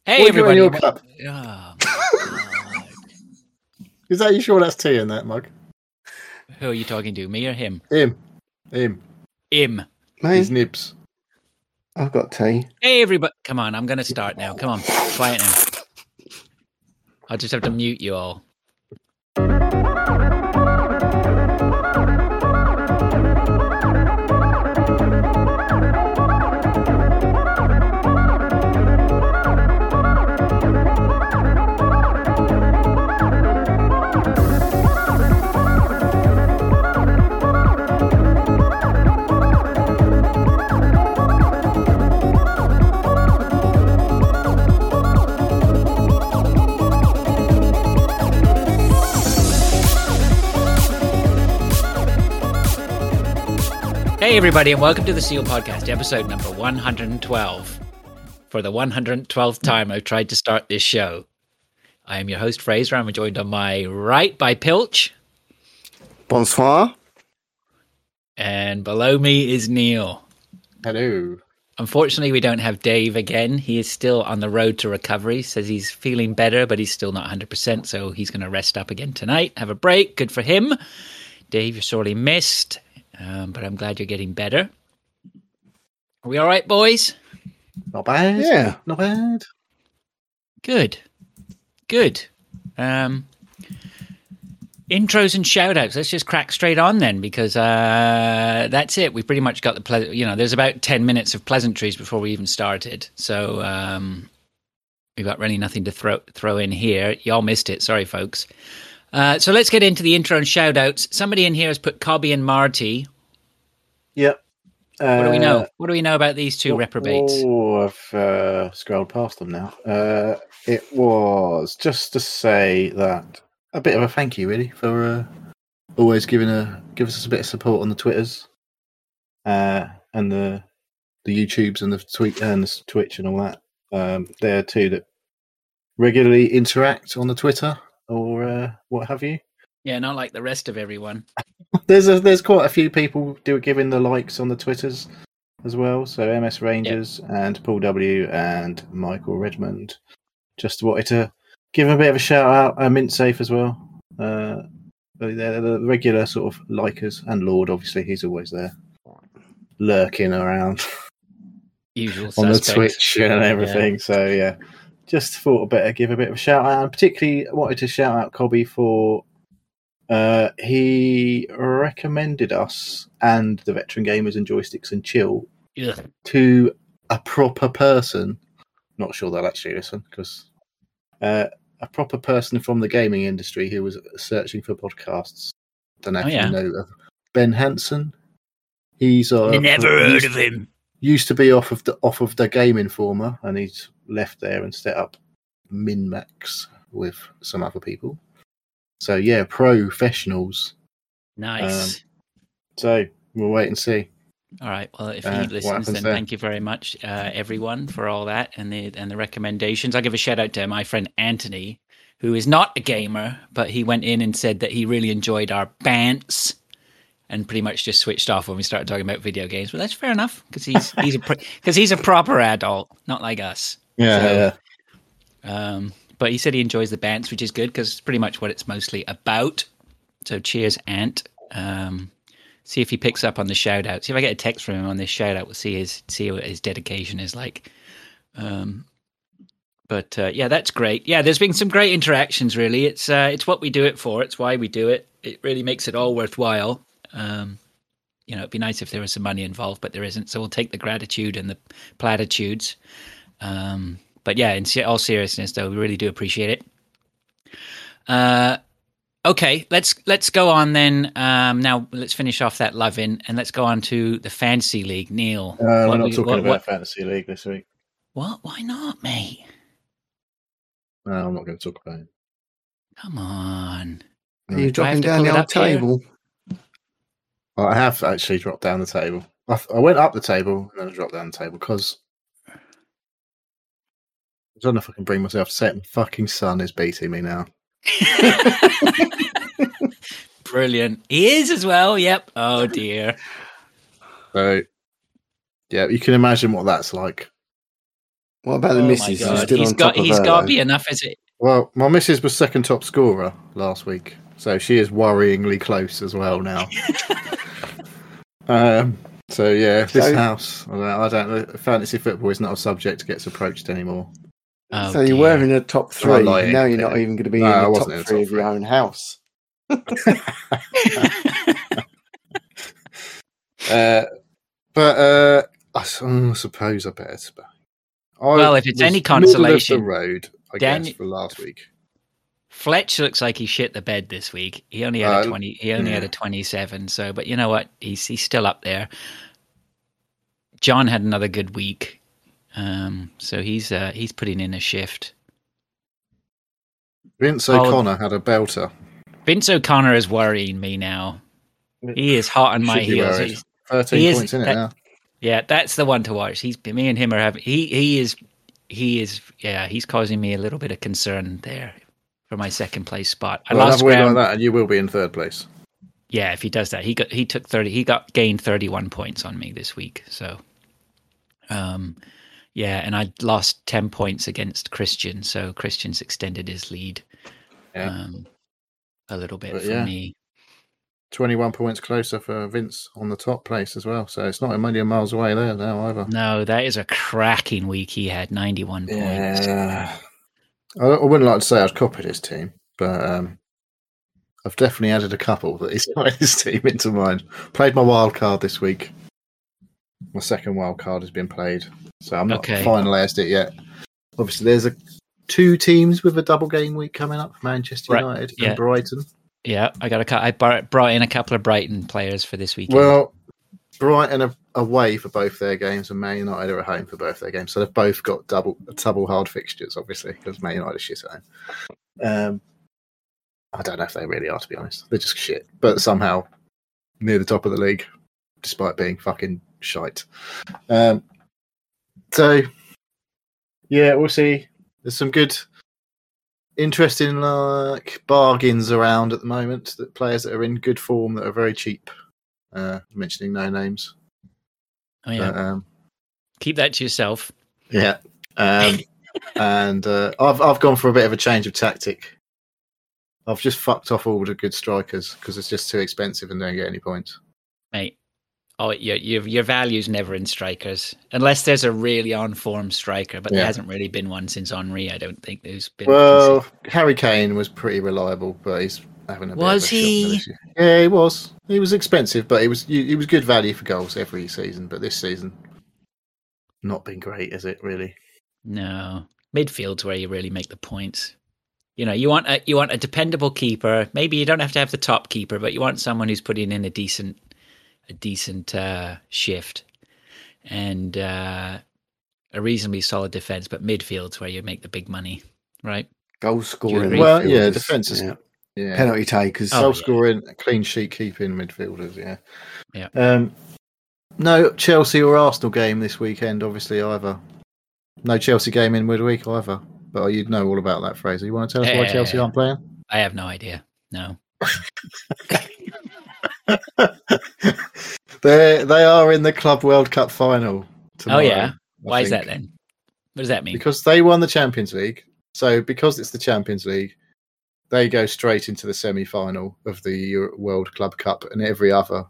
Hey, What have you got in everybody. your cup? Oh, my God. Is that you sure that's tea in that mug? Who are you talking to, me or him? Him. Him. His nibs. I've got tea. Hey, everybody. Come on, I'm going to start now. Come on, quiet now. I'll just have to mute you all. Hey, everybody, and welcome to the Seal Podcast, episode number 112. For the 112th time, I've tried to start this show. I am your host, Fraser. I'm joined on my right by Pilch. Bonsoir. And below me is Neil. Hello. Unfortunately, we don't have Dave again. He is still on the road to recovery. Says he's feeling better, but he's still not 100%, so he's going to rest up again tonight. Have a break. Good for him. Dave, you're sorely missed. But I'm glad you're getting better. Are we all right, boys? Not bad. Yeah. Not bad. Good. Intros and shout-outs. Let's just crack straight on then, because that's it. We pretty much got the there's about 10 minutes of pleasantries before we even started. So we've got really nothing to throw in here. Y'all missed it. Sorry, folks. So let's get into the intro and shout-outs. Somebody in here has put Cobby and Marty. Yep. What do we know? What do we know about these two reprobates? Oh, I've scrolled past them now. It was just to say that a bit of a thank you, really, for always give us a bit of support on the Twitters, and the YouTubes and the Twitch and all that. They're two that regularly interact on the Twitter or what have you. Yeah, not like the rest of everyone. There's quite a few people giving the likes on the Twitters as well. So MS Rangers and Paul W and Michael Redmond. Just wanted to give them a bit of a shout out. Mint Safe as well. They're the regular sort of likers, and Lord, obviously, he's always there, lurking around Usual on suspects. the Twitch and everything. Yeah. So yeah, just thought I'd better give a bit of a shout out, and particularly wanted to shout out Cobby for. He recommended us and the Veteran Gamers and Joysticks and Chill to a proper person. Not sure they'll actually listen, because a proper person from the gaming industry who was searching for podcasts. Don't know if you know Ben Hansen. He's never heard of him. Used to be off of the Game Informer, and he's left there and set up MinMax with some other people. So yeah, professionals. Nice. So we'll wait and see. All right. Well, if he listens, then thank you very much, everyone, for all that and the recommendations. I'll give a shout out to my friend Anthony, who is not a gamer, but he went in and said that he really enjoyed our bants and pretty much just switched off when we started talking about video games. But that's fair enough, because he's a proper adult, not like us. Yeah. But he said he enjoys the bants, which is good, because it's pretty much what it's mostly about. So cheers, Ant. See if he picks up on the shout out. See if I get a text from him on this shout out. We'll see what his dedication is like. But that's great. Yeah, there's been some great interactions, really. It's what we do it for. It's why we do it. It really makes it all worthwhile. It'd be nice if there was some money involved, but there isn't. So we'll take the gratitude and the platitudes. But yeah, in all seriousness, though, we really do appreciate it. Okay, let's go on then. Now let's finish off that love-in, and let's go on to the Fantasy League. Neil, we're not talking about Fantasy League this week. What? Why not, mate? No, I'm not going to talk about it. Come on. Are you dropping down the old table? Well, I have actually dropped down the table. I went up the table and then I dropped down the table because I don't know if I can bring myself to say it. My fucking son is beating me now. Brilliant. He is as well. Yep. Oh dear. So, yeah, you can imagine what that's like. What about the missus? My God. Still on top of He's her, got to though? be enough, is it? Well, my missus was second top scorer last week, so she is worryingly close as well now. So yeah, this house, I don't know. Fantasy football is not a subject that gets approached anymore. So you were in the top three. Now you're not even going to be in the top three of your own house. But I suppose I better. Well, if it's any consolation, middle of the road, I guess, for last week. Fletch looks like he shit the bed this week. He only had a 20. He only had a 27. So, but you know what? He's still up there. John had another good week, so he's putting in a shift. Vince O'Connor had a belter. Vince O'Connor is worrying me now. He is hot on my heels. 13 points in it now. Yeah, that's the one to watch. Me and him are having. He is. Yeah, he's causing me a little bit of concern there for my second place spot. I lost another week like that, and you will be in third place. Yeah, if he does that, he took 30. He gained 31 points on me this week. So, yeah, and I lost 10 points against Christian. So Christian's extended his lead. Yeah. A little bit for me. 21 points closer for Vince on the top place as well. So it's not a million miles away there now either. No, that is a cracking week. He had 91 points. Yeah. I wouldn't like to say I'd copied his team, but I've definitely added a couple that he's got his team into mine. Played my wild card this week. My second wild card has been played. So I'm not finalised it yet. Obviously, there's two teams with a double game week coming up, Manchester United and Brighton. Yeah, I brought in a couple of Brighton players for this weekend. Well, Brighton are away for both their games, and Man United are at home for both their games. So they've both got double hard fixtures, obviously, because Man United are shit at home. I don't know if they really are, to be honest. They're just shit, but somehow near the top of the league, despite being fucking shite. So, yeah, we'll see. There's some good, interesting bargains around at the moment. That players that are in good form that are very cheap. Mentioning no names. Oh yeah. But, keep that to yourself. Yeah. And I've gone for a bit of a change of tactic. I've just fucked off all the good strikers because it's just too expensive and don't get any points. Mate, your value's never in strikers unless there's a really on form striker, but there hasn't really been one since Henry. I don't think there's been. Well, Harry Kane was pretty reliable, but he's having a bit of a shock. Yeah, he was. He was expensive, but he was good value for goals every season. But this season, not been great, is it? Really? No, midfield's where you really make the points. You know, you want a dependable keeper. Maybe you don't have to have the top keeper, but you want someone who's putting in a decent shift and a reasonably solid defense. But midfield's where you make the big money, right? Goal scoring. Well, yeah, defense is. Yeah. Penalty takers, goal scoring, clean sheet keeping midfielders. Yeah. No Chelsea or Arsenal game this weekend. Obviously, either. No Chelsea game in midweek either. But you'd know all about that, Fraser. You want to tell us why Chelsea aren't playing? I have no idea. No. They are in the Club World Cup final tomorrow. Oh yeah. Why is that then? What does that mean? Because they won the Champions League. So because it's the Champions League, they go straight into the semi-final of the World Club Cup, and every other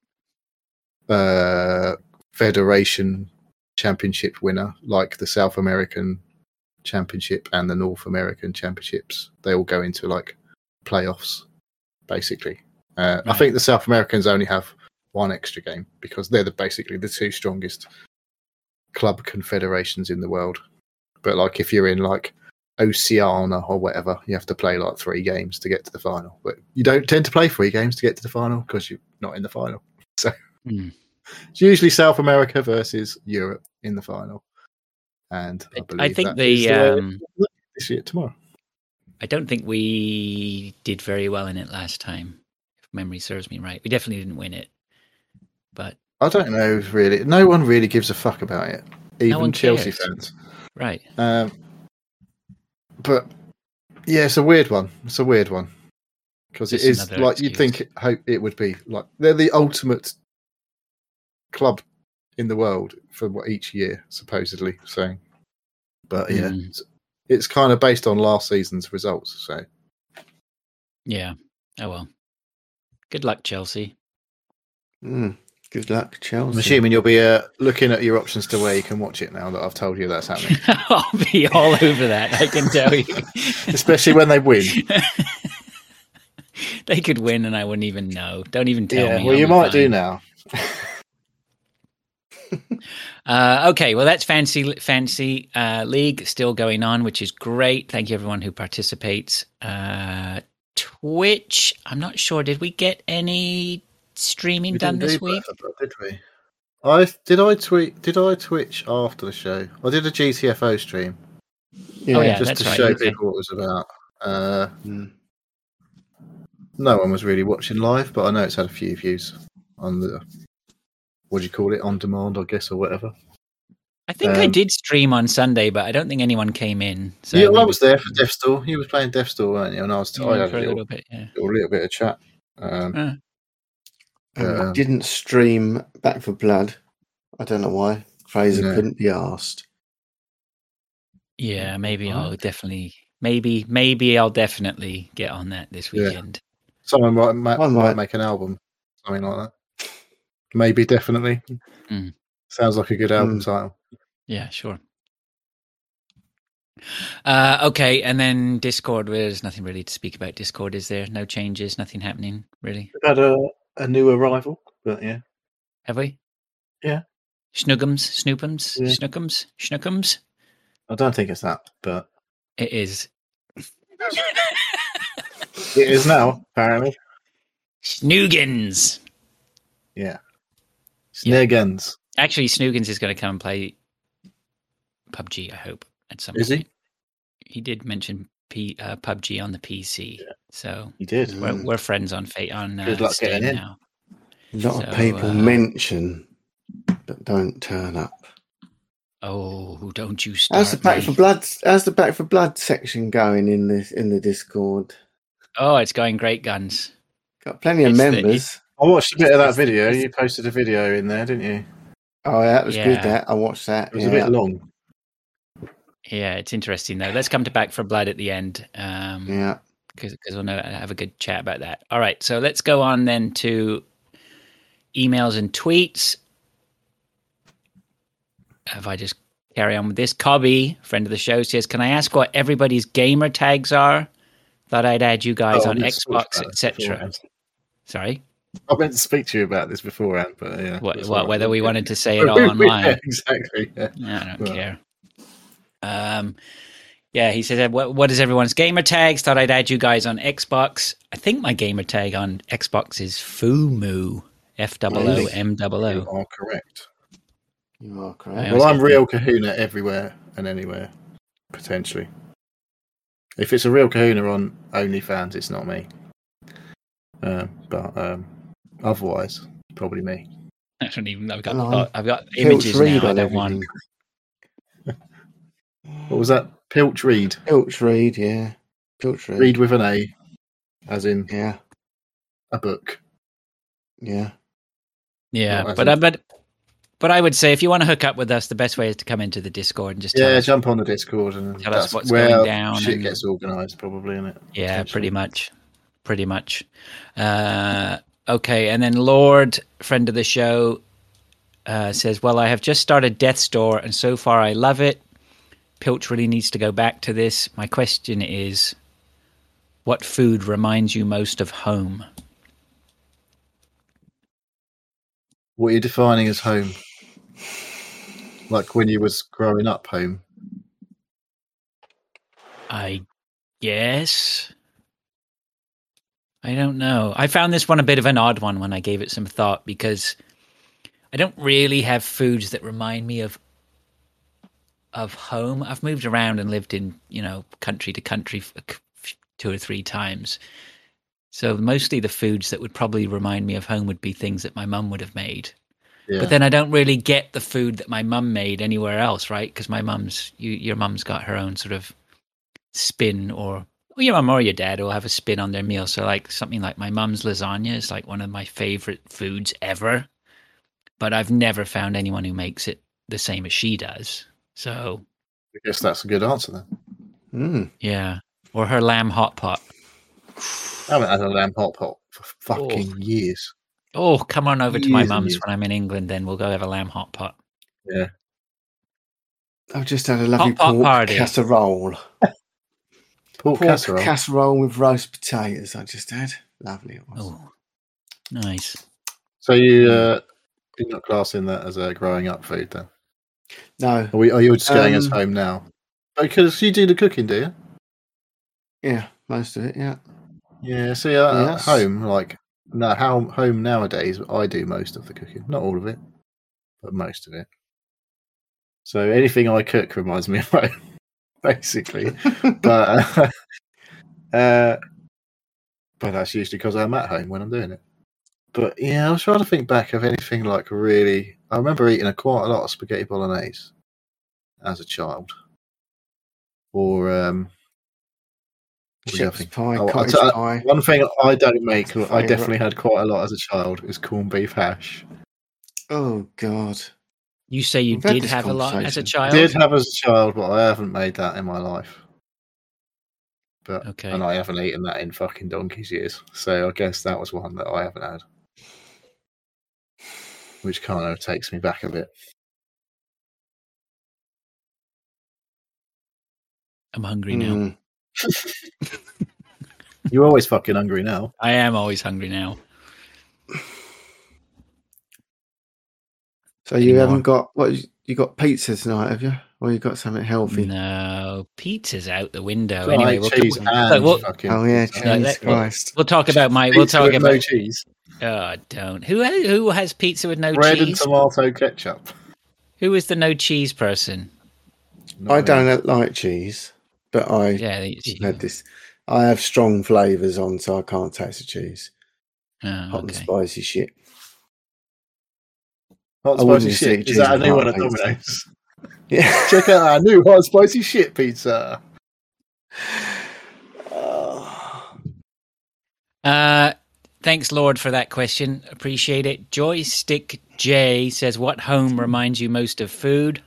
federation championship winner, like the South American Championship and the North American Championships, they all go into like playoffs, basically. Right. I think the South Americans only have one extra game because they're basically the two strongest club confederations in the world. But like if you're in like Oceania or whatever, you have to play like 3 games to get to the final. But you don't tend to play 3 games to get to the final because you're not in the final. So it's usually South America versus Europe in the final. And I think this year tomorrow. I don't think we did very well in it last time, if memory serves me right. We definitely didn't win it, but I don't know really. No one really gives a fuck about it, even Chelsea fans. Right. But yeah, it's a weird one. Because it is like you'd hope it would be like they're the ultimate club in the world for each year, supposedly. So But yeah, it's kind of based on last season's results. So yeah. Oh well. Good luck, Chelsea. Good luck, Chelsea. I'm assuming you'll be looking at your options to where you can watch it now that I've told you that's happening. I'll be all over that, I can tell you. Especially when they win. They could win and I wouldn't even know. Don't even tell me. Well, you might do now. Okay, well, that's Fantasy League still going on, which is great. Thank you, everyone who participates. Twitch, I'm not sure. Did we get any streaming done this week? Did we? Did I Twitch after the show? I did a GTFO stream. Yeah, just to show people what it was about. No one was really watching live, but I know it's had a few views on the, what do you call it, on demand, I guess, or whatever. I think I did stream on Sunday, but I don't think anyone came in. So I was there for Death's Door. You was playing Death's Door, weren't you? And I was for a little bit, yeah. A little bit of chat. I didn't stream Back 4 Blood. I don't know why. Fraser couldn't be asked. Yeah, maybe I'll definitely. Maybe I'll definitely get on that this weekend. Someone might make an album, something like that. Maybe, definitely. Sounds like a good album title. Yeah, sure. Okay, and then Discord. There's nothing really to speak about Discord, is there? No changes, nothing happening, really? We've had a new arrival, but yeah. Have we? Yeah. Schnookums? I don't think it's that, but... It is. It is now, apparently. Snoogans. Yeah. Snoogans. Yeah. Actually, Snoogans is going to come and play PUBG, I hope, at some point. Is he? He did mention PUBG on the PC. Yeah. So he did. We're friends on Fate on Good luck Steam getting in. now. A lot of people mention but don't turn up. Oh, don't you start! How's the Back 4 Blood section going in the Discord? Oh, it's going great guns. Got plenty of members. I watched a bit of that video. You posted a video in there, didn't you? Oh, yeah, that was good. That I watched that. It was a bit long. Yeah, it's interesting though. Let's come to Back 4 Blood at the end. Because we'll have a good chat about that. All right, so let's go on then to emails and tweets. If I just carry on with this, Cobby, friend of the show, says, "Can I ask what everybody's gamer tags are? Thought I'd add you guys on Xbox, etc." Sorry, I meant to speak to you about this beforehand, but yeah. What? Whether we wanted to say it all online? Yeah, exactly. Yeah. I don't care. Yeah, he said, "What is everyone's gamer tags? Thought I'd add you guys on Xbox. I think my gamer tag on Xbox is FUMO, FOOMOO. You are correct. You are correct. Well, I'm Real Kahuna everywhere and anywhere, potentially. If it's a Real Kahuna on OnlyFans, it's not me. But otherwise, probably me. I don't even. I've got images now. I don't want. What was that? Pilch Reed. Pilch Reed, yeah. Pilch Reed. Read with an A, as in a book. Yeah. Yeah, but I would say if you want to hook up with us, the best way is to come into the Discord and just jump on the Discord and tell us what's going down. Shit gets organised, probably, isn't it? Yeah, pretty much. Okay, and then Lord, friend of the show, says, "Well, I have just started Death's Door, and so far I love it. Pilch really needs to go back to this. My question is, what food reminds you most of home?" What are you defining as home? Like when you was growing up, home? I guess. I don't know. I found this one a bit of an odd one when I gave it some thought because I don't really have foods that remind me of home. I've moved around and lived in, country to country 2 or 3 times. So mostly the foods that would probably remind me of home would be things that my mum would have made. Yeah. But then I don't really get the food that my mum made anywhere else, right? Because your mum's got her own sort of spin, or your mum or your dad will have a spin on their meal. So like something like my mum's lasagna is like one of my favorite foods ever. But I've never found anyone who makes it the same as she does. So I guess that's a good answer then. Yeah. Or her lamb hot pot. I haven't had a lamb hot pot for fucking years. Oh, come on over to my mum's when I'm in England, then we'll go have a lamb hot pot. Yeah. I've just had a lovely pork casserole. Pork casserole with roast potatoes I just had. Lovely. It was. Oh, nice. So you're not classing that as a growing up food then? No. Are you just going as home now? Because you do the cooking, do you? Yeah, most of it, yeah. Yeah, see, at home, home nowadays, I do most of the cooking. Not all of it, but most of it. So anything I cook reminds me of home, basically. But that's usually because I'm at home when I'm doing it. But yeah, I was trying to think back of anything like really. I remember eating quite a lot of spaghetti bolognese as a child, or shepherd's pie, cottage pie. One thing I don't make, I definitely had quite a lot as a child, is corned beef hash. Oh God! You say you did have a lot as a child? I did have as a child, but I haven't made that in my life. And I haven't eaten that in fucking donkey's years. So I guess that was one that I haven't had, which kind of takes me back a bit. I'm hungry now. You're always fucking hungry now. I am always hungry now. So you haven't got you got pizza tonight, have you? Or you got something healthy? No, pizza's out the window. Right, anyway, cheese cheese Christ. We'll talk about no cheese. Oh, don't. Who has pizza with no bread cheese? Bread and tomato ketchup. Who is the no cheese person? I don't like cheese, but I had this. I have strong flavours on, so I can't taste the cheese. Hot and spicy shit. Hot and spicy shit. Is that a new one at Domino's? Yeah. Check out our new hot and spicy shit pizza. Thanks, Lord, for that question. Appreciate it. Joystick J says, what home reminds you most of food?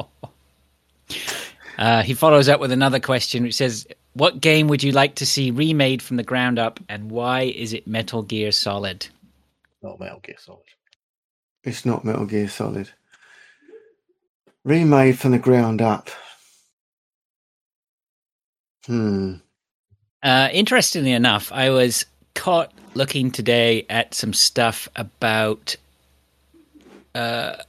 He follows up with another question, which says, what game would you like to see remade from the ground up, and why is it Metal Gear Solid? Not Metal Gear Solid. It's not Metal Gear Solid. Remade from the ground up. Interestingly enough, I was caught looking today at some stuff about I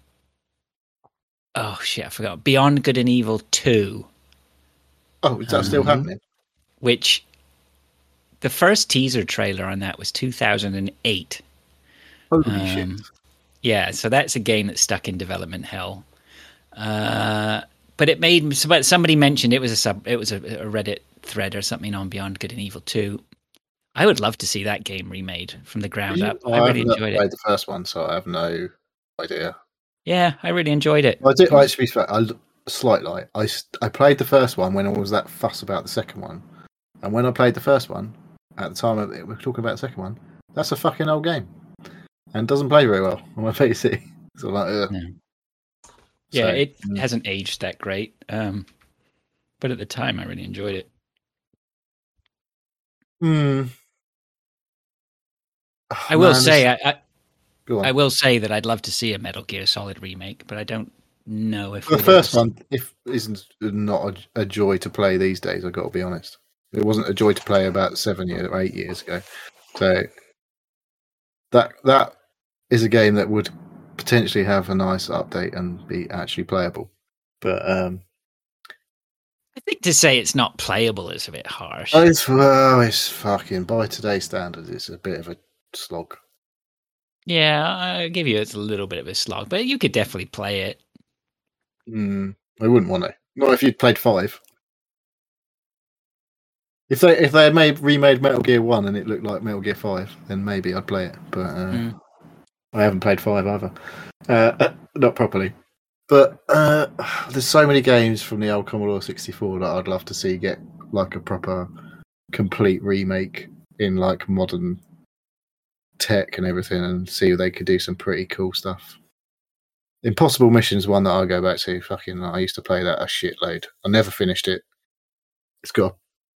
forgot. Beyond Good and Evil 2. Oh, is that still happening? Which the first teaser trailer on that was 2008. Holy shit. Yeah, so that's a game that's stuck in development hell. But it made somebody mentioned it was a Reddit thread or something on Beyond Good and Evil 2. I would love to see that game remade from the ground up. I really enjoyed it. I played the first one, so I have no idea. Yeah, I really enjoyed it. I did. To be fair, slightly. I played the first one when I was that fuss about the second one, and when I played the first one, at the time we're talking about the second one, that's a fucking old game, and doesn't play very well on my PC. So I'm like, no. Yeah, it hasn't aged that great, but at the time I really enjoyed it. I will say that I'd love to see a Metal Gear Solid remake, but I don't know if the first one isn't not a joy to play these days. I've got to be honest. It wasn't a joy to play about 7 or 8 years ago. So that is a game that would potentially have a nice update and be actually playable. But I think to say it's not playable is a bit harsh. It's fucking, by today's standards, it's a bit of a slog. Yeah, I'll give you it's a little bit of a slog, but you could definitely play it. I wouldn't want to. Not if you'd played 5. If they had remade Metal Gear 1 and it looked like Metal Gear 5, then maybe I'd play it. But I haven't played 5 either. Not properly. But there's so many games from the old Commodore 64 that I'd love to see get like a proper complete remake in like modern tech and everything, and see if they could do some pretty cool stuff. Impossible Mission's one that I go back to. Fucking, I used to play that a shitload. I never finished it. It's got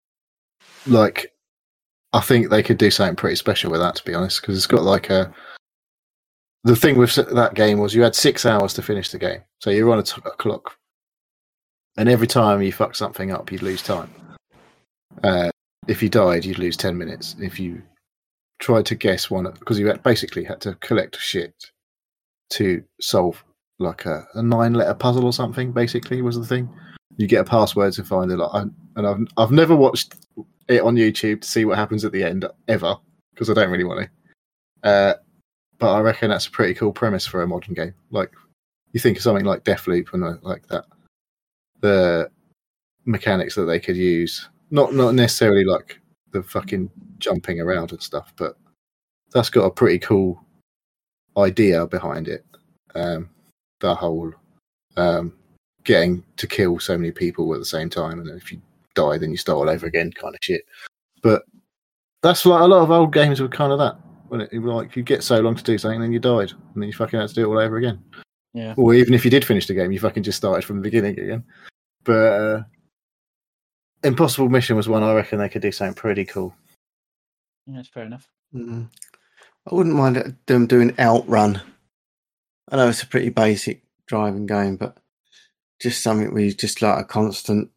like, I think they could do something pretty special with that, to be honest, because it's got like a. The thing with that game was you had 6 hours to finish the game, so you're on a clock, and every time you fuck something up, you'd lose time. If you died, you'd lose 10 minutes. If you tried to guess one, because you basically had to collect shit to solve like a 9-letter puzzle or something. Basically, was the thing. You get a password to find it. And I've never watched it on YouTube to see what happens at the end ever, because I don't really want to. But I reckon that's a pretty cool premise for a modern game. Like, you think of something like Deathloop and like that, the mechanics that they could use, not necessarily like the fucking jumping around and stuff, but that's got a pretty cool idea behind it. The whole getting to kill so many people at the same time, and then if you die, then you start all over again, kind of shit. But that's like a lot of old games were kind of that. When it like you get so long to do something, then you died, and then you fucking had to do it all over again. Yeah. Or even if you did finish the game, you fucking just started from the beginning again. But Impossible Mission was one I reckon they could do something pretty cool. Yeah, that's fair enough. Mm-hmm. I wouldn't mind them doing Outrun. I know it's a pretty basic driving game, but just something where you just like a constant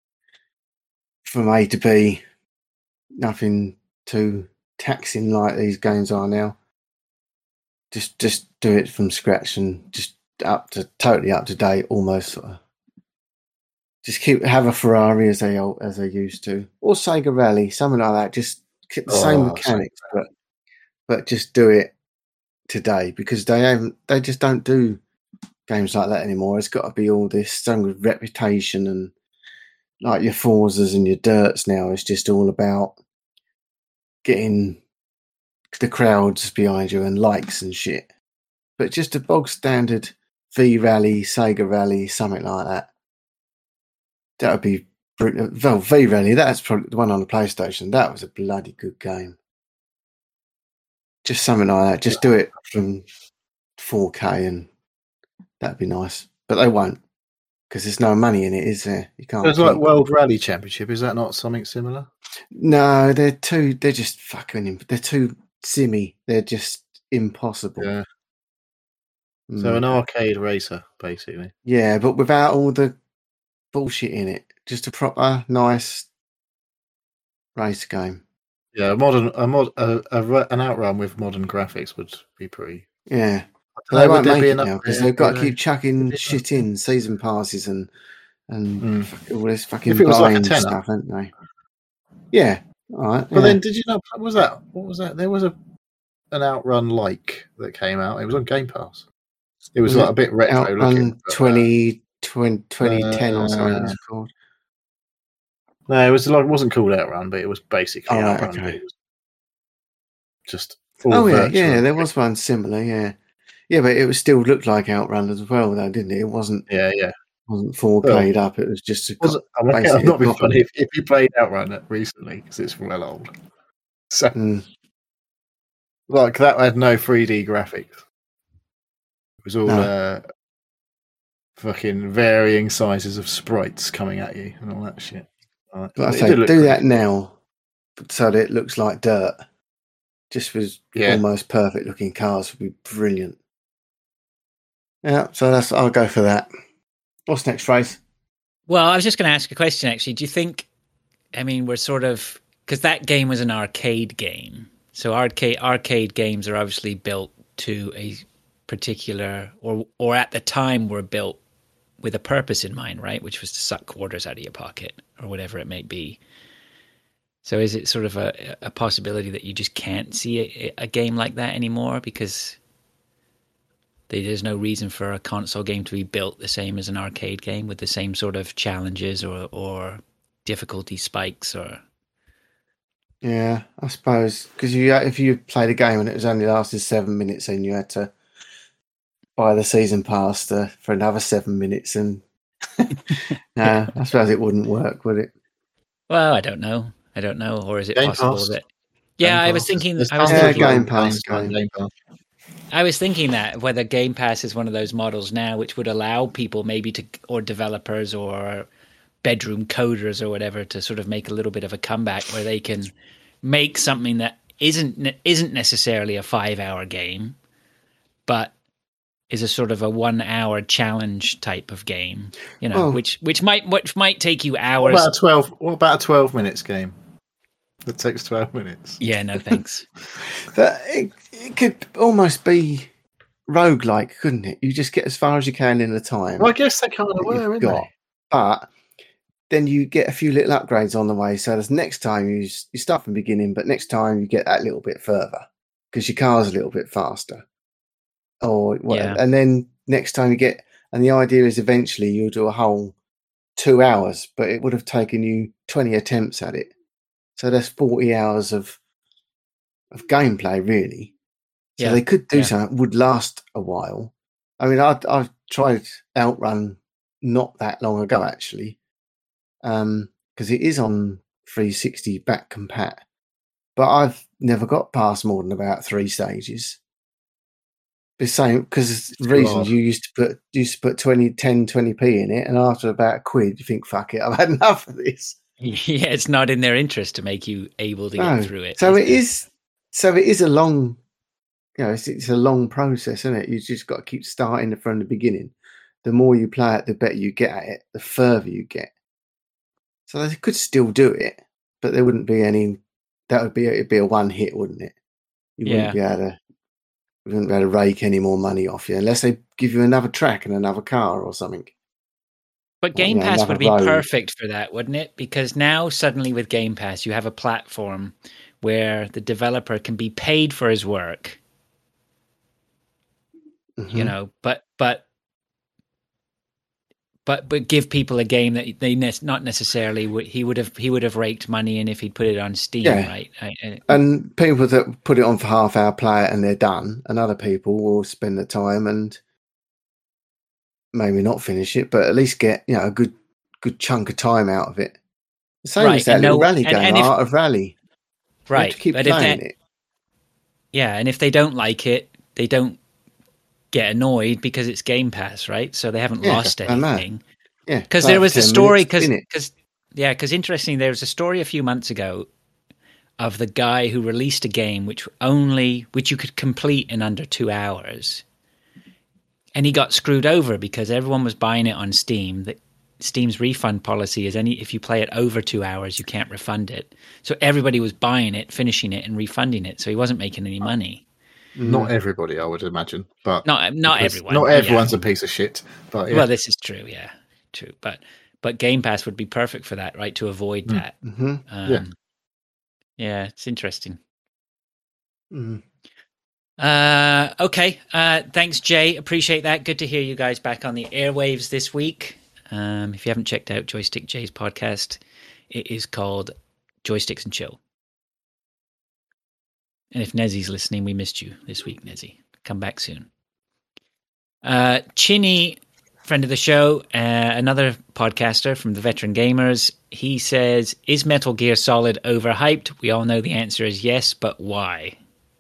from A to B, nothing too taxing like these games are now. Just do it from scratch and just totally up to date, almost sort of. Just have a Ferrari as they used to, or Sega Rally, something like that. Just keep the same mechanics, but just do it today, because they just don't do games like that anymore. It's got to be all this something with reputation, and like your Forzas and your Dirts now. It's just all about getting the crowds behind you and likes and shit. But just a bog standard V Rally, Sega Rally, something like that. That would be brilliant. Well, V Rally, that's probably the one on the PlayStation. That was a bloody good game. Just something like that. Just do it from 4K, and that'd be nice. But they won't, because there's no money in it, is there? You can't. It's like World Rally Championship. Is that not something similar? No, they're just fucking. They're too simmy. They're just impossible. Yeah. So an arcade racer, basically. Yeah, but without all the bullshit in it. Just a proper, nice race game. Yeah, an Outrun with modern graphics would be pretty. Yeah, they won't make it now because they've got to keep chucking shit in, season passes and all this fucking blind stuff, haven't they? Yeah, all right. But then, did you know what was that? There was an Outrun like that came out. It was on Game Pass. It was like a bit retro looking. 2010 or something it's called. No, it wasn't called Outrun, but it was basically Outrun. Okay. It was just yeah, there was one similar, yeah, but it was still looked like Outrun as well, though, didn't it? It wasn't. Yeah. Wasn't 4K'd up. It was just. I'm not being funny. If you played Outrun recently, because it's well old, so like that had no 3D graphics. It was all fucking varying sizes of sprites coming at you and all that shit. But I say, do that now, so that it looks like dirt. Just with almost perfect looking cars would be brilliant. Yeah, so I'll go for that. What's next, Trace? Well, I was just going to ask a question, actually. Do you think, we're sort of, because that game was an arcade game. So arcade games are obviously built to a particular, or at the time were built with a purpose in mind, right? Which was to suck quarters out of your pocket or whatever it may be. So is it sort of a possibility that you just can't see a game like that anymore because there's no reason for a console game to be built the same as an arcade game with the same sort of challenges or difficulty spikes or... Yeah, I suppose. Because if you played a game and it was only lasted 7 minutes and you had to buy the season pass for another 7 minutes, and I suppose it wouldn't work, would it? Well, I don't know. Or is it Game possible Pass. That? Yeah, I was thinking. Game Pass. I was thinking that whether Game Pass is one of those models now which would allow people maybe to, or developers or bedroom coders or whatever, to sort of make a little bit of a comeback where they can make something that isn't necessarily a 5-hour game, but is a sort of a 1-hour challenge type of game, which might take you hours. What about a 12 minutes game that takes 12 minutes? Yeah, no thanks. But it could almost be roguelike, couldn't it? You just get as far as you can in the time. Well, I guess they kind of were, isn't they? But then you get a few little upgrades on the way. So the next time you start from the beginning, but next time you get that little bit further because your car's a little bit faster. Or whatever. Yeah. And then next time you get, and the idea is eventually you'll do a whole 2 hours, but it would have taken you 20 attempts at it. So that's 40 hours of gameplay, really. So they could do something would last a while. I mean, I've tried Outrun not that long ago, actually, because it is on 360 back compat, but I've never got past more than about 3 stages. The same, because the reason you used to put 20p in it, and after about £1, you think, fuck it, I've had enough of this. Yeah, it's not in their interest to make you able to get through it. So it is a long, it's a long process, isn't it? You just got to keep starting from the beginning. The more you play it, the better you get at it, the further you get. So they could still do it, but there wouldn't be any. It'd be a one hit, wouldn't it? You wouldn't be able to. We wouldn't be able to rake any more money off you unless they give you another track and another car or something. But Game Pass would be perfect for that, wouldn't it? Because now suddenly with Game Pass, you have a platform where the developer can be paid for his work. Mm-hmm. But give people a game that they not necessarily he would have raked money in if he'd put it on Steam, right? And people that put it on for half hour play it and they're done, and other people will spend the time and maybe not finish it, but at least get a good chunk of time out of it. The same as that little rally game, Art of Rally. Right, keep playing it. Yeah, and if they don't like it, they don't get annoyed because it's Game Pass, right? So they haven't lost anything. Yeah, because there was a story. Because interestingly, there was a story a few months ago of the guy who released a game which you could complete in under 2 hours, and he got screwed over because everyone was buying it on Steam. Steam's refund policy is if you play it over 2 hours, you can't refund it. So everybody was buying it, finishing it, and refunding it. So he wasn't making any money. Not everybody, I would imagine, but not everyone. Not everyone's a piece of shit. But well, this is true. Yeah, true. But Game Pass would be perfect for that, right? To avoid that. Mm-hmm. Yeah, it's interesting. Mm. Okay. Thanks, Jay. Appreciate that. Good to hear you guys back on the airwaves this week. If you haven't checked out Joystick Jay's podcast, it is called Joysticks and Chill. And if Nezzy's listening, we missed you this week, Nezzy. Come back soon. Chinny, friend of the show, another podcaster from the Veteran Gamers, he says, is Metal Gear Solid overhyped? We all know the answer is yes, but why?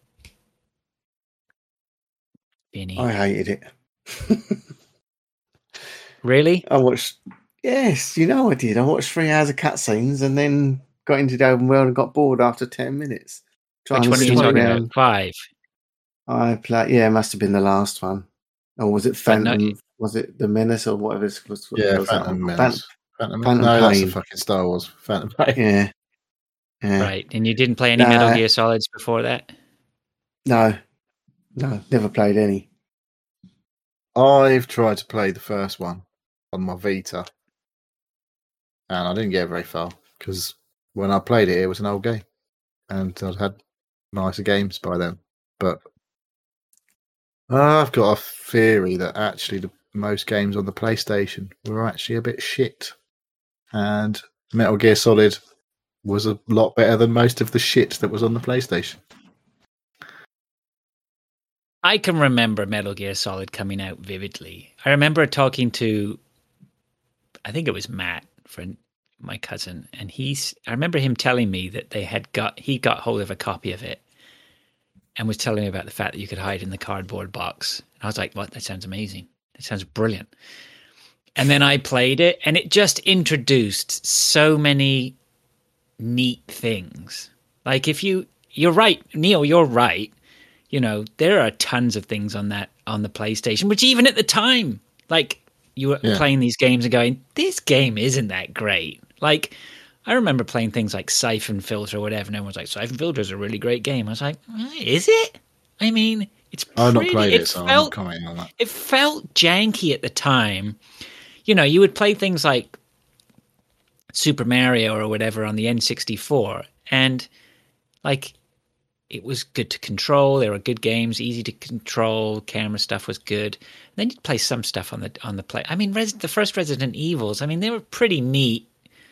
Vinny. I hated it. Really? Yes, I did. I watched 3 hours of cutscenes and then got into the open world and got bored after 10 minutes. Which one are you talking about? 5? I played. Yeah, it must have been the last one. Or was it Phantom? Was it the Menace or whatever it was? Phantom Menace. Phantom Pain. That's a fucking Star Wars. Phantom Pain. Yeah. Right, and you didn't play any Metal Gear Solids before that? No, never played any. I've tried to play the first one on my Vita, and I didn't get very far because when I played it, it was an old game, and I'd had nicer games by then. But I've got a theory that actually most games on the PlayStation were actually a bit shit, and Metal Gear Solid was a lot better than most of the shit that was on the PlayStation. I can remember Metal Gear Solid coming out vividly. I remember talking to, I think it was Matt, my cousin, and I remember him telling me that he got hold of a copy of it, and was telling me about the fact that you could hide in the cardboard box. And I was like, what? That sounds amazing. That sounds brilliant. And then I played it, and it just introduced so many neat things. Like you're right, Neil, you're right. There are tons of things on the PlayStation, which even at the time, like you were playing these games and going, this game isn't that great. Like I remember playing things like Siphon Filter or whatever, and everyone's like, Siphon Filter is a really great game. I was like, is it? I mean, it's pretty, I've not played it, so I'm not commenting on that. It felt janky at the time. You would play things like Super Mario or whatever on the N64, and like it was good to control. There were good games, easy to control. Camera stuff was good. And then you'd play some stuff on the play. I mean, the first Resident Evils. I mean, they were pretty neat.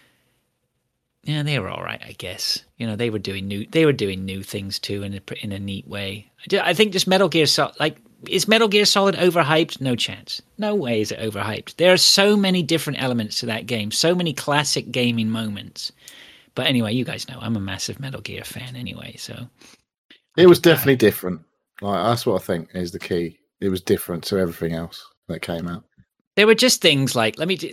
Yeah, they were all right, I guess. They were doing new things too in a neat way. I think just Metal Gear Solid. Like, is Metal Gear Solid overhyped? No chance. No way is it overhyped. There are so many different elements to that game. So many classic gaming moments. But anyway, you guys know I'm a massive Metal Gear fan anyway, so. It was definitely different. Like, that's what I think is the key. It was different to everything else that came out. There were just things like,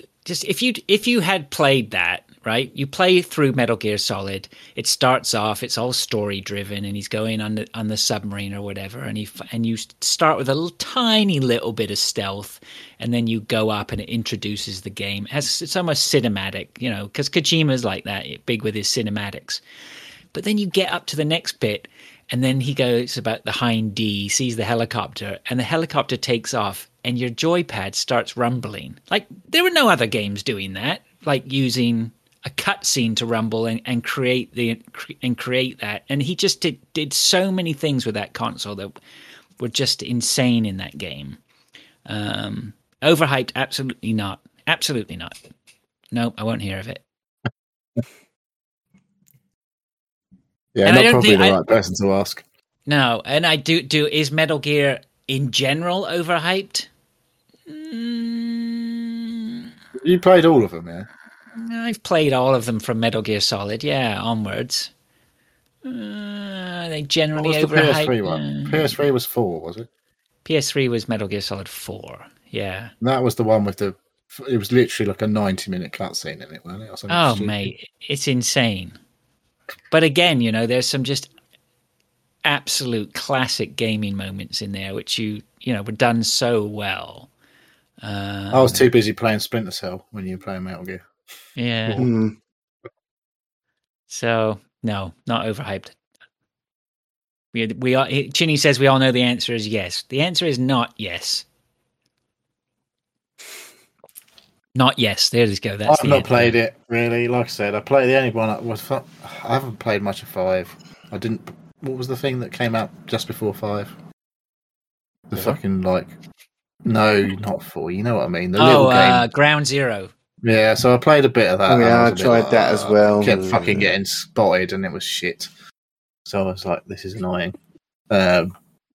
if you had played that, right? You play through Metal Gear Solid. It starts off, it's all story driven, and he's going on the submarine or whatever, and you start with a tiny little bit of stealth, and then you go up and it introduces the game. It's almost cinematic, because Kojima's like that, big with his cinematics. But then you get up to the next bit, and then he goes about the Hind D, sees the helicopter, and the helicopter takes off, and your joypad starts rumbling. Like, there were no other games doing that, like using a cutscene to rumble and create that. And he just did so many things with that console that were just insane in that game. Overhyped? Absolutely not. Absolutely not. No, I won't hear of it. Yeah, not probably the right person to ask. No, and I do. Is Metal Gear in general overhyped? You played all of them, yeah? I've played all of them from Metal Gear Solid, onwards. They generally what was the overhyped. PS3 one? PS3 was 4, was it? PS3 was Metal Gear Solid 4, yeah. And that was the one with it was literally like a 90-minute cutscene in it, wasn't it? Oh, stupid. Mate, it's insane. But again, there's some just absolute classic gaming moments in there, which were done so well. I was too busy playing Splinter Cell when you were playing Metal Gear. Yeah. Mm. So no, not overhyped. We are. Chinny says we all know the answer is yes. The answer is not yes. Not yes. There you go. That's I've not played it really. Like I said, I played the only one. I haven't played much of 5. I didn't. What was the thing that came out just before 5? The fucking no, not 4. You know what I mean? The little game. Ground Zero. Yeah, so I played a bit of that. Oh, yeah, I tried that as well. Kept fucking getting spotted, and it was shit. So I was like, "This is annoying." But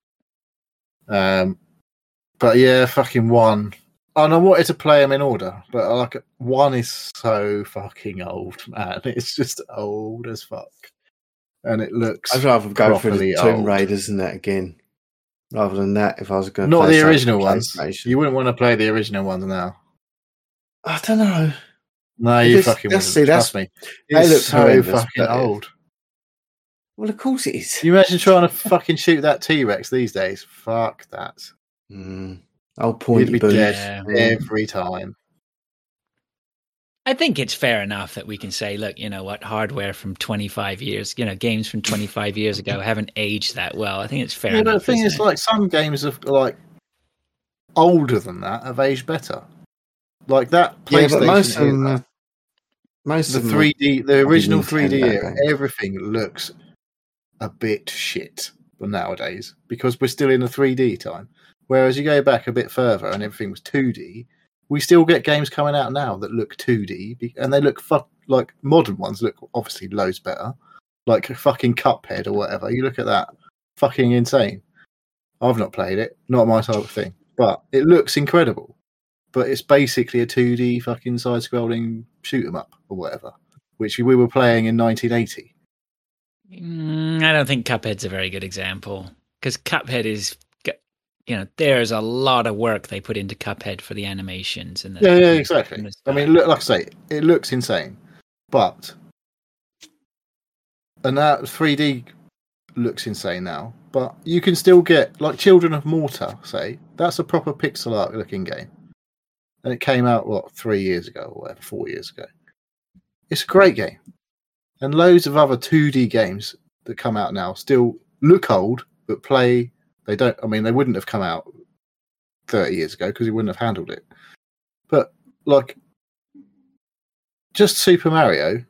yeah, fucking 1. And I wanted to play them in order, but 1 is so fucking old, man. It's just old as fuck, and it looks. I'd rather go for the Tomb old. Raiders than that again, rather than that. If I was going to play the original ones, you wouldn't want to play the original ones now. I don't know. No, you fucking wouldn't. Trust me. They look so fucking old. Well, of course it is. Can you imagine trying to fucking shoot that T-Rex these days? Fuck that. I'll point He'd be dead every time. I think it's fair enough that we can say, look, you know what, hardware from 25 years, games from 25 years ago haven't aged that well. I think it's fair enough. The thing is, some games have older than that have aged better. Like that PlayStation. Yeah, but most of them, 3D, the original 3D era, everything looks a bit shit nowadays because we're still in a 3D time. Whereas you go back a bit further and everything was 2D, we still get games coming out now that look 2D, and they look like modern ones look obviously loads better. Like a fucking Cuphead or whatever. You look at that, fucking insane. I've not played it, not my type of thing, but it looks incredible. But it's basically a 2D fucking side-scrolling shoot-'em-up or whatever, which we were playing in 1980. I don't think Cuphead's a very good example. because Cuphead is, there's a lot of work they put into Cuphead for the animations and the, Yeah, exactly. and the I mean, style. like I say, it looks insane, but and now 3D looks insane now, but you can still get like Children of Morta. Say that's a proper pixel art looking game, and it came out 3 years ago or whatever, 4 years ago. It's a great game, and loads of other 2D games that come out now still look old, but play. They don't. I mean, they wouldn't have come out 30 years ago because he wouldn't have handled it. But like, just Super Mario,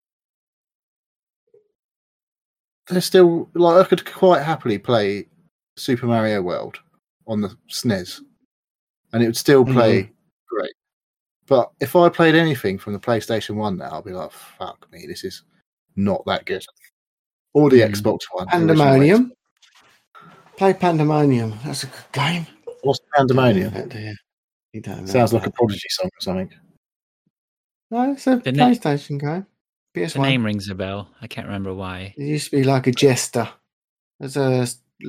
they're still like I could quite happily play Super Mario World on the SNES, and it would still play great. But if I played anything from the PlayStation 1 now, I'd be like, fuck me, this is not that good. Or the Xbox One. Pandemonium. Play Pandemonium. That's a good game. What's Pandemonium? You don't know Sounds like that. a Prodigy song or something. No, it's a The PlayStation game. The PS1. name rings a bell. I can't remember why. It used to be like a Jester. There's a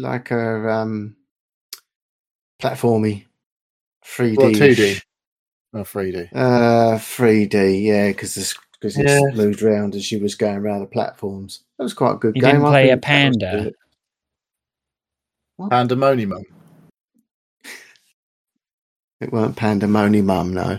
platformy 3D. What, 2D? Oh, 3D. 3D, yeah, because it's moved around as you was going around the platforms. That was quite a good You game. didn't I play a think that was panda. good. What? Pandemonium. It weren't Pandemonium, no.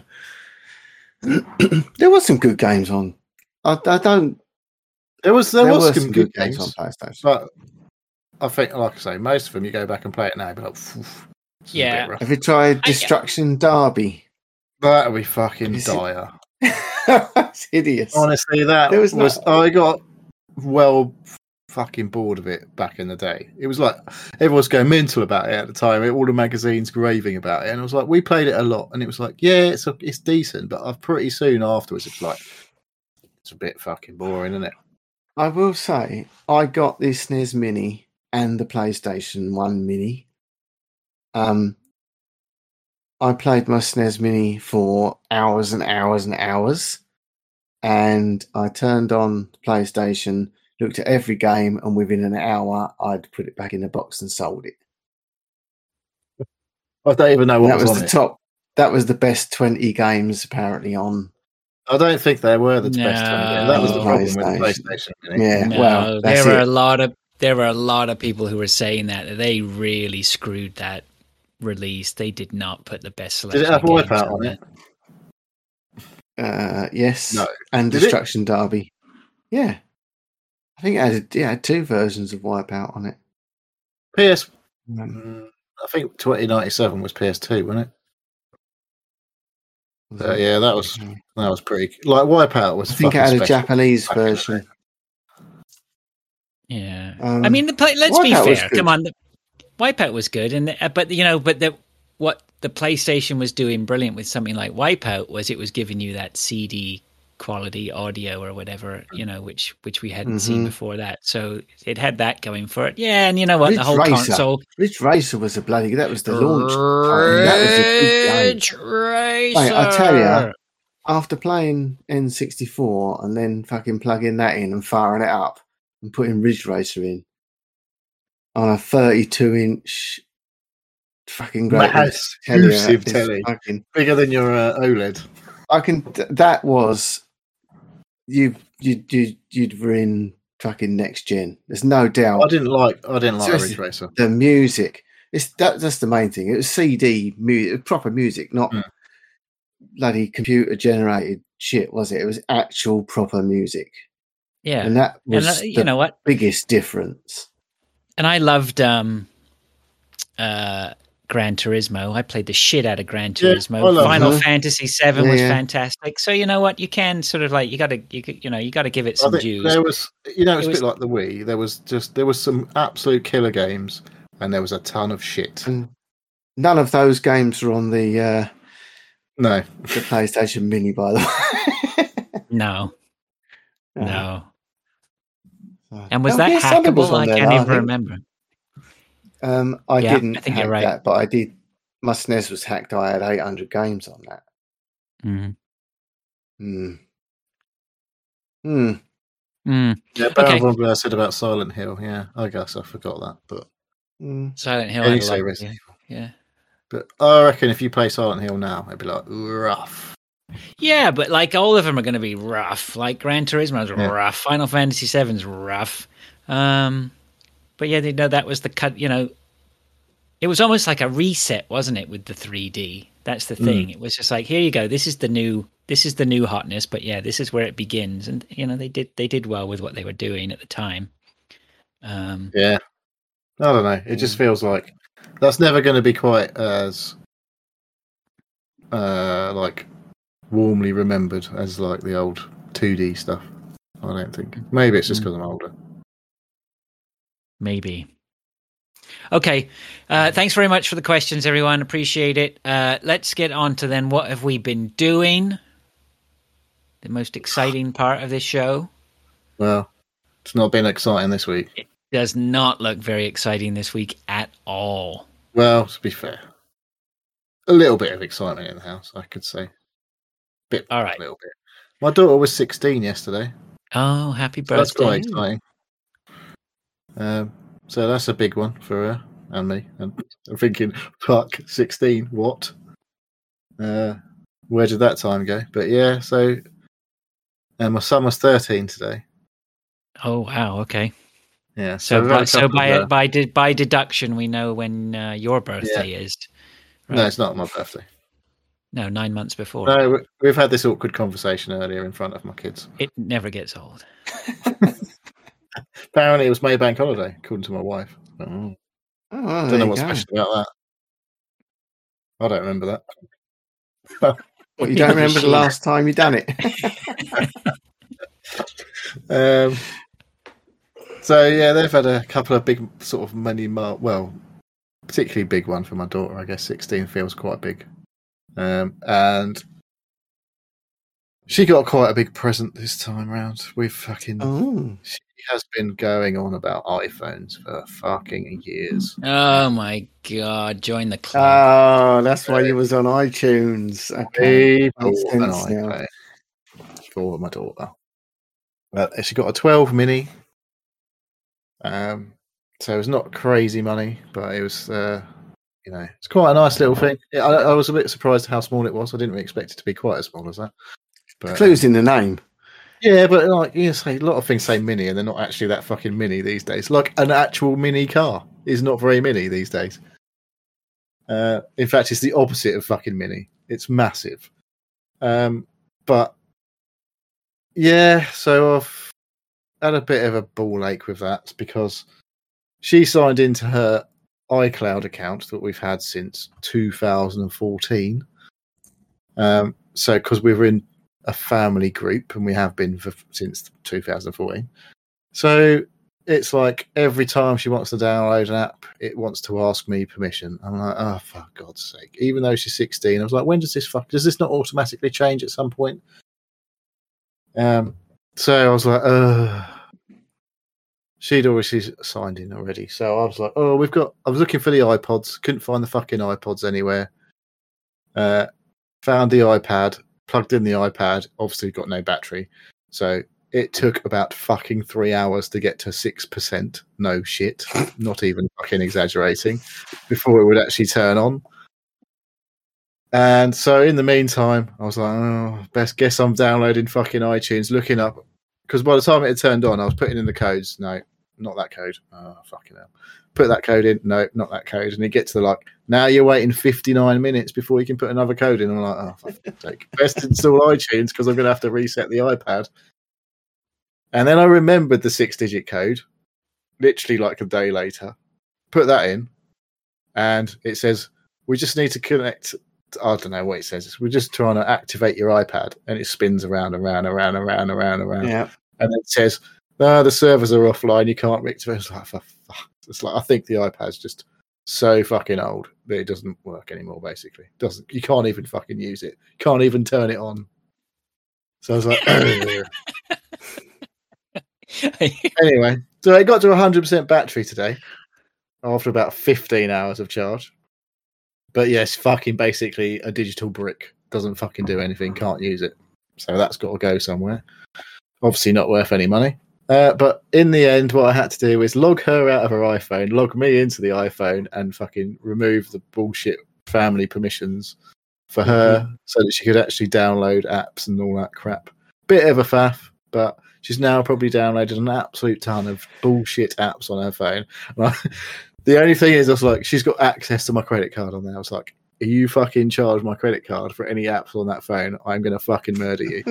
There was some good games on. I don't. There was were some good games on PlayStation. but I think, like I say, most of them you go back and play it now, you'd be like, this is a Yeah. bit rough. Have you tried Destruction Derby? That'll be fucking dire. It's hideous. Honestly, I got well fucking bored of it back in the day. It was like everyone was going mental about it at the time. All the magazines raving about it, and it was like we played it a lot, and it was like, yeah, it's decent, but I've pretty soon afterwards it's like it's a bit fucking boring, isn't it? I will say I got the SNES Mini and the PlayStation 1 Mini. I played my SNES Mini for hours and hours and hours, and I turned on the PlayStation, looked at every game, and within an hour, I'd put it back in the box and sold it. I don't even know what that was on the it. top. That was the best 20 games apparently on. I don't think they were the best 20 games. That was the problem with the PlayStation Mini. Yeah, No, well, there were a lot of people who were saying that they really screwed that release. They did not put the best selection. Did it have Wipeout on it? Yes. No. And Destruction Derby. Yeah. I think it had two versions of Wipeout on it. I think 2097 was PS2, wasn't it? Yeah, that was pretty. Like Wipeout was. I think it had a Japanese version. Yeah, I mean, let's be fair. Come on, Wipeout was good, what the PlayStation was doing brilliant with something like Wipeout was it was giving you that CD quality audio or whatever, which we hadn't seen before that. So it had that going for it. Yeah, and you know what, Ridge the whole console. Ridge Racer was that was the launch. That was a good game. Racer. Mate, I tell you, after playing N64 and then fucking plugging that in and firing it up and putting Ridge Racer in on a 32-inch fucking great massive telly, bigger than your OLED. That was you'd were in fucking next gen. There's no doubt. I didn't like Ridge Racer. The music. That's the main thing. It was CD music, proper music, not bloody computer generated shit, was it? It was actual proper music. Yeah, and that was the biggest difference. And I loved Gran Turismo. I played the shit out of Gran Turismo. Final Fantasy VII was fantastic. So you know what, you can sort of like you got to give it some dues. There was, it was a bit like the Wii. There was some absolute killer games, and there was a ton of shit. And none of those games were on the the PlayStation Mini, by the way. No. And was that hackable? I can't even remember. I didn't. I think hack you're right. That, but I did. My SNES was hacked. I had 800 games on that. Yeah, probably I said about Silent Hill. Yeah, I guess I forgot that, but Silent Hill. Yeah, had you a say lot, Resident Evil. yeah. But I reckon if you play Silent Hill now, it'd be like rough. Yeah, but like all of them are going to be rough. Like Gran Turismo's Yeah. rough. Final Fantasy VII's rough. But yeah, that was the cut. It was almost like a reset, wasn't it, with the 3D? That's the thing. It was just like, here you go. This is the new hotness. But yeah, this is where it begins. And they did well with what they were doing at the time. Yeah, I don't know. It just feels like that's never going to be quite as like warmly remembered as like the old 2D stuff. I don't think. Maybe it's just because I'm older. Maybe. Okay. Thanks very much for the questions, everyone. Appreciate it. Let's get on to then what have we been doing? The most exciting part of this show. Well, it's not been exciting this week. It does not look very exciting this week at all. Well, to be fair, a little bit of excitement in the house, I could say. All right. A little bit. My daughter was 16 yesterday. Oh, happy birthday. So that's quite exciting. So that's a big one for her and me. And I'm thinking, fuck, 16, what? Where did that time go? But yeah, so... And my son was 13 today. Oh, wow, okay. Yeah. So by deduction, we know when your birthday is. Right? No, it's not my birthday. No, 9 months before. No, we've had this awkward conversation earlier in front of my kids. It never gets old. Apparently, it was May Bank holiday, according to my wife. Oh, don't know what's special about that. I don't remember that. What, you don't remember the last time you done it? So yeah, they've had a couple of big sort of money particularly big one for my daughter. I guess 16 feels quite big, and she got quite a big present this time round. She has been going on about iPhones for fucking years. Oh my god! Join the club. Oh, that's why you was on iTunes. Okay, for my daughter. She got a 12 mini. So it was not crazy money, but it was, it's quite a nice little thing. I was a bit surprised how small it was. I didn't really expect it to be quite as small as that. But, the clue's in the name. Yeah, but like say a lot of things say mini, and they're not actually that fucking mini these days. Like an actual mini car is not very mini these days. In fact, it's the opposite of fucking mini. It's massive. But yeah, so I've had a bit of a ball ache with that because she signed into her iCloud account that we've had since 2014. So because we were in a family group and we have been since 2014. So it's like every time she wants to download an app, it wants to ask me permission. I'm like, oh, for God's sake. Even though she's 16, I was like, when does this not automatically change at some point? So I was like, she'd already signed in already. So I was like, I was looking for the iPods, couldn't find the fucking iPods anywhere. Found the iPad, plugged in the iPad, obviously got no battery. So it took about fucking 3 hours to get to 6%. No shit. Not even fucking exaggerating. Before it would actually turn on. And so in the meantime, I was like, best guess I'm downloading fucking iTunes, looking up. Because by the time it had turned on, I was putting in the codes. No, not that code. Oh, fucking hell. Put that code in. No, not that code. And you get to now you're waiting 59 minutes before you can put another code in. I'm like, oh, for fuck's sake. Best install iTunes because I'm going to have to reset the iPad. And then I remembered the 6-digit code, literally like a day later. Put that in. And it says, we just need to connect. I don't know what it says. We're just trying to activate your iPad. And it spins around and round and round and round and round and round. Yeah. And it says, no, the servers are offline. You can't reach them. It's like, for fuck. It's like, I think the iPad's just so fucking old that it doesn't work anymore, basically. You can't even fucking use it. Can't even turn it on. So I was like, Anyway, so it got to 100% battery today after about 15 hours of charge. But yes, fucking basically a digital brick. Doesn't fucking do anything, can't use it. So that's got to go somewhere. Obviously not worth any money. But in the end, what I had to do is log her out of her iPhone, log me into the iPhone, and fucking remove the bullshit family permissions for her so that she could actually download apps and all that crap. Bit of a faff, but she's now probably downloaded an absolute ton of bullshit apps on her phone. The only thing is, I was like, she's got access to my credit card on there. I was like, if you fucking charge my credit card for any apps on that phone, I'm going to fucking murder you.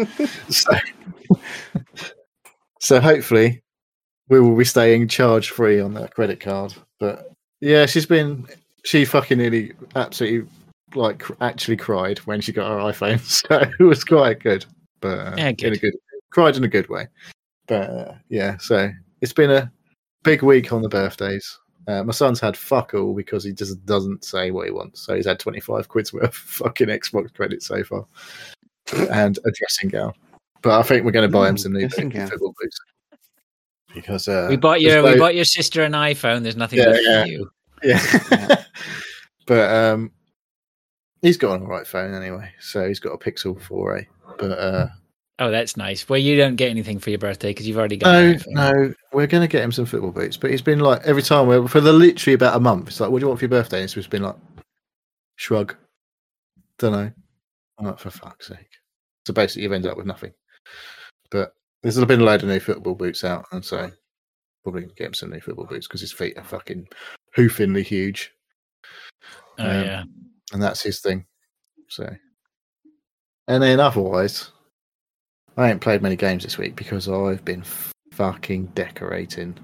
So hopefully we will be staying charge free on that credit card. But yeah, she fucking nearly absolutely actually cried when she got her iPhone. So it was quite good, but cried in a good way. But yeah, so it's been a big week on the birthdays. My son's had fuck all because he just doesn't say what he wants. So he's had 25 quid's worth of fucking Xbox credit so far and a dressing gown. But I think we're going to buy him some new football boots. Because we bought your sister an iPhone. There's nothing left for you. Yeah. But he's got an alright phone anyway. So he's got a Pixel 4a. But oh, that's nice. Well, you don't get anything for your birthday because you've already got No, we're going to get him some football boots. But he's been like, every time, for literally about a month, it's like, what do you want for your birthday? And it's just been like, shrug. Don't know. I'm like, for fuck's sake. So basically, you've ended up with nothing. But there's been a load of new football boots out, and so probably get him some new football boots because his feet are fucking hoofingly huge. Oh, yeah. And that's his thing. So, and then otherwise, I ain't played many games this week because I've been fucking decorating.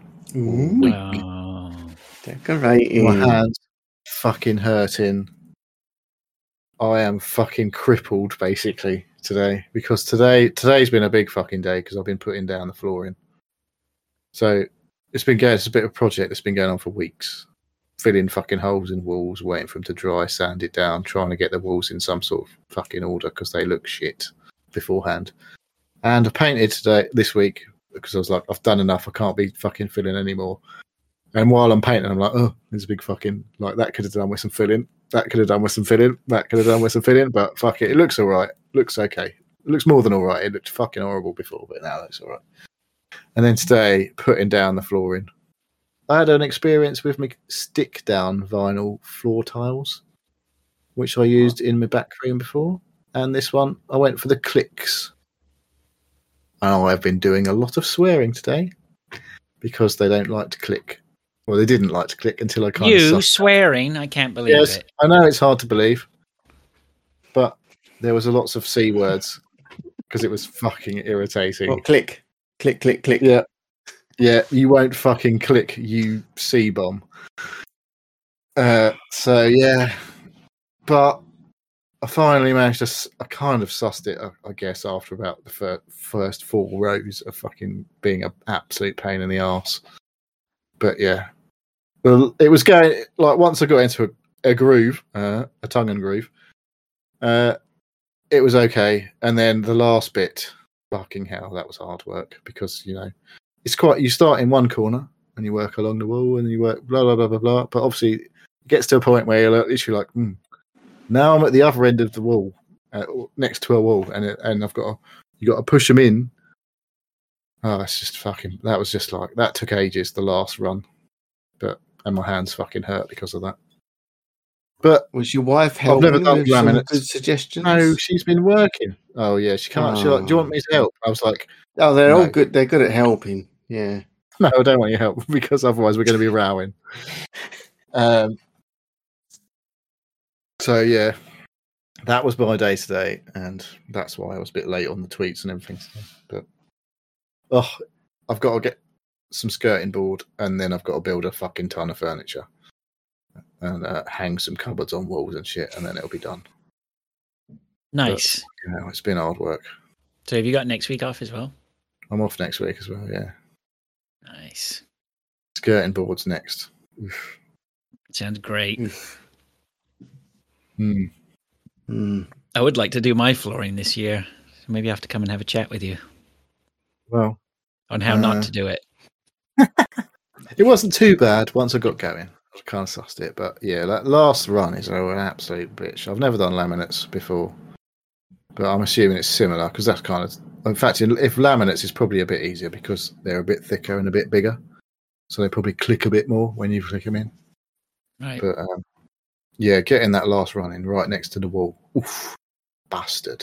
Decorating. My hands fucking hurting. I am fucking crippled basically today because today's been a big fucking day because I've been putting down the flooring. So it's a bit of a project that's been going on for weeks. Filling fucking holes in walls, waiting for them to dry, sand it down, trying to get the walls in some sort of fucking order because they look shit beforehand. And I painted this week because I was like, I've done enough. I can't be fucking filling anymore. And while I'm painting, I'm like, oh, there's a big fucking, like, that could have done with some filling. That could have done with some filling. That could have done with some filling. But fuck it. It looks all right. Looks okay. It looks more than all right. It looked fucking horrible before, but now it looks all right. And then today, putting down the flooring. I had an experience with my stick down vinyl floor tiles, which I used in my back room before. And this one, I went for the clicks. And I've been doing a lot of swearing today because they don't like to click. Well, they didn't like to click until I kind of... You swearing? I can't believe it. I know it's hard to believe. But there was lots of C words because it was fucking irritating. Well, click. Click, click, click. Yeah. Yeah, you won't fucking click, you C-bomb. So, yeah. But I finally managed to... I kind of sussed it, I guess, after about the first 4 rows of fucking being an absolute pain in the arse. But, yeah. Well, it was going... Like, once I got into a groove, a tongue and groove, it was okay. And then the last bit, fucking hell, that was hard work. Because, you know, it's quite... You start in one corner, and you work along the wall, and you work blah, blah, blah, blah, blah. But obviously, it gets to a point where you're literally like, now I'm at the other end of the wall, next to a wall, and I've got you got to push them in. Oh, it's just fucking. That was just like that took ages. The last run, and my hands fucking hurt because of that. But was your wife helping? I've never done laminates. Good suggestions. No, she's been working. Oh yeah, she can't. She's like, do you want me to help? I was like, oh, they're all good. They're good at helping. Yeah. No, I don't want your help because otherwise we're going to be rowing. So yeah, that was my day today, and that's why I was a bit late on the tweets and everything. But I've got to get some skirting board, and then I've got to build a fucking ton of furniture and hang some cupboards on walls and shit, and then it'll be done. Nice. But, you know, it's been hard work. So have you got next week off as well? I'm off next week as well. Yeah. Nice. Skirting boards next. Oof. Sounds great. I would like to do my flooring this year. So maybe I have to come and have a chat with you. Well, on how not to do it. It wasn't too bad once I got going. I kind of sussed it, but yeah, that last run is an absolute bitch. I've never done laminates before, but I'm assuming it's similar because that's kind of. In fact, if laminates is probably a bit easier because they're a bit thicker and a bit bigger, so they probably click a bit more when you click them in. Right. But yeah, getting that last run in right next to the wall, oof, bastard.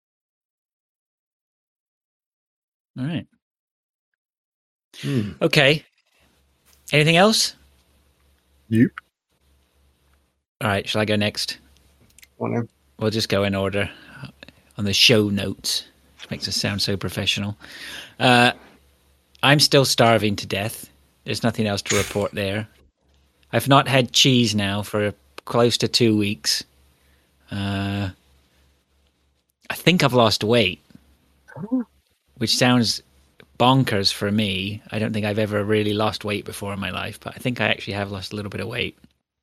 All right. Hmm. Okay. Anything else? Nope. All right. Shall I go next? Whatever. We'll just go in order on the show notes. Which makes us sound so professional. I'm still starving to death. There's nothing else to report there. I've not had cheese now for close to 2 weeks. I think I've lost weight, which sounds bonkers for me. I don't think I've ever really lost weight before in my life, but I think I actually have lost a little bit of weight.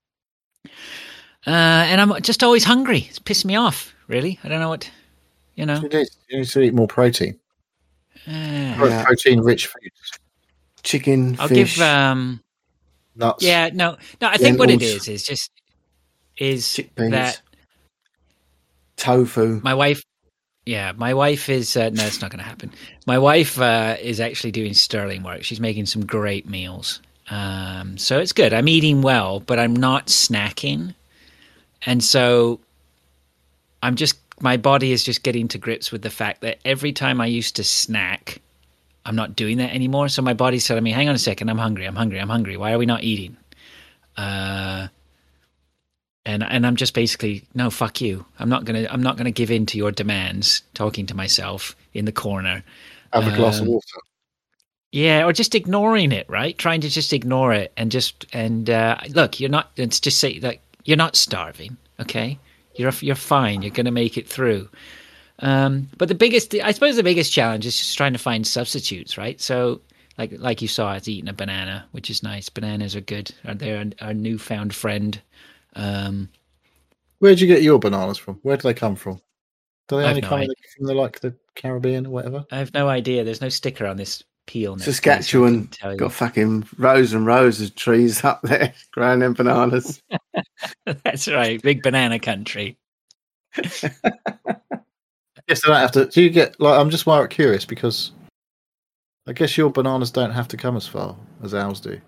And I'm just always hungry. It's pissed me off, really. I don't know what, You need to eat more protein. Yeah. Protein-rich foods. Chicken, I'll fish, give. Nuts. Yeah, no. I think what it Lentils. is chickpeas, that tofu. my wife. Yeah, my wife is. No, it's not going to happen. My wife is actually doing sterling work. She's making some great meals. So it's good. I'm eating well, but I'm not snacking. And so my body is just getting to grips with the fact that every time I used to snack, I'm not doing that anymore. So my body's telling me, hang on a second, I'm hungry. Why are we not eating? And I'm just basically, no, fuck you. I'm not gonna give in to your demands, talking to myself in the corner. Have a glass of water. Yeah, or just ignoring it, right? Trying to just ignore it and look, you're not. Let's just say that you're not starving, okay? You're fine. You're going to make it through. But I suppose the biggest challenge is just trying to find substitutes, right? So, like you saw, it's eating a banana, which is nice. Bananas are good. They're our newfound friend. Where'd you get your bananas from? Where do they come from? Do they I've only no come idea. from the Caribbean or whatever? I have no idea. There's no sticker on this peel. next to it, so I Saskatchewan couldn't tell you. got fucking rows and rows of trees up there growing them bananas. That's right, big banana country. Yes, they don't have to. Do you get I'm just curious because I guess your bananas don't have to come as far as ours do.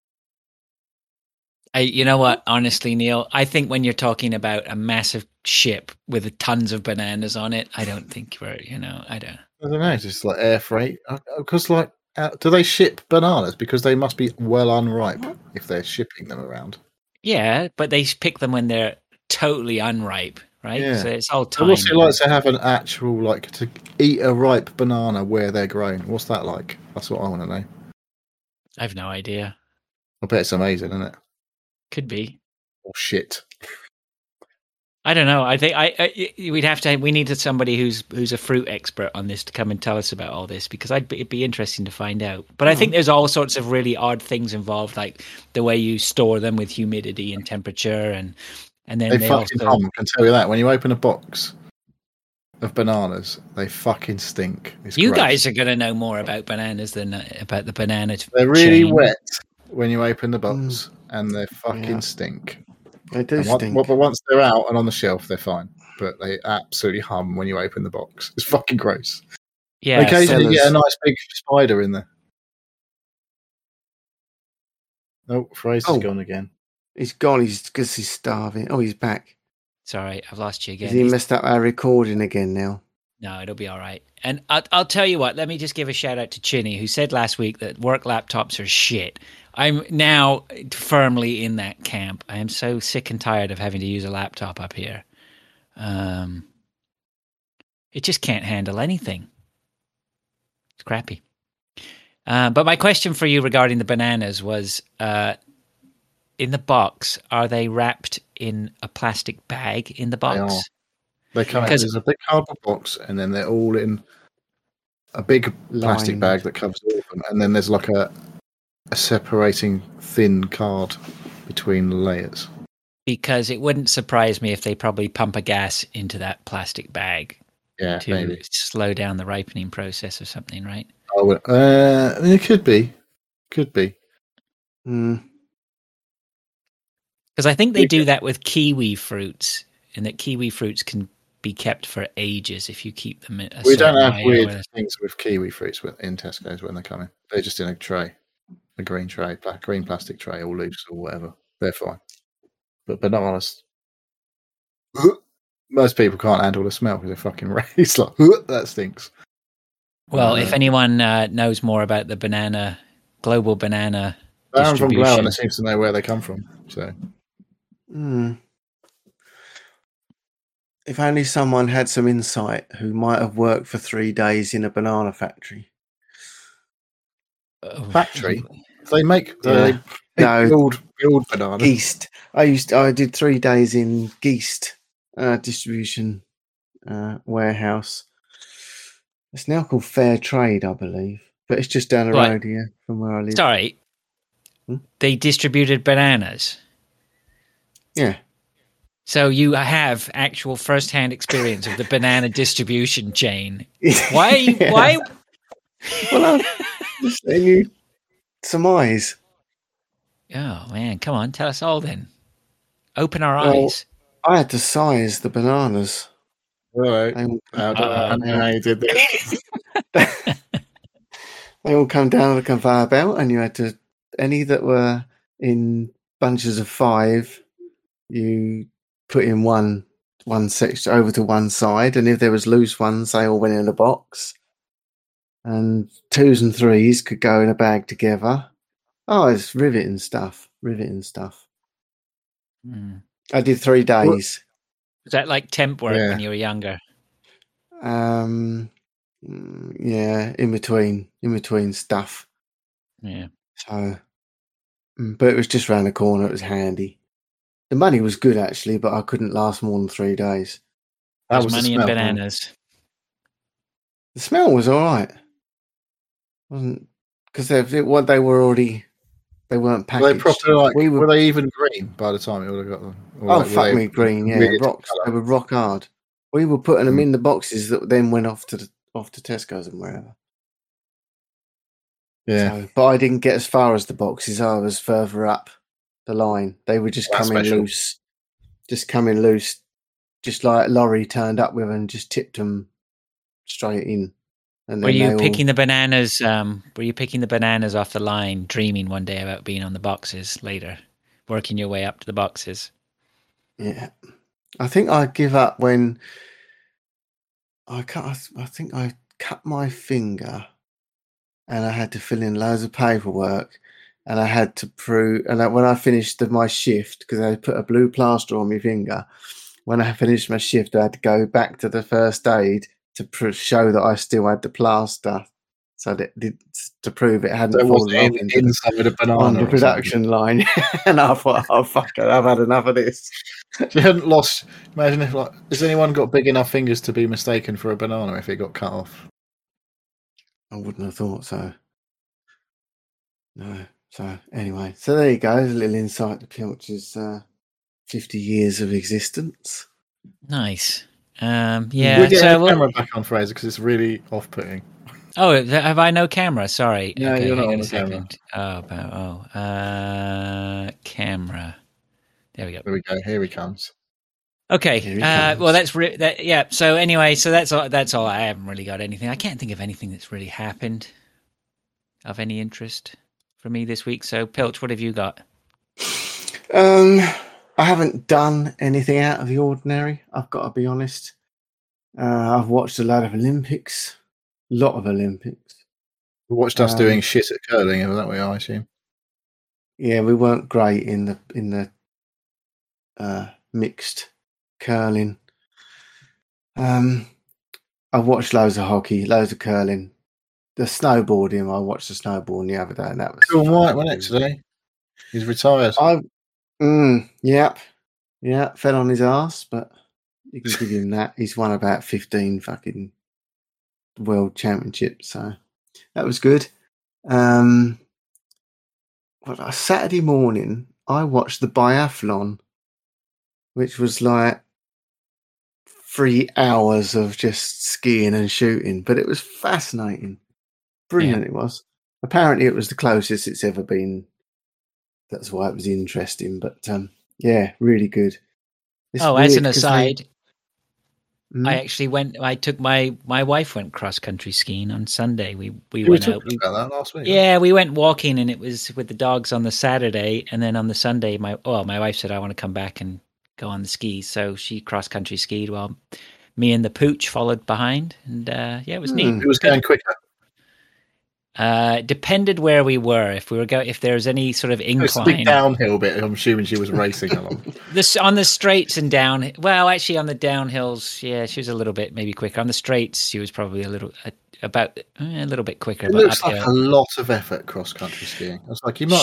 You know what? Honestly, Neil, I think when you're talking about a massive ship with tons of bananas on it, I don't think we're. I don't. I don't know, just like air freight. Because do they ship bananas? Because they must be well unripe if they're shipping them around. Yeah, but they pick them when they're totally unripe, right? Yeah. So it's all So time. what's it like to have an actual to eat a ripe banana where they're grown? What's that like? That's what I want to know. I have no idea. I bet it's amazing, isn't it? Could be. Or shit. I don't know. I think we needed somebody who's a fruit expert on this to come and tell us about all this because it'd be interesting to find out. But I think there's all sorts of really odd things involved, like the way you store them with humidity and temperature, and then they fucking hum. I can tell you that when you open a box of bananas, they fucking stink. It's you gross. guys are going to know more about bananas than about the banana. They're really chain. wet when you open the box, and they fucking stink. They do stink. But once they're out and on the shelf, they're fine. But they absolutely hum when you open the box. It's fucking gross. Yeah. Occasionally you get a nice big spider in there. Oh, Fraser's gone again. He's gone. Because he's starving. Oh, he's back. Sorry, I've lost you again. Has he messed up our recording again now? No, it'll be all right. And I'll tell you what, let me just give a shout out to Chinny, who said last week that work laptops are shit. I'm now firmly in that camp. I am so sick and tired of having to use a laptop up here. It just can't handle anything. It's crappy. But my question for you regarding the bananas was, in the box, are they wrapped in a plastic bag in the box? They come out. There's a big cardboard box, and then they're all in a big plastic bag that covers all of them. And then there's like a separating thin card between the layers. Because it wouldn't surprise me if they probably pump a gas into that plastic bag to maybe slow down the ripening process or something, right? Oh, it could be. Mm. Because I think they do that with kiwi fruits, and that kiwi fruits can be kept for ages if you keep them a We don't certain have way, weird or- things with kiwi fruits in Tesco's when they come in. They're just in a tray, a green tray, green plastic tray, all loose or whatever. They're fine. But bananas, most people can't handle the smell because they're fucking it's like that stinks. Well, if anyone knows more about the global banana Baron from distribution, Glowen seems to know where they come from. So If only someone had some insight who might have worked for 3 days in a banana factory. factory, they make Yeah. they No. build bananas. Geest. I did 3 days in Geest distribution warehouse. It's now called Fair Trade, I believe, but it's just down the Right. road here from where I live. Sorry, they distributed bananas. Yeah. So you have actual first-hand experience of the banana distribution chain. Why? Are you, Yeah. Why? Well, I'm just letting you surmise. Oh man, come on, tell us all then. Open our Well, eyes. I had to size the bananas. Right. They all, I don't know how you did this. they all come down the conveyor belt, and you had to any that were in bunches of 5. You put in one section over to one side, and if there was loose ones, they all went in a box. And 2s and 3s could go in a bag together. Oh, it's riveting stuff. Mm. I did 3 days. Was that like temp work Yeah. when you were younger? Yeah, in between stuff. Yeah. So, but it was just round the corner. It was handy. The money was good actually, but I couldn't last more than 3 days. That There's was the money in smell. bananas. The smell was all right. Wasn't because they weren't packaged. Were they proper like? We were they even green by the time it would have got them? Or Oh, like, were fuck they me green, yeah. weird Rocks. colour? They were rock hard. We were putting them Mm. in the boxes that then went off to Tesco's and wherever. Yeah. So, but I didn't get as far as the boxes. I was further up the line. They were just That's coming special. loose. Just like Laurie turned up with and just tipped them straight in. And Were then you picking the bananas? Were you picking the bananas off the line, dreaming one day about being on the boxes later, working your way up to the boxes? Yeah, I think I give up when I think I cut my finger, and I had to fill in loads of paperwork, and I had to prove. And when I finished my shift, because I put a blue plaster on my finger, when I finished my shift, I had to go back to the first aid to show that I still had the plaster, so that to prove it hadn't So it fallen wasn't off into inside a banana on the or production line. And I thought, oh fuck it, I've had enough of this. something. You hadn't lost. Imagine if, like, has anyone got big enough fingers to be mistaken for a banana if it got cut off? I wouldn't have thought so. No. So anyway, so there you go. There's a little insight to Pilch's 50 years of existence. Nice. We're Yeah. getting So, the camera back on, Fraser, because it's really off-putting. oh, have I no camera? Sorry. No, okay, you're not hang on a the camera. second. Camera. There we go. There we go. Here he comes. Okay. Here he comes. Well, that's yeah. So anyway, so that's all. That's all. I haven't really got anything. I can't think of anything that's really happened of any interest for me this week. So, Pilch, what have you got? I haven't done anything out of the ordinary. I've got to be honest. I've watched a lot of Olympics. You watched us doing shit at curling, is that what I assume? Yeah, we weren't great in the mixed curling. I watched loads of hockey, loads of curling. The snowboarding, I watched the snowboarding the other day, and that was Cool White, wasn't it, today? He's retired. Yeah, fell on his ass, but you can give him that. He's won about 15 fucking world championships, so that was good. But a Saturday morning, I watched the biathlon, which was like 3 hours of just skiing and shooting, but it was fascinating. Brilliant. It was. Apparently it was the closest it's ever been. That's why it was interesting, but yeah, really good. It's as weird an 'cause aside, I actually went. I took my wife went cross country skiing on Sunday. We You were went out. talking about that last week. Yeah, we went walking, and it was with the dogs on the Saturday, and then on the Sunday, my wife said I want to come back and go on the skis, so she cross country skied while me and the pooch followed behind, and yeah, it was neat. It was going quicker. Depended where we were. If there was any sort of It was a big incline, downhill bit. I'm assuming she was racing along. on the straights and down. Well, actually, on the downhills, yeah, she was a little bit maybe quicker. On the straights, she was probably a little bit quicker. It but looks like uphill. a lot of effort cross country skiing. It's like you might.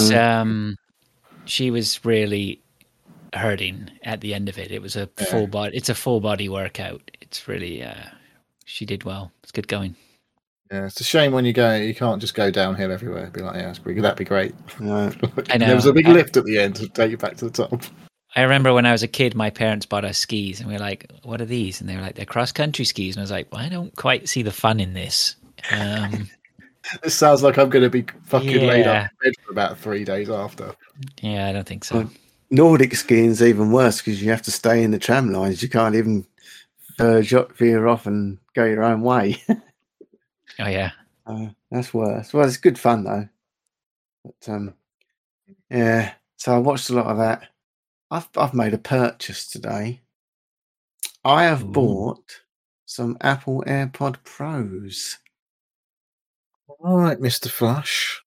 She was really hurting at the end of it. It was a full body. It's a full body workout. It's really. She did well. It's good going. Yeah, it's a shame when you can't just go downhill everywhere. Be like, yeah, it's pretty good. That'd be great. No. I know. There was a big lift at the end to take you back to the top. I remember when I was a kid, my parents bought us skis, and we were like, "What are these?" And they were like, "They're cross country skis." And I was like, well, "I don't quite see the fun in this." This sounds like I'm going to be fucking laid up Yeah. in bed for about 3 days after. Yeah, I don't think so. Nordic skiing's even worse because you have to stay in the tram lines. You can't even veer off and go your own way. Oh yeah. That's worse. Well, it's good fun though. But yeah. So I watched a lot of that. I've made a purchase today. I have bought some Apple AirPod Pros. All right, Mr. Flush.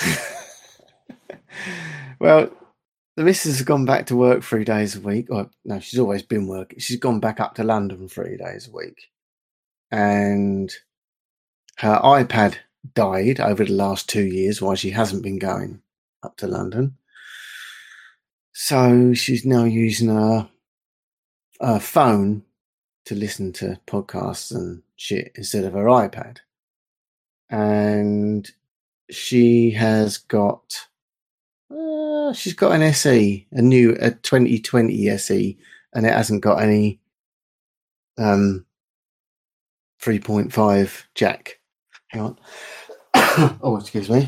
Well, the missus has gone back to work 3 days a week. Or, no, she's always been working. She's gone back up to London 3 days a week. And her iPad died over the last 2 years while she hasn't been going up to London. So she's now using her phone to listen to podcasts and shit instead of her iPad. And she has got an SE, a 2020 SE, and it hasn't got any 3.5 jack. Hang on. Oh, excuse me.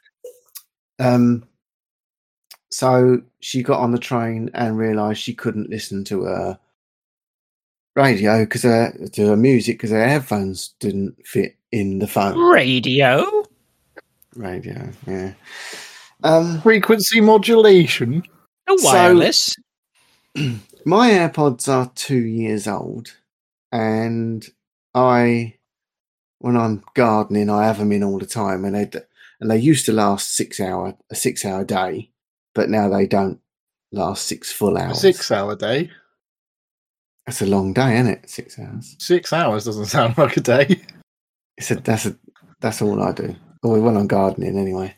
So she got on the train and realised she couldn't listen to her radio to her music because her headphones didn't fit in the phone. Radio, Yeah. Frequency modulation. the wireless. My AirPods are 2 years old, and when I'm gardening, I have them in all the time, and they used to last a 6 hour day, but now they don't last 6 full hours. A 6 hour day. That's a long day, isn't it? 6 hours. 6 hours doesn't sound like a day. That's all I do. Or when I'm gardening, anyway.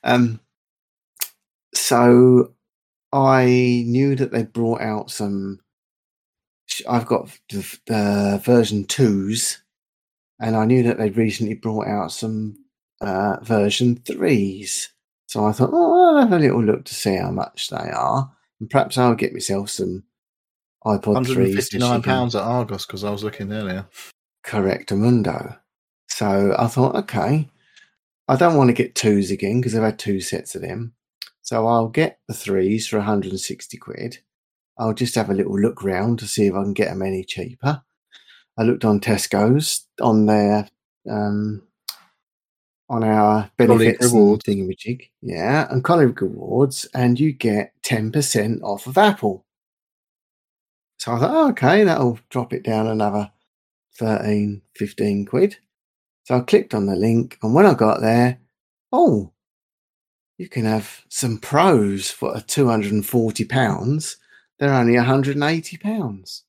So I knew that they brought out some. I've got the version 2s, and I knew that they'd recently brought out some version 3s. So I thought, I'll have a little look to see how much they are, and perhaps I'll get myself some iPod 3s. £159 at Argos because I was looking earlier. Correctamundo. So I thought, okay, I don't want to get 2s again because I've had 2 sets of them. So I'll get the 3s for 160 quid. I'll just have a little look round to see if I can get them any cheaper. I looked on Tesco's on their on our benefits rewards thingamajig. Yeah, and colleague rewards, and you get 10% off of Apple. So I thought, okay, that'll drop it down another 13, 15 quid. So I clicked on the link, and when I got there, you can have some Pros for £240. They're only £180.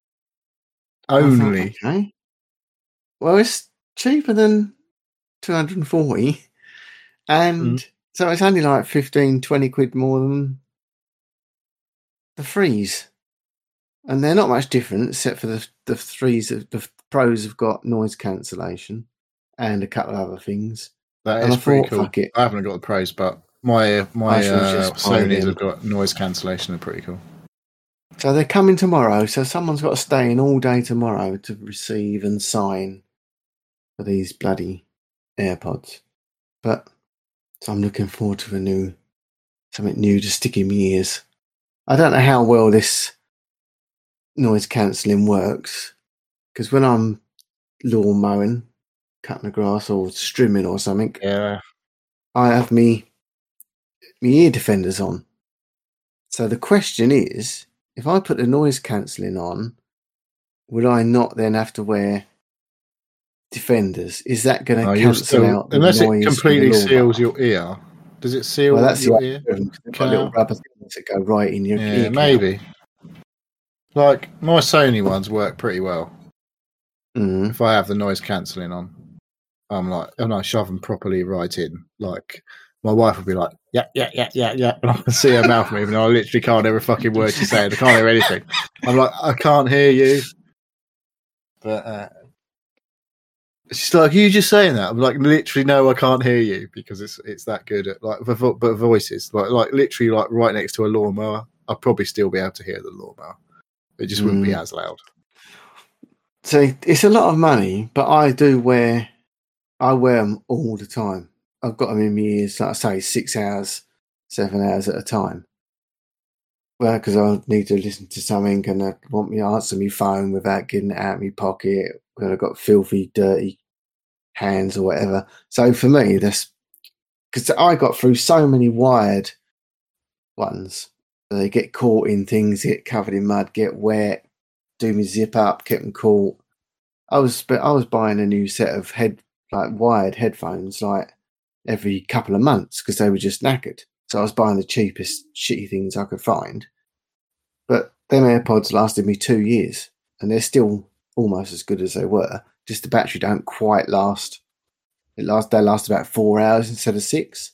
Only. Thought, okay. Well, it's cheaper than 240, and so it's only like 15, 20 quid more than the 3s. And they're not much different, except for the 3s. The Pros have got noise cancellation and a couple of other things. That is pretty cool. I haven't got the Pros, but my Sony's have got noise cancellation. Are pretty cool. So they're coming tomorrow. So someone's got to stay in all day tomorrow to receive and sign for these bloody AirPods. But so I'm looking forward to something new to stick in my ears. I don't know how well this noise cancelling works. because when I'm lawn mowing, cutting the grass or strimming or something, Yeah. I have me ear defenders on. So the question is, if I put the noise cancelling on, will I not then have to wear defenders? Is that going to cancel out the unless noise it completely from the seals lawnmower? your ear. Does it seal Well, that's your the ear problem. They've got canal? little rubber things that go right in your Yeah, ear canal. maybe. Like my Sony ones work pretty well. Mm. If I have the noise cancelling on, and I shove them properly right in. Like my wife would be like, yeah, and I can see her mouth moving. I literally can't hear a fucking word she's saying. I can't hear anything. I'm like, I can't hear you. But she's like, you just saying that? I'm like, literally, no, I can't hear you because it's that good at like, but voices like literally like right next to a lawnmower. I'd probably still be able to hear the lawnmower. It just wouldn't be as loud. So it's a lot of money, but I wear them all the time. I've got them in my ears, like I say, 6 hours, 7 hours at a time. Well, because I need to listen to something and I want me to answer my phone without getting it out of my pocket when I've got filthy, dirty hands or whatever. So for me, that's because I got through so many wired ones. They get caught in things, get covered in mud, get wet, do me zip up, get them caught. I was buying a new set of wired headphones like every couple of months because they were just knackered. So I was buying the cheapest shitty things I could find. But them AirPods lasted me 2 years and they're still almost as good as they were. Just the battery don't quite last. They last about 4 hours instead of 6.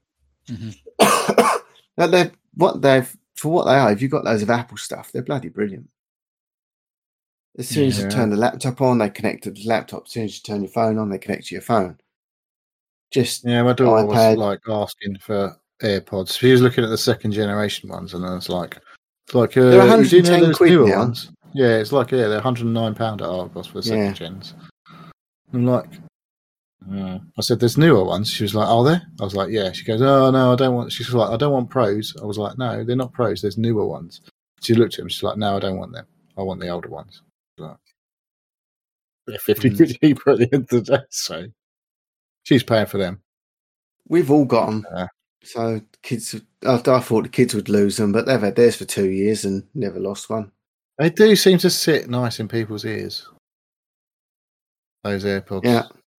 Mm-hmm. For what they are, if you've got loads of Apple stuff, they're bloody brilliant. As soon as you turn the laptop on, they connect to the laptop. As soon as you turn your phone on, they connect to your phone. My daughter was like asking for AirPods. She was looking at the second generation ones, and I was like, they're 110 quid newer now. Ones? Yeah, it's like they're £109 at Argos for the second gens. I'm like, I said, there's newer ones. She was like, are there? I was like, yeah. She goes, oh no, I don't want. She's like, I don't want pros. I was like, no, they're not pros. There's newer ones. She looked at them. She's like, no, I don't want them. I want the older ones. Like, they're 50 quid cheaper at the end of the day. So she's paying for them. We've all got them. So kids, I thought the kids would lose them, but they've had theirs for 2 years and never lost one. They do seem to sit nice in people's ears. Those AirPods. Yeah.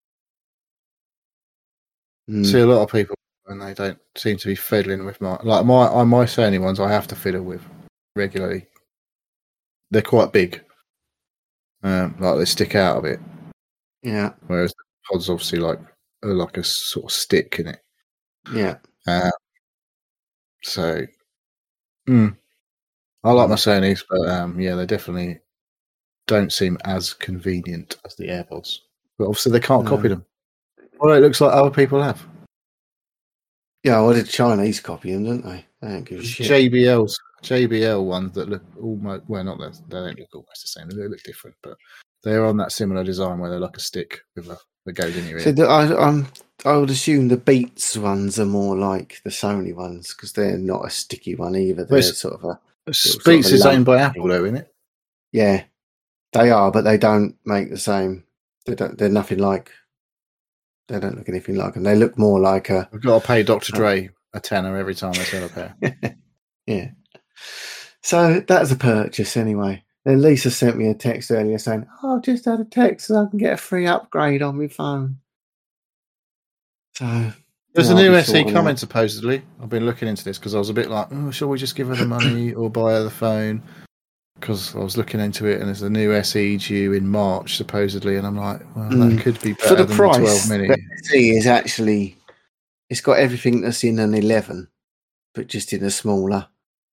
See a lot of people and they don't seem to be fiddling with my Sony ones. I have to fiddle with regularly. They're quite big. Like they stick out a bit. Yeah. Whereas the pods obviously are like a sort of stick in it. Yeah. So, I like my Sonys, but they definitely don't seem as convenient as the AirPods. But obviously they can't copy them. Well, it looks like other people have. Yeah, well, the Chinese copy them, don't they? They don't give a shit. JBL ones that look almost they don't look almost the same. They look different, but they're on that similar design where they're like a stick that goes in your ear. So I would assume the Beats ones are more like the Sony ones because they're not a sticky one either. They're sort of a Beats is owned by Apple, though, isn't it? Yeah, they are, but they don't make the same. They're nothing like. They don't look anything like them. They look more like a. I've got to pay Dr. Dre a tenner every time I sell a pair. Yeah. So that's a purchase anyway. Then Lisa sent me a text earlier saying, I've just had a text so I can get a free upgrade on my phone. So there's a new SE coming, supposedly. I've been looking into this because I was a bit like, shall we just give her the money or buy her the phone? Because I was looking into it and there's a new SE due in March, supposedly. And I'm like, well, that could be better than the 12 mini. The SE is actually, it's got everything that's in an 11, but just in a smaller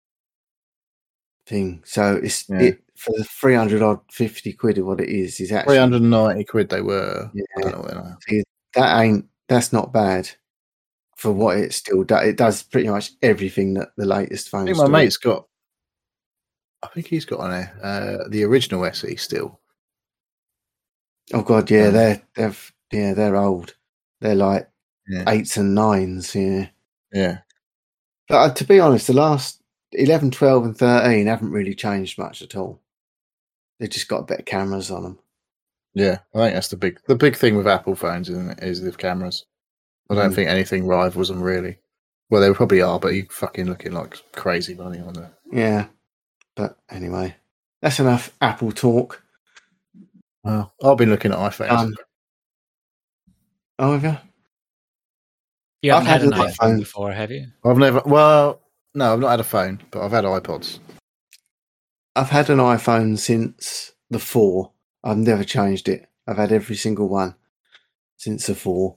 thing. So it's for the 300 odd 50 quid of what it is actually 390 quid they were. Yeah. I don't know what they are. That's not bad for what it still does. It does pretty much everything that the latest phones do. My mate's got, I think he's got the original SE still. Oh god, yeah, they're old. They're like 8s and 9s, yeah. But to be honest, the last 11, 12, and 13 haven't really changed much at all. They've just got better cameras on them. Yeah, I think that's the big thing with Apple phones, isn't it? Is the cameras. I don't think anything rivals them really. Well, they probably are, but you fucking looking like crazy money on there. Yeah, but anyway, that's enough Apple talk. Well, I've been looking at iPhones. Oh, have you? You haven't I've had an had an iPhone iPhone. before, have you? I've never. Well, no, I've not had a phone, but I've had iPods. I've had an iPhone since the 4. I've never changed it. I've had every single one since the 4.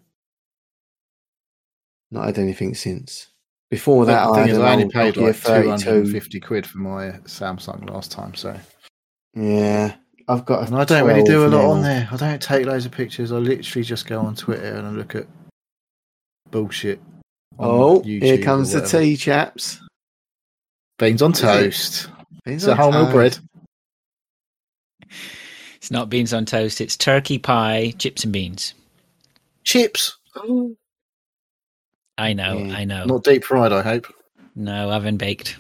Not had anything since. Before that, The thing is, I only old paid Nokia like 32. 250 quid for my Samsung last time, so. Yeah, I've got. And I don't really do a 12 lot now. on there. I don't take loads of pictures. I literally just go on Twitter and I look at bullshit. On Oh, YouTube here comes or the whatever. tea, chaps. Beans on Is it? toast. Beans It's a on wholemeal toast. bread. It's not beans on toast. It's turkey pie, chips and beans. Chips. I know, Yeah. I know. Not deep fried, I hope. No, oven baked.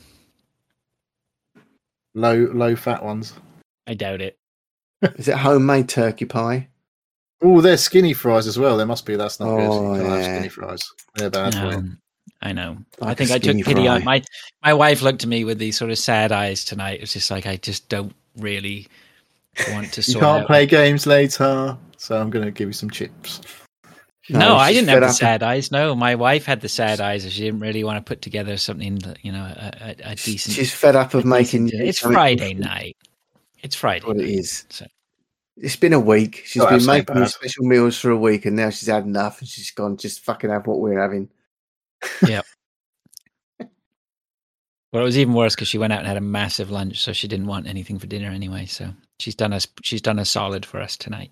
Low fat ones. I doubt it. Is it homemade turkey pie? Oh, they're skinny fries as well. There must be. That's not good. Oh, You can't have yeah. skinny fries. They're bad for you. I know. Like I think a I took skinny pity on fry. my wife looked at me with these sort of sad eyes tonight. It's just like I just don't really want to You sort can't out. play games later, so I'm going to give you some chips. No, I she's didn't fed have the up. sad eyes. No, my wife had the sad eyes, and she didn't really want to put together something, a decent. She's fed up of making. decent dinner. It's something Friday different. night. It's Friday. What it night, is. so. It's been a week. She's Oh, been that's not making these bad. special meals for a week, and now she's had enough, and she's gone. Just fucking have what we're having. Yeah. Well, it was even worse because she went out and had a massive lunch, so she didn't want anything for dinner anyway. So she's done a solid for us tonight.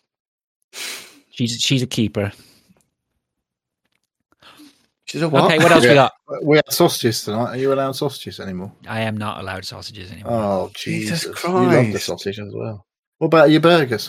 She's a keeper. She's a what? Okay, what else we got? We had sausages tonight. Are you allowed sausages anymore? I am not allowed sausages anymore. Oh, Jesus Jesus. You love the Christ. sausage as well. What about your burgers?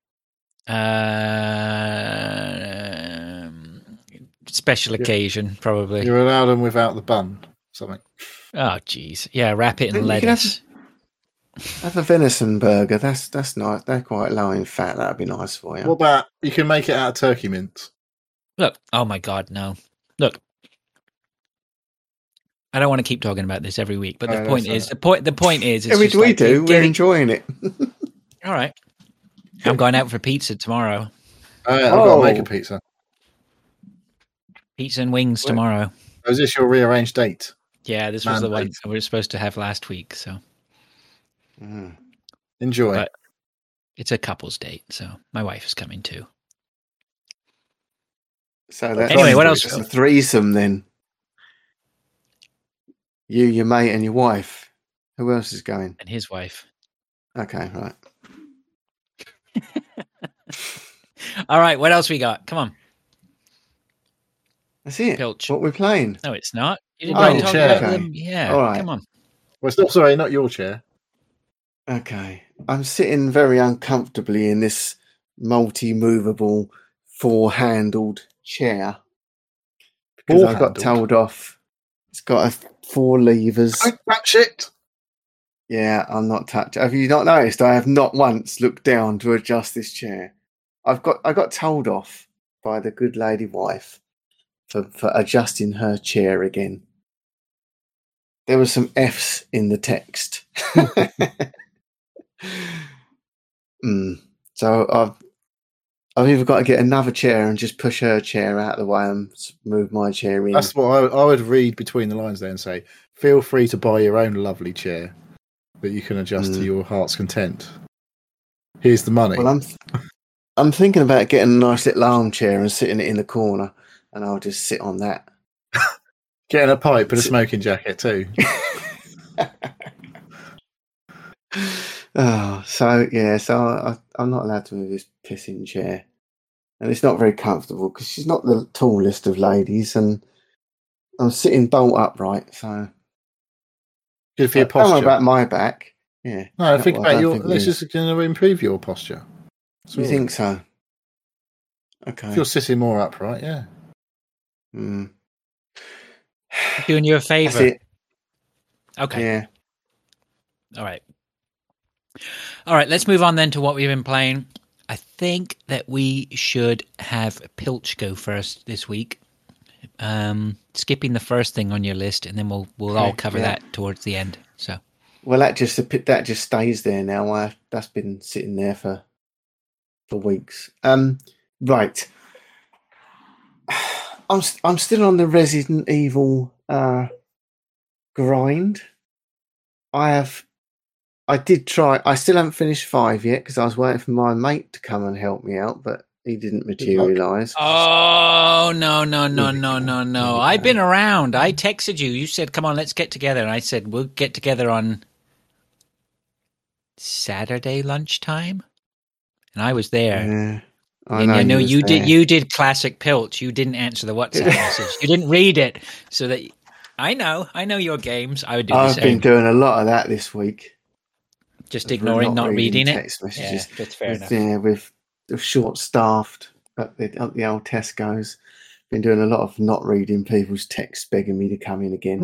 Special occasion, probably. You're allowed them without the bun. Something. Oh, jeez. Yeah, wrap it in You can lettuce. Have a venison burger. That's nice. They're quite low in fat. That'd be nice for you. What about you can make it out of turkey mince? Look, oh my God, no. Look, I don't want to keep talking about this every week, but No, the point that's is, the point is, it's Every just we like do. We're getting- enjoying it. all right. I'm going out for pizza tomorrow. Oh, yeah, I've got to make Oh. a pizza. Pizza and wings Wait. tomorrow. Oh, is this your rearranged date? Yeah, this was the one Mandate. we were supposed to have last week, so Mm. Enjoy. But- it's a couple's date, so my wife is coming too. So that's Anyway, what else? It's a threesome then. You, your mate, and your wife. Who else is going? And his wife. Okay, right. All right, what else we got? Come on, That's it. Pilch. What we're playing. No, it's not. You didn't Oh, want to talk chair. about Okay. them. Yeah, All right. come on. Well, it's sorry, not your chair. Okay. I'm sitting very uncomfortably in this multi-movable, four-handled chair because I got Four-handled? told off. It's got 4 levers. Don't touch it. Yeah, I'm not touched. Have you not noticed? I have not once looked down to adjust this chair. I got told off by the good lady wife for adjusting her chair again. There were some F's in the text. So I've either got to get another chair and just push her chair out of the way and move my chair in. That's what I would read between the lines there and say, feel free to buy your own lovely chair that you can adjust to your heart's content. Here's the money. Well, I'm thinking about getting a nice little armchair and sitting it in the corner, and I'll just sit on that. Getting a pipe and a smoking jacket too. Oh, so I'm not allowed to move this pissing chair, and it's not very comfortable because she's not the tallest of ladies, and I'm sitting bolt upright. So Good for your don't worry posture. about my back. Yeah, No, think I about don't your. think it This is. is going to improve your posture. You think so? Okay. If you're sitting more upright, yeah. Mm. Doing you a That's favor. it. Okay. Yeah. All right. All right. Let's move on then to what we've been playing. I think that we should have Pilch go first this week. Skipping the first thing on your list, and then we'll all cover that towards the end. So, well, that just stays there now. That's been sitting there for weeks. Right. I'm still on the Resident Evil grind. I did try. I still haven't finished 5 yet because I was waiting for my mate to come and help me out, but he didn't materialise. Oh, no. I've been around. I texted you. You said, come on, let's get together. And I said, we'll get together on Saturday lunchtime. And I was there. Yeah, I know you did. You did classic Pilch. You didn't answer the WhatsApp message. You didn't read it. So that I know your games. I would do the same. I've been doing a lot of that this week. Just ignoring, not reading it. Text messages. Yeah, that's fair enough. Yeah, with short-staffed at the old Tesco's. Been doing a lot of not reading people's texts, begging me to come in again.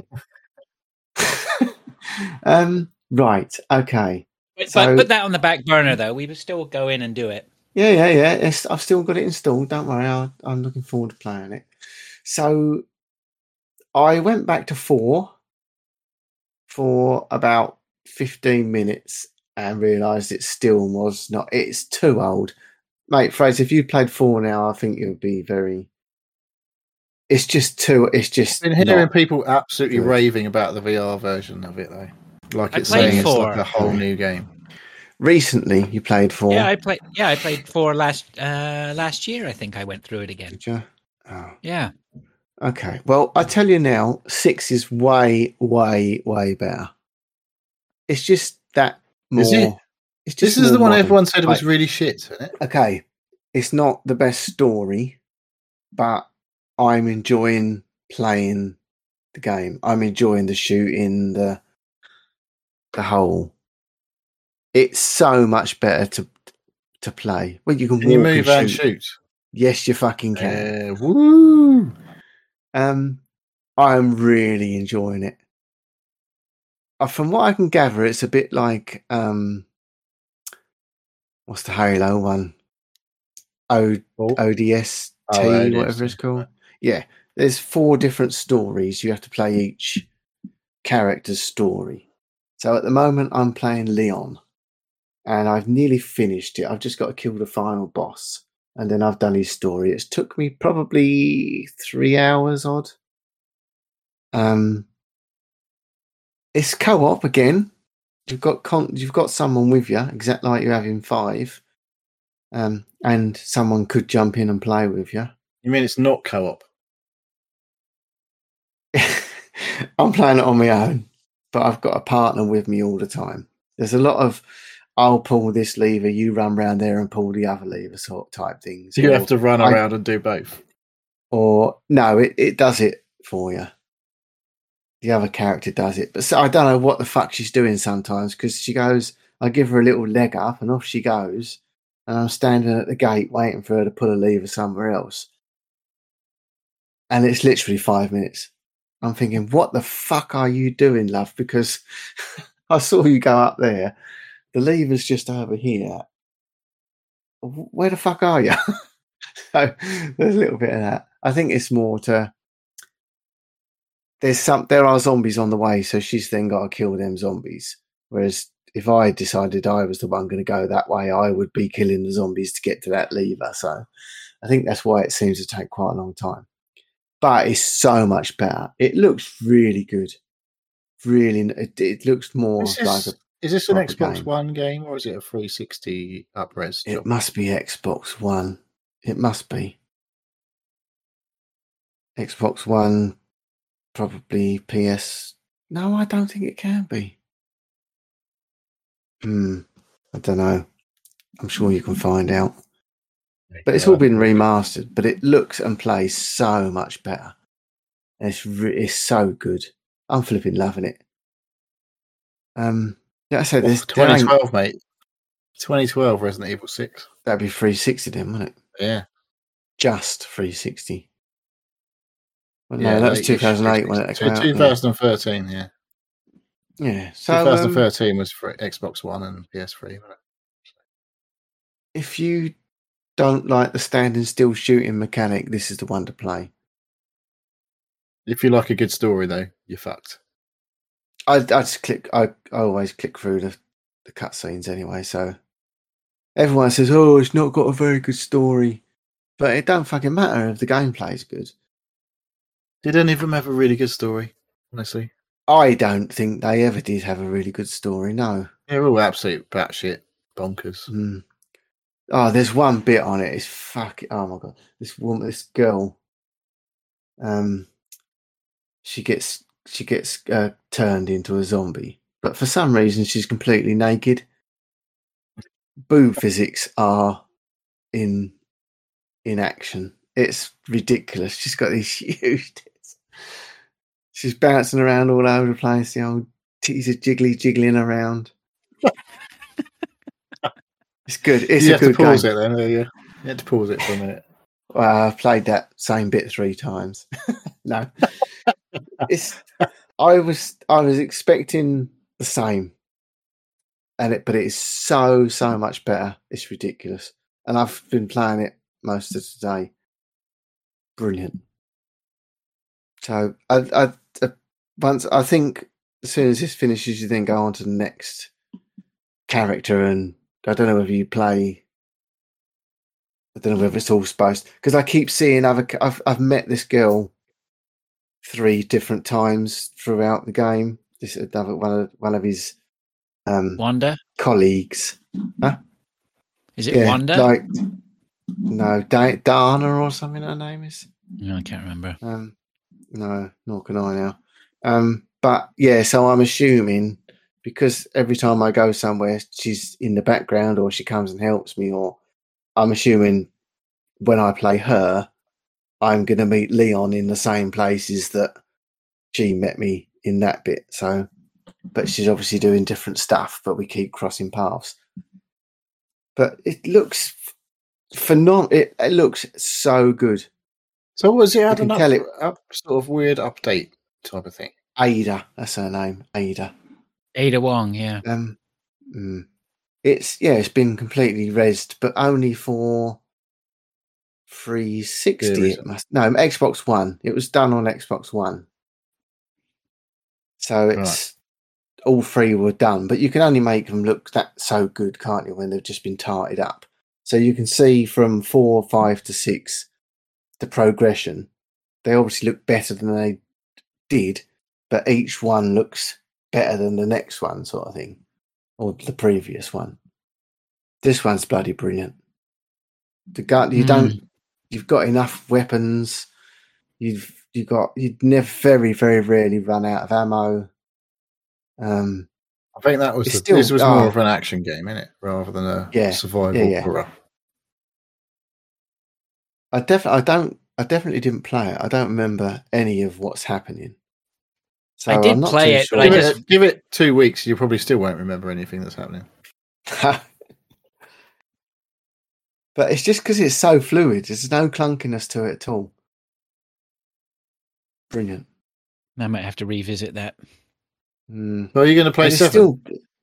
Right. Okay. But put that on the back burner, though. We will still go in and do it. Yeah. I've still got it installed. Don't worry. I'm looking forward to playing it. So I went back to 4 for about 15 minutes and realised it still was not. It's too old. Mate, Fraser, if you played 4 now, I think it would be very... It's just too... It's just... I've been hearing people absolutely raving about the VR version of it, though. Like it's saying it's like a whole new game. Recently, you played 4? Yeah, I played 4 last year. I think I went through it again. Did you? Oh. Yeah. Okay. Well, I tell you now, 6 is way, way, way better. It's just that more... Is it? It's just this is the one modern. everyone said was really shit, isn't it? Okay. It's not the best story, but I'm enjoying playing the game. I'm enjoying the shooting, the whole... It's so much better to play. Well, you can you move and shoot? Yes, you fucking can. Woo! I'm really enjoying it. From what I can gather, it's a bit like what's the Halo one? ODST, whatever it's called. Yeah, there's 4 different stories. You have to play each character's story. So at the moment, I'm playing Leon. And I've nearly finished it. I've just got to kill the final boss. And then I've done his story. It's took me probably 3 hours odd. It's co-op again. You've got someone with you, exactly like you have in 5. And someone could jump in and play with you. You mean it's not co-op? I'm playing it on my own, but I've got a partner with me all the time. There's a lot of... I'll pull this lever, you run around there and pull the other lever sort of type things. You have to run around and do both. Or, no, it does it for you. The other character does it. But so, I don't know what the fuck she's doing sometimes because she goes, I give her a little leg up and off she goes. And I'm standing at the gate waiting for her to pull a lever somewhere else. And it's literally 5 minutes. I'm thinking, what the fuck are you doing, love? Because I saw you go up there. The lever's just over here. Where the fuck are you? So there's a little bit of that. I think it's more to... There are zombies on the way, so she's then got to kill them zombies. Whereas if I decided I was the one going to go that way, I would be killing the zombies to get to that lever. So I think that's why it seems to take quite a long time. But it's so much better. It looks really good. Really, it looks more like a... Is this an Xbox One game or is it a 360 up-res job? It must be Xbox One. It must be. Xbox One, probably PS. No, I don't think it can be. I don't know. I'm sure you can find out. But it's all been remastered, but it looks and plays so much better. It's so good. I'm flipping loving it. Yeah, I said this 2012, mate. 2012 Resident Evil 6. That'd be 360 then, wouldn't it? Yeah. Just 360. Well, no, that was 2008 when it came out. 2013, yeah. Yeah. So 2013 was for Xbox One and PS3, wasn't it? if you don't like the standing still shooting mechanic, this is the one to play. If you like a good story, though, you're fucked. I just click. I always click through the cutscenes anyway. So everyone says, "Oh, it's not got a very good story," but it don't fucking matter if the gameplay is good. Did any of them have a really good story? Honestly, I don't think they ever did have a really good story. No. they're all absolute batshit bonkers. Mm. Oh, there's one bit on it. It's fucking. Oh my god, this girl. She gets turned into a zombie, but for some reason she's completely naked. Boob physics are in action. It's ridiculous. She's got these huge tits. She's bouncing around all over the place. The old titties are jiggling around. It's good. It's a good game. You had to pause it then. You had to pause it for a minute. Well, I've played that same bit 3 times. No. I was expecting the same, but it is so much better. It's ridiculous, and I've been playing it most of today. Brilliant. So I think as soon as this finishes, you then go on to the next character, and I don't know whether you play. I don't know whether it's all supposed, because I keep seeing I've met this girl 3 different times throughout the game. This is one of his Wanda colleagues. Huh? Is it Wanda? Like no, Dana or something. Her name is. No, I can't remember. No, nor can I now. But yeah, so I'm assuming because every time I go somewhere, she's in the background or she comes and helps me, or I'm assuming when I play her, I'm going to meet Leon in the same places that she met me in that bit. So, but she's obviously doing different stuff, but we keep crossing paths. But it looks phenomenal. It looks so good. So was it had an up sort of weird update type of thing? Ada, that's her name. Ada Wong, yeah. It's been completely rezzed, but only for 360. It must Xbox One. It was done on Xbox One, so it's all 3 were done. But you can only make them look that so good, can't you? When they've just been tarted up, so you can see from 4, 5 to 6 the progression. They obviously look better than they did, but each one looks better than the next one, sort of thing, or the previous one. This one's bloody brilliant. The gun, you've got enough weapons. You'd never very, very rarely run out of ammo. I think that was this was more of an action game, isn't it, rather than a survival horror. I definitely didn't play it. I don't remember any of what's happening. So I did play it, sure. but give it 2 weeks, you probably still won't remember anything that's happening. But it's just because it's so fluid. There's no clunkiness to it at all. Brilliant. I might have to revisit that. So are you going to play 7?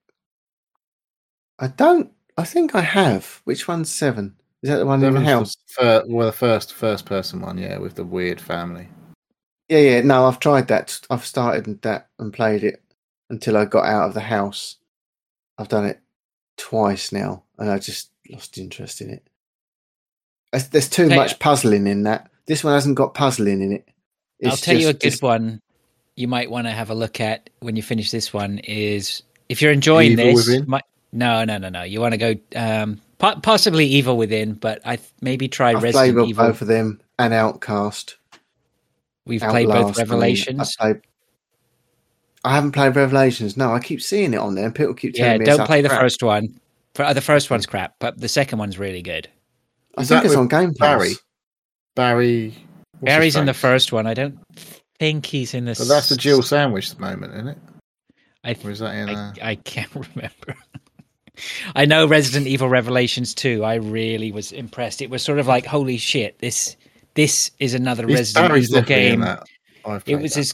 I think I have. Which one's 7? Is that the one in the house? The first person one, yeah, with the weird family. Yeah. No, I've tried that. I've started that and played it until I got out of the house. I've done it twice now, and I just lost interest in it. There's too much puzzling in that. This one hasn't got puzzling in it. I'll tell you a good one you might want to have a look at when you finish this one is, if you're enjoying this... No. You want to go... possibly Evil Within, but maybe try Resident Evil. Both of them and Outcast. We've played both Revelations. I haven't played Revelations. No, I keep seeing it on there, and people keep telling me. Yeah, don't play the first one. The first one's crap, but the second one's really good. I think it's on Game Pass. Barry's in the first one. I don't think he's in the. But that's the Jill sandwich at the moment, isn't it? Or is that in? I can't remember. I know Resident Evil Revelations 2. I really was impressed. It was sort of like, holy shit, this is another Resident Evil game.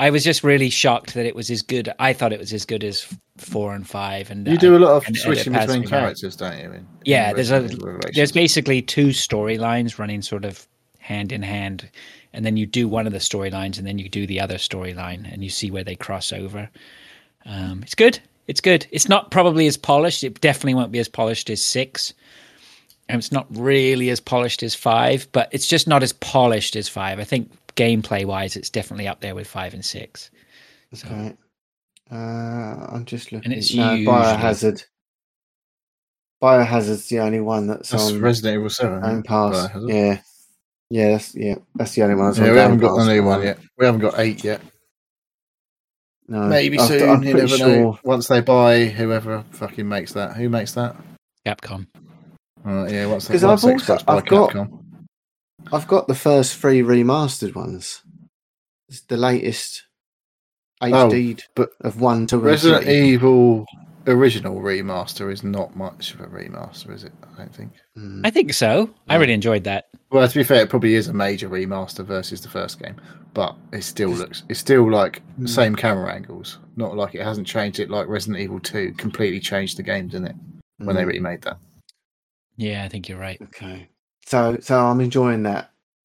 I was just really shocked that it was as good. I thought it was as good as 4 and 5. And You do a lot of and switching it passed between me by. characters, don't you? Yeah, Resident Evil Revelations? there's basically 2 storylines running sort of hand in hand, and then you do one of the storylines, and then you do the other storyline, and you see where they cross over. It's good. It's good. It's not probably as polished. It definitely won't be as polished as 6. And it's not really as polished as 5, but it's just not as polished as 5. I think gameplay-wise, it's definitely up there with 5 and 6. So, Okay. I'm just looking. and it's No, usually Biohazard. Biohazard's the only one that's That's on Resident Evil 7. Game Pass. Biohazard. Yeah, that's the only one. That's Yeah, on we Game haven't got Pass the new at the one moment. yet. We haven't got 8 yet. No, Maybe I'm soon. You pretty never sure. know. Once they buy whoever fucking makes that. Who makes that? Capcom. Yeah, once 'Cause once I've Xbox buy I've got- Capcom. I've got the first 3 remastered ones. It's the latest HD'd but of 1, 2, and Resident 3. Evil original remaster is not much of a remaster, is it? I don't think. Mm. I think so. I really enjoyed that. Well, to be fair, it probably is a major remaster versus the first game, but it's still like the same camera angles. Not like it hasn't changed it like Resident Evil 2 completely changed the game, didn't it? When they remade that. Yeah, I think you're right. Okay. So I'm enjoying that.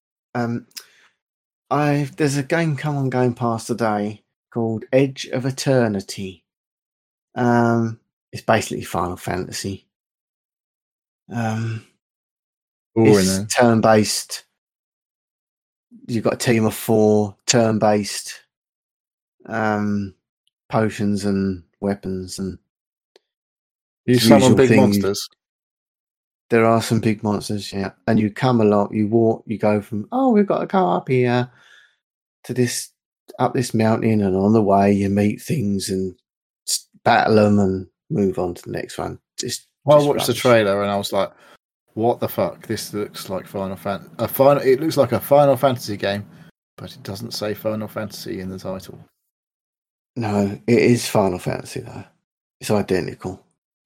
There's a game come on Game Pass today called Edge of Eternity. It's basically Final Fantasy. Boring It's then. turn-based. You've got a team of 4, turn-based, potions and weapons, and You summon usual big thing. monsters. There are some big monsters, yeah. And you come along, you walk, you go from, we've got to go up here to up this mountain, and on the way you meet things and battle them and move on to the next one. I Just watched the rubbish. trailer and I was like, "What the fuck? This looks like It looks like a Final Fantasy game, but it doesn't say Final Fantasy in the title." No, it is Final Fantasy though. It's identical.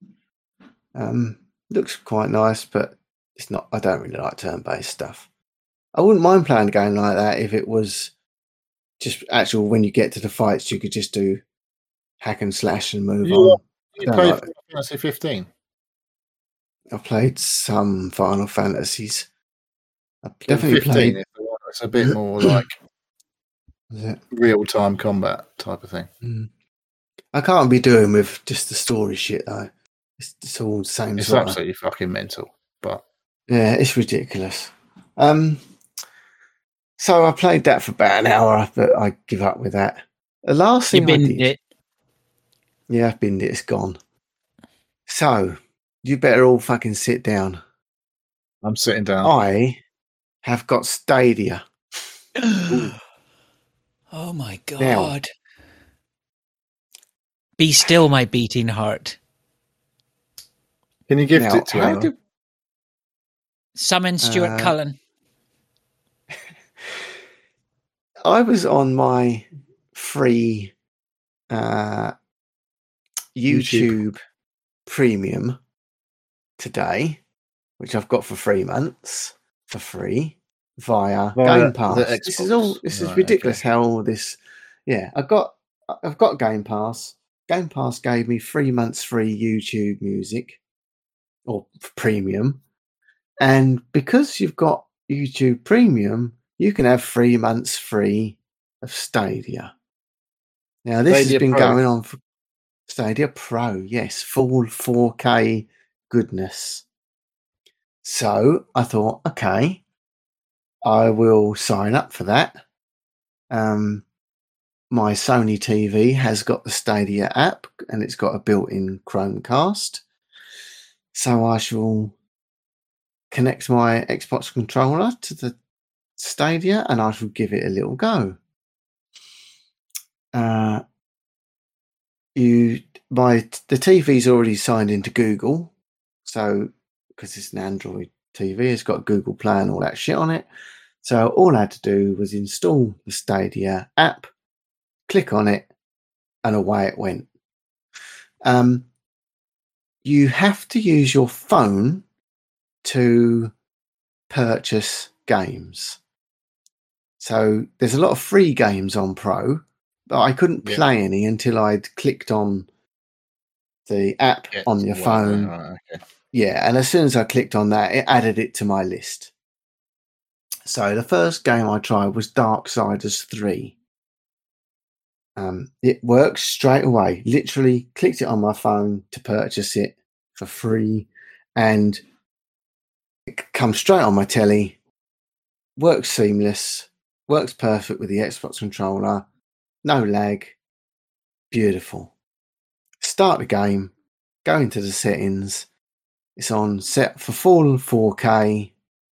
Looks quite nice, but it's not. I don't really like turn-based stuff. I wouldn't mind playing a game like that if it was just actual. When you get to the fights, you could just do hack and slash and move on. You don't played like- Final Fantasy 15. I've played some Final Fantasies. I've definitely 15 played. is the one that's a bit more like Is it? real-time combat type of thing. I can't be doing with just the story shit though. It's all the same It's sort of. absolutely fucking mental. But Yeah, it's ridiculous. So I played that for about an hour, but I give up with that. The last You thing I binned did, it. yeah, I've binned it. It's gone. So you better all fucking sit down. I'm sitting down. I have got Stadia. Oh my God. Now- Be still, my beating heart. Can you gift Now, it to how anyone? do- Summon Stuart Cullen. I was on my free YouTube Premium today, which I've got for 3 months for free via Game Pass. the This Xbox. is Right, ridiculous okay. how all this. Yeah, I've got Game Pass. Game Pass gave me 3 months free YouTube Music or Premium, and because you've got YouTube Premium, you can have 3 months free of Stadia. Now this Stadia has been Pro. going on for Stadia Pro, yes, full 4K goodness. So I thought, okay, I will sign up for that. My Sony TV has got the Stadia app and it's got a built-in Chromecast. So I shall connect my Xbox controller to the Stadia and I shall give it a little go. The TV's already signed into Google, so because it's an Android TV, it's got Google Play and all that shit on it. So all I had to do was install the Stadia app, click on it, and away it went. You have to use your phone to purchase games. So there's a lot of free games on Pro, but I couldn't play any until I'd clicked on the app on your phone. Right, okay. Yeah, and as soon as I clicked on that, it added it to my list. So the first game I tried was Darksiders 3. It works straight away. Literally clicked it on my phone to purchase it for free, and it comes straight on my telly. Works seamless. Works perfect with the Xbox controller. No lag. Beautiful. Start the game. Go into the settings. It's on set for full 4K.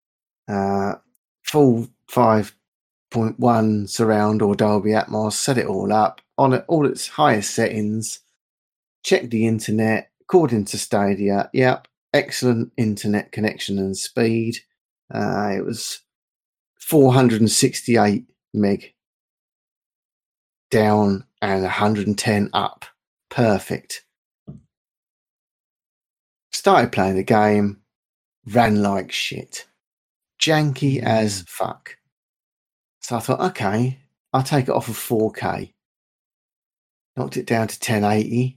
Full 5.1 surround or Dolby Atmos. Set it all up on all its highest settings. Check the internet according to Stadia. Yep, excellent internet connection and speed. It was 468 meg down and 110 up. Perfect. Started playing the game. Ran like shit. Janky as fuck. So I thought, okay, I'll take it off of 4K. Knocked it down to 1080.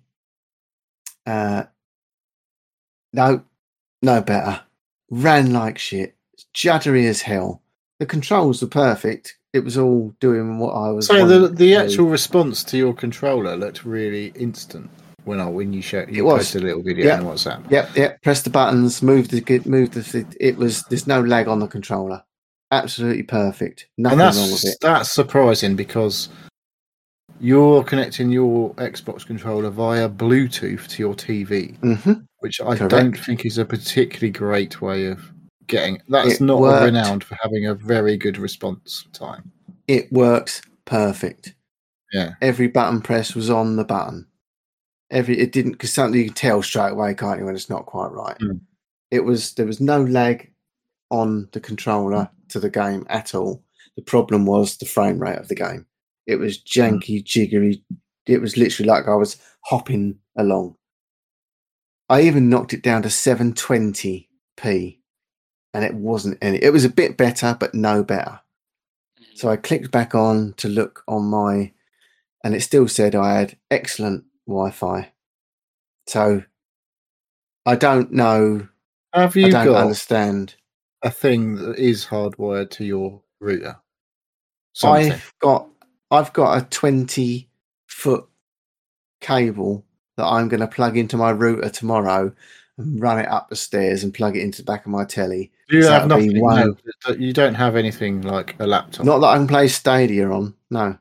No better. Ran like shit. Juddery as hell. The controls were perfect. It was all doing what I was. So the actual response to your controller looked really instant when you posted a little video on WhatsApp. Yep. Press the buttons, move the. It was. There's no lag on the controller. Absolutely perfect. Nothing wrong with it. That's surprising because you're connecting your Xbox controller via Bluetooth to your TV, which I don't think is a particularly great way of getting. That's not renowned for having a very good response time. It works perfect. Yeah. Every button press was on the button. It didn't, because something you can tell straight away, can't you, when it's not quite right. There was no lag on the controller to the game at all. The problem was the frame rate of the game. It was janky, jiggery. It was literally like I was hopping along. I even knocked it down to 720p, and it wasn't any. It was a bit better, but no better. So I clicked back on to look on and it still said I had excellent Wi-Fi. So I don't know. I don't understand a thing that is hardwired to your router. I've got a 20-foot cable that I'm going to plug into my router tomorrow and run it up the stairs and plug it into the back of my telly. Do you have nothing? No, you don't have anything like a laptop? Not that I can play Stadia on, no.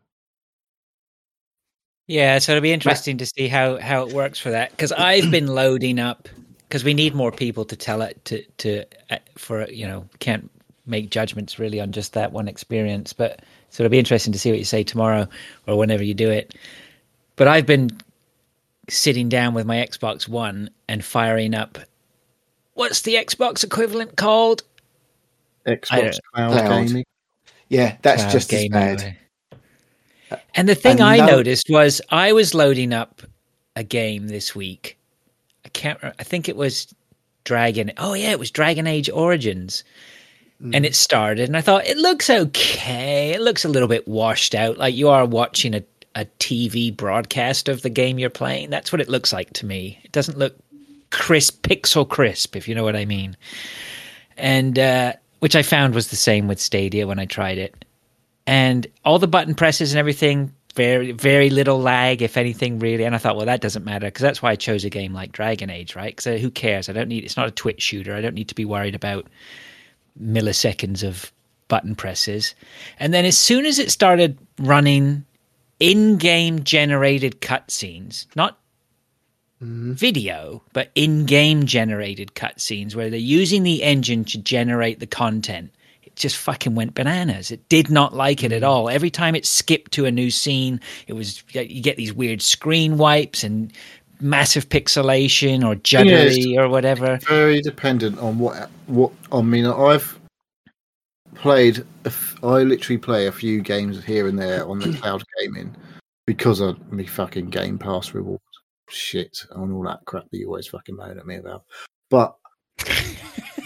Yeah, so it'll be interesting to see how it works for that, because I've been loading up, because we need more people to tell it can't make judgments really on just that one experience. But so it'll be interesting to see what you say tomorrow or whenever you do it. But I've been sitting down with my Xbox One and firing up. What's the Xbox equivalent called? Xbox Cloud Gaming. Yeah, that's just as bad. And the thing I noticed was I was loading up a game this week. I think it was it was Dragon Age Origins. And it started, and I thought, it looks okay. It looks a little bit washed out, like you are watching a TV broadcast of the game you're playing. That's what it looks like to me. It doesn't look pixel crisp, if you know what I mean. And which I found was the same with Stadia when I tried it. And all the button presses and everything, very, very little lag, if anything, really. And I thought, well, that doesn't matter, because that's why I chose a game like Dragon Age, right? Because who cares? It's not a Twitch shooter. I don't need to be worried about milliseconds of button presses. And then as soon as it started running in-game generated cutscenes, not video, but in-game generated cutscenes where they're using the engine to generate the content, it just fucking went bananas. It did not like it at all. Every time it skipped to a new scene, you get these weird screen wipes and massive pixelation or juddery or whatever. Very dependent on what. I mean, I've played. I literally play a few games here and there on the cloud gaming because of me fucking Game Pass rewards, shit, and all that crap that you always fucking moan at me about. But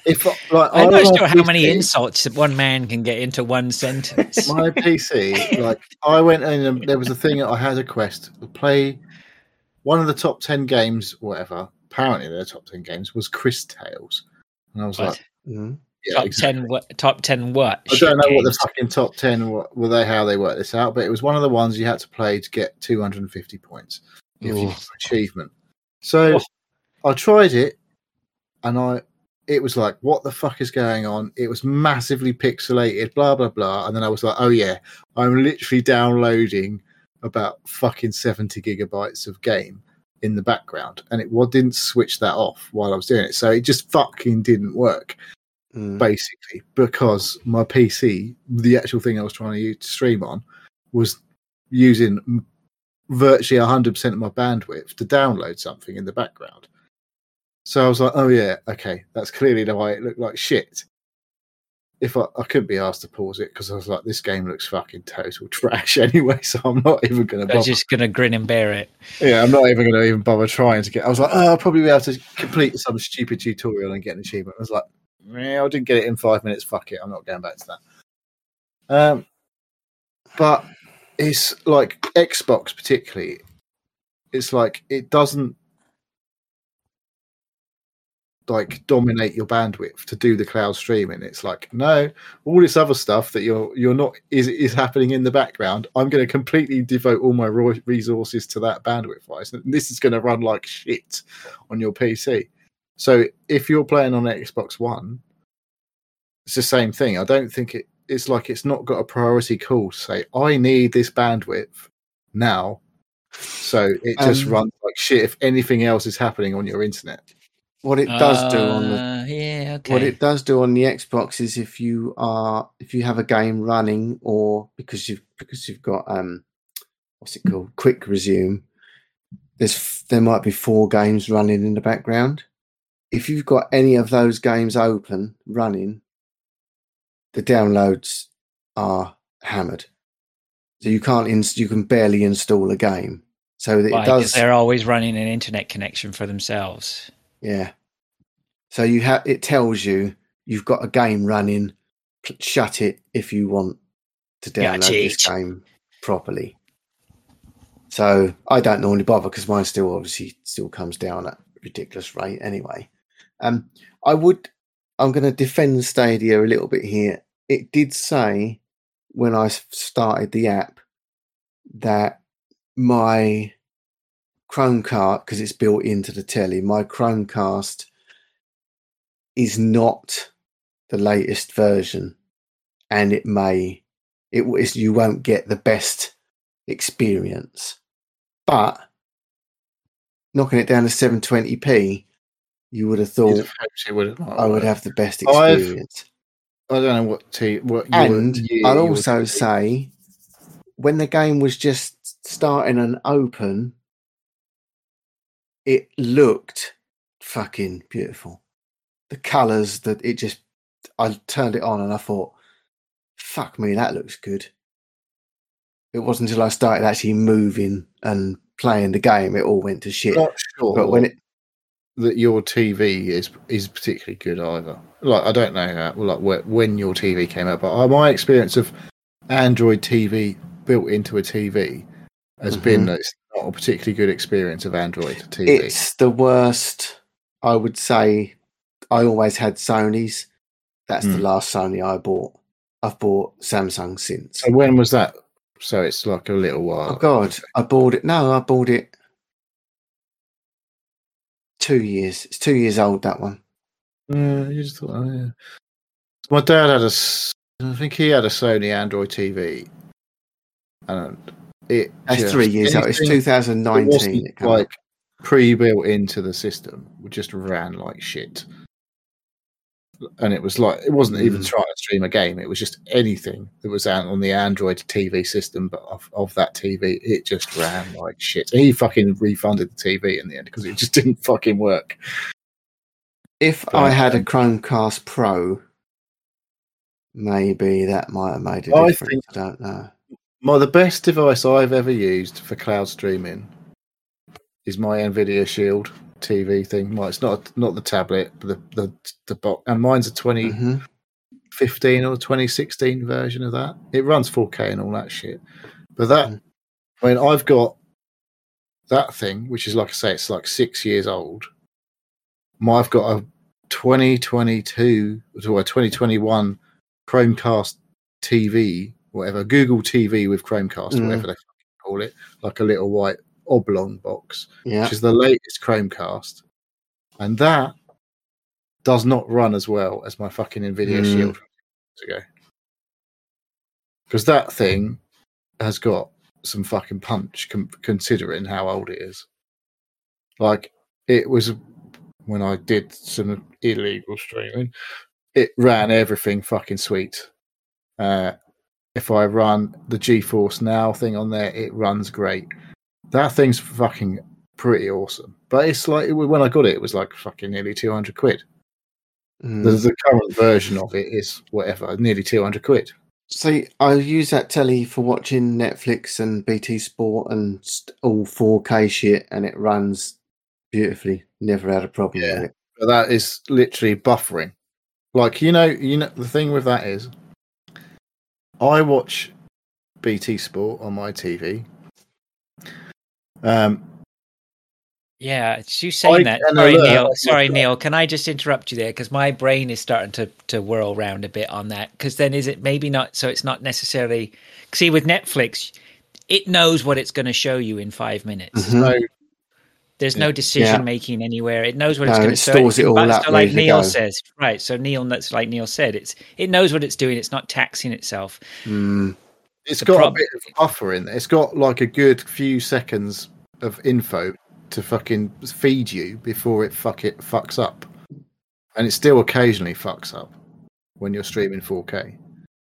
if like I'm I not was on sure how many PC, insults that one man can get into one sentence. my PC, like I went in and there was a thing. I had a quest to play one of the top 10 games, whatever. Apparently, their top 10 games was Chris Tales, and I was What? like, Mhm. yeah, top exactly. 10 what? Top 10 what? I don't know Shit what the games. fucking top 10 were they, how they worked this out, but it was one of the ones you had to play to get 250 points if you Ooh. got achievement. So I tried it, and it was like, what the fuck is going on? It was massively pixelated, blah blah blah, and then I was like, oh yeah, I'm literally downloading about fucking 70 gigabytes of game in the background, and it didn't switch that off while I was doing it, so it just fucking didn't work. Basically, because my PC, the actual thing I was trying to use to stream on, was using virtually 100% of my bandwidth to download something in the background. So I was like, oh yeah, okay, that's clearly the way it looked like shit. If I couldn't be asked to pause it because I was like, this game looks fucking total trash anyway, so I'm not even going to bother. I'm just going to grin and bear it. Yeah, I'm not even going to even bother trying to get. I was like, oh, I'll probably be able to complete some stupid tutorial and get an achievement. I was like, I didn't get it in 5 minutes. Fuck it, I'm not going back to that. But it's like Xbox, particularly. It's like it doesn't like dominate your bandwidth to do the cloud streaming. It's like, no, all this other stuff that you're not is happening in the background. I'm going to completely devote all my resources to that bandwidth wise. And this is going to run like shit on your PC. So if you're playing on Xbox One, it's the same thing. I don't think it's like it's not got a priority call to say, I need this bandwidth now. So it just runs like shit if anything else is happening on your internet. What it does do on the what it does do on the Xbox is if you have a game running, or because you've got what's it called, quick resume, there might be 4 games running in the background. If you've got any of those games open running, the downloads are hammered. So you can barely install a game. So that Why? it does. 'Cause they're always running an internet connection for themselves. Yeah. So it tells you you've got a game running. Shut it if you want to download this game properly. So I don't normally bother because mine still comes down at a ridiculous rate anyway. I'm going to defend Stadia a little bit here. It did say when I started the app that my Chromecast, because it's built into the telly, my Chromecast is not the latest version, and you won't get the best experience. But knocking it down to 720p, you would have thought I would have the best experience. I don't know what and I'll also say, when the game was just starting and open, it looked fucking beautiful. The colours I turned it on and I thought, fuck me, that looks good. It wasn't until I started actually moving and playing the game, it all went to shit. Not sure but that your TV is particularly good either. Like, I don't know when your TV came out, but my experience of Android TV built into a TV has been that it's not a particularly good experience of Android TV. It's the worst, I would say. I always had Sonys. That's the last Sony I bought. I've bought Samsung since. So when was that? So it's like a little while. Oh God, I bought it 2 years. It's 2 years old, that one. You just thought, oh, yeah. My dad had I think he had a Sony Android TV, and that's 3 years old. It's 2019. It like pre-built into the system, it just ran like shit. And it was like, it wasn't even trying to stream a game. It was just anything that was out on the Android TV system, but of that TV, it just ran like shit. He fucking refunded the TV in the end because it just didn't fucking work. If I had a Chromecast Pro, maybe that might have made a difference. I don't know. The best device I've ever used for cloud streaming is my NVIDIA Shield. TV thing. Well, it's not the tablet, but the box. And mine's a 2015 or 2016 version of that. It runs 4K and all that shit. But that, I mean, I've got that thing, which is, like I say, it's like 6 years old. I've got a 2022 or a 2021 Chromecast TV, whatever, Google TV with Chromecast, whatever they call it, like a little white oblong box, which is the latest Chromecast. And that does not run as well as my fucking Nvidia Shield ago. Because that thing has got some fucking punch considering how old it is. Like, it was when I did some illegal streaming, it ran everything fucking sweet. If I run the GeForce Now thing on there, it runs great. That thing's fucking pretty awesome. But it's like, when I got it, it was like fucking nearly 200 quid. The current version of it is whatever, nearly 200 quid. See, I use that telly for watching Netflix and BT Sport and all 4K shit, and it runs beautifully. Never had a problem with it. But that is literally buffering. Like, you know, the thing with that is, I watch BT Sport on my TV. Yeah, it's you saying that. Sorry, Neil. Sorry, Neil. Can I just interrupt you there? Because my brain is starting to whirl around a bit on that. Because then is it maybe not, so it's not necessarily... See, with Netflix, it knows what it's going to show you in 5 minutes. There's no decision-making anywhere. It knows what it's going to show. It stores it all up. So like Neil says, right, so that's like Neil said, it knows what it's doing. It's not taxing itself. It's got a bit of buffer in there. It's got like a good few seconds of info to fucking feed you before it fucks up. And it still occasionally fucks up when you're streaming 4K.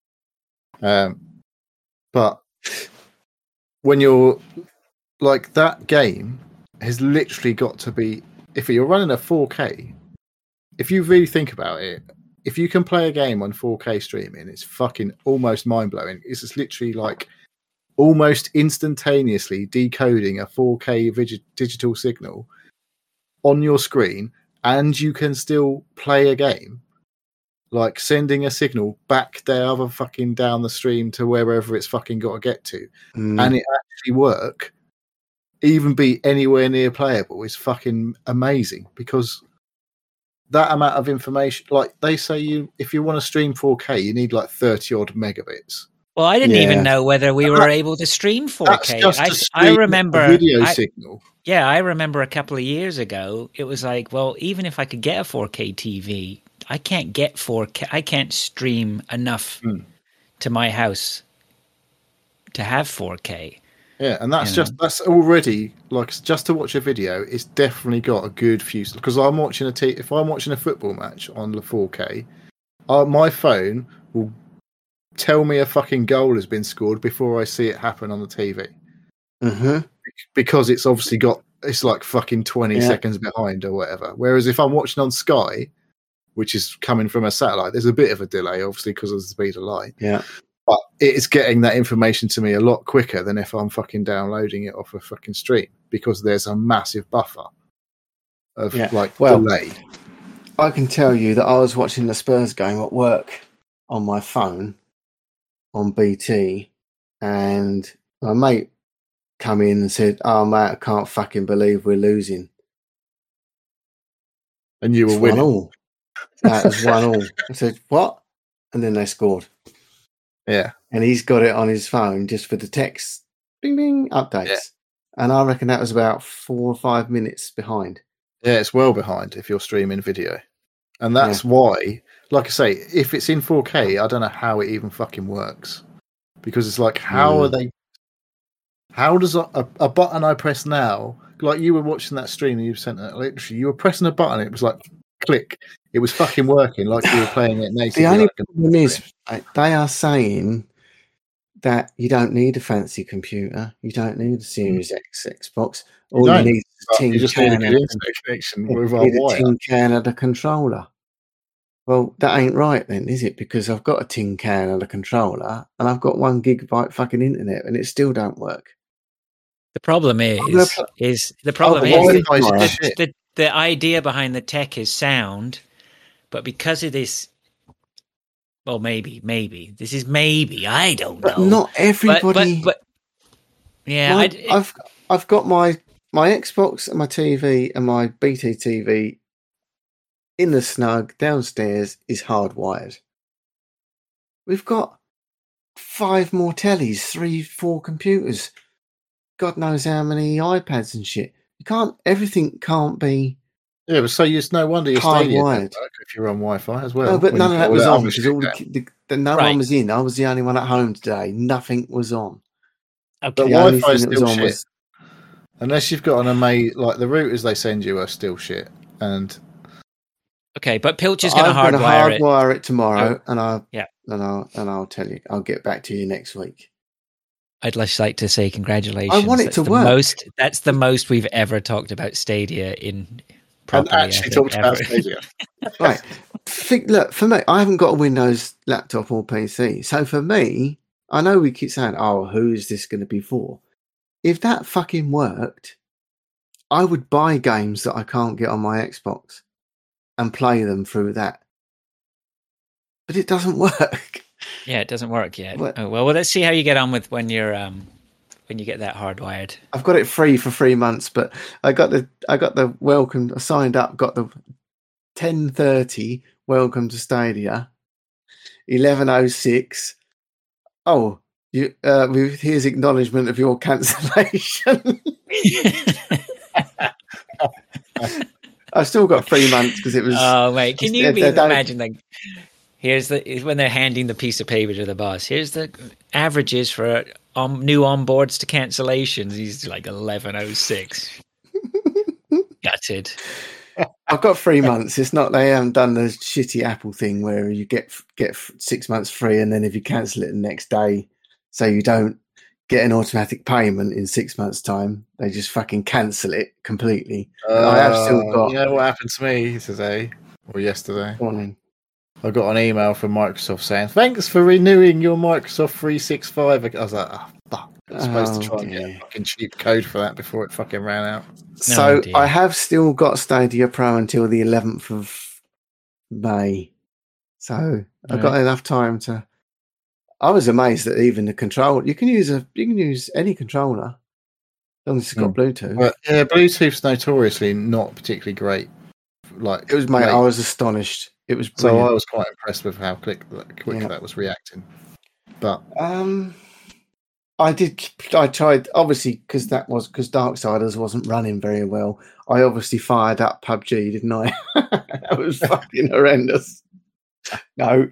But when you're like, that game has literally got to be, if you're running a 4K, if you really think about it, if you can play a game on 4K streaming, it's fucking almost mind-blowing. It's just literally like almost instantaneously decoding a 4K digital signal on your screen, and you can still play a game, like sending a signal back down the stream to wherever it's fucking got to get to, and it actually work, even be anywhere near playable, is fucking amazing. Because that amount of information, like they say, if you want to stream 4K, you need like 30 odd megabits. Well, I didn't even know whether we were able to stream 4K. I remember a video signal. Yeah, I remember a couple of years ago, it was like, well, even if I could get a 4K TV, I can't get 4K. I can't stream enough to my house to have 4K. Yeah, and that's already, like, just to watch a video, it's definitely got a good few. Because if I'm watching a football match on the 4K, my phone will tell me a fucking goal has been scored before I see it happen on the TV. Because it's obviously it's like fucking 20 seconds behind or whatever. Whereas if I'm watching on Sky, which is coming from a satellite, there's a bit of a delay, obviously, because of the speed of light. Yeah. But it's getting that information to me a lot quicker than if I'm fucking downloading it off a fucking stream, because there's a massive buffer of delay. I can tell you that I was watching the Spurs game at work on my phone on BT, and my mate come in and said, "Oh mate, I can't fucking believe we're losing." And you were winning. 1-1. That was 1-1. I said, "What?" And then they scored. Yeah. And he's got it on his phone just for the text, bing, bing, updates. Yeah. And I reckon that was about 4 or 5 minutes behind. Yeah, it's well behind if you're streaming video. And that's why, like I say, if it's in 4K, I don't know how it even fucking works. Because it's like, how does a button I press now, like you were watching that stream and you sent it, literally, you were pressing a button, it was like, click. It was fucking working like you were playing it natively. The only problem is, they are saying that you don't need a fancy computer. You don't need a Series X Xbox. All you need is a tin can and a controller. Well, that ain't right then, is it? Because I've got a tin can and a controller, and I've got 1 gigabyte fucking internet, and it still don't work. The problem is the idea behind the tech is sound, but because of this, well, maybe this is maybe, I don't know. But not everybody. But yeah, I've got my Xbox and my TV and my BT TV in the snug downstairs is hardwired. We've got 5 more tellies, 3, 4 computers, God knows how many iPads and shit. Everything can't be. Yeah, but so it's no wonder your Stadia hardwired. don't work if you're on Wi-Fi as well. No, but none of that was on because all no Right. one was in. I was the only one at home today. Nothing was on. But okay. The only Wi-Fi is thing that still was on shit. was Unless you've got an amazing, like the routers they send you are still shit. And Okay, but Pilch is going to I'm gonna hardwire it. tomorrow, and Yeah. I'll tell you. I'll get back to you next week. I'd just like to say congratulations. I want it That's to the work. That's the most we've ever talked about Stadia in and properly. actually talked about Stadia. Right. Look, for me, I haven't got a Windows laptop or PC. So for me, I know we keep saying, oh, who is this going to be for? If that fucking worked, I would buy games that I can't get on my Xbox and play them through that. But it doesn't work. Yeah, it doesn't work yet. What? Oh, well, let's see how you get on with when you're when you get that hardwired. I've got it free for 3 months, but I got the welcome. I signed up, got the 10:30 welcome to Stadia, 11:06. Oh, you here's acknowledgement of your cancellation. I've still got 3 months because it was. Oh mate, can you they don't- imagine like here's when they're handing the piece of paper to the boss. Here's the averages for new onboards to cancellations. He's like 11:06. Gutted. I've got 3 months. It's not they haven't done the shitty Apple thing where you get 6 months free, and then if you cancel it the next day, so you don't get an automatic payment in 6 months' time, they just fucking cancel it completely. I have still got. You know what happened to me today or yesterday? Morning. I got an email from Microsoft saying, "Thanks for renewing your Microsoft 365." I was like, "Oh fuck!" I was supposed to try and get a fucking cheap code for that before it fucking ran out. So dear. I have still got Stadia Pro until the 11th of May. So I've got enough time to. I was amazed that even the control you can use any controller as long as it's got Bluetooth. But yeah, Bluetooth's notoriously not particularly great. Like It was, mate. I was astonished. It was so brilliant. I was quite impressed with how quick that was reacting. But I tried obviously because Darksiders wasn't running very well. I obviously fired up PUBG, didn't I? That was fucking horrendous. No.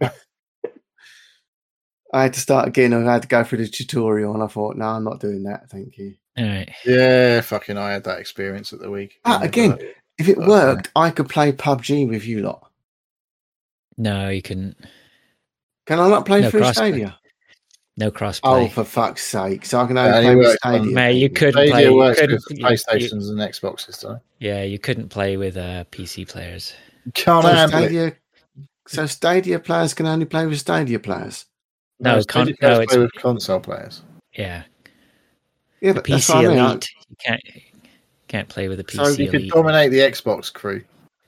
I had to start again. I had to go through the tutorial, and I thought, no, I'm not doing that. Thank you. All right. yeah, fucking, I had that experience at the week. Again, if it worked, I could play PUBG with you lot. No, you couldn't. Can I not play No through crossplay. Stadia? No crossplay. Oh, for fuck's sake! So I can only Yeah, play it with works on- Stadia. Mate, you couldn't play. Stadia You works couldn't, with PlayStations and Xboxes, don't it? yeah, you couldn't play with PC players. Can't handle it. So Stadia players can only play with Stadia players. No, Stadia no, goes it's play with console players. yeah. Yeah, The but that's PC what I mean. Elite, you can't play with the PC So you could Elite. dominate the Xbox crew.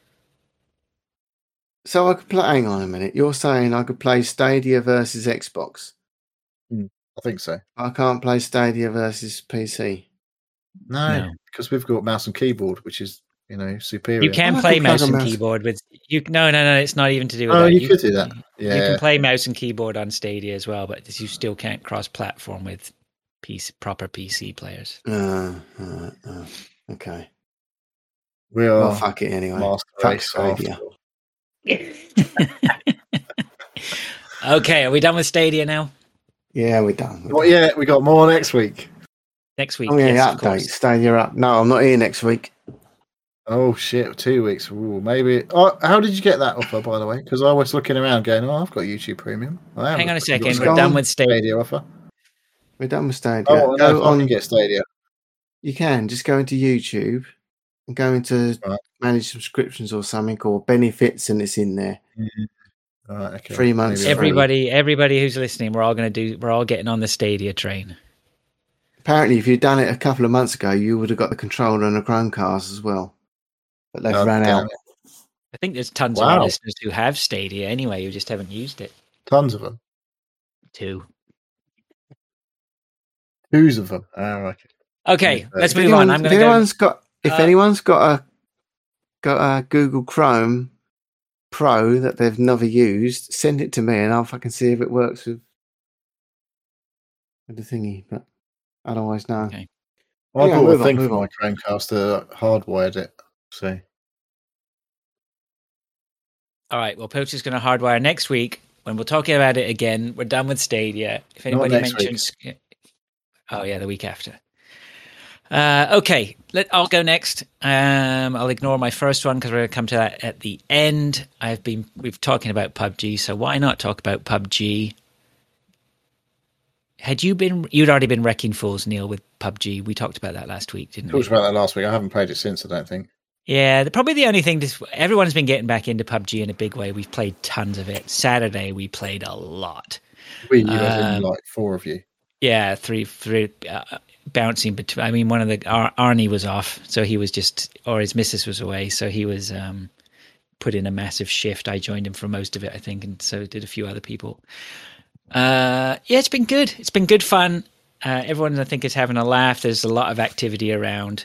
So I could play. Hang on a minute. You're saying I could play Stadia versus Xbox? I think so. I can't play Stadia versus PC. No, because we've got mouse and keyboard, which is superior. You can I play could mouse plug a and mouse. keyboard with you. No, it's not even to do with Oh, that. you could do that. You Yeah. can play mouse and keyboard on Stadia as well, but you still can't cross-platform with proper PC players. Okay. We are Well, fuck it anyway. master Fuck race Stadia. Okay, are we done with Stadia now? Yeah, we're done. Well, yeah, we got more next week. Next week, Oh yeah, yes, of update. course. Stadia up. No, I'm not here next week. Oh shit, 2 weeks. Ooh, maybe. Oh, how did you get that offer, by the way? Because I was looking around, going, "Oh, I've got YouTube Premium." I Hang on a second. Go We're on. done with Stadia. Stadia offer. We're done with Stadia. Oh, Go no, I on. can get Stadia. You can just go into YouTube and go into Right. manage subscriptions or something or benefits, and it's in there. All right, okay. 3 months. Maybe Everybody who's listening, we're all getting on the Stadia train. Apparently, if you'd done it a couple of months ago, you would have got the controller and a Chromecast as well. but they've Oh, ran damn out. it. I think there's tons of our Wow. listeners who have Stadia anyway, who just haven't used it. Tons of them. Too. Twos of them. Oh, okay. Okay, Yeah, let's If move on. I'm going to go. anyone's got a Google Chrome Pro that they've never used, send it to me and I'll fucking see if it works with the thingy. But otherwise, no. Okay. Well, I Yeah, bought a move on, thing move for on. my Chromecast that hardwired it. So All right. Well, Poach is going to hardwire next week when we're talking about it again. We're done with Stadia. If anybody next mentions, oh yeah, the week after. Okay, I'll go next. I'll ignore my first one because we're going to come to that at the end. We've talking about PUBG, so why not talk about PUBG? You'd already been wrecking fools, Neil, with PUBG. We talked about that last week, didn't we? talked about that last week. I haven't played it since, I don't think. Yeah, probably the only thing. Everyone's been getting back into PUBG in a big way. We've played tons of it. Saturday we played a lot. You as in like 4 of you. Yeah, three bouncing between. I mean, one of the Arnie was off, so he was or his missus was away, so he was put in a massive shift. I joined him for most of it, I think, and so did a few other people. Yeah, it's been good. It's been good fun. Everyone, I think, is having a laugh. There's a lot of activity around.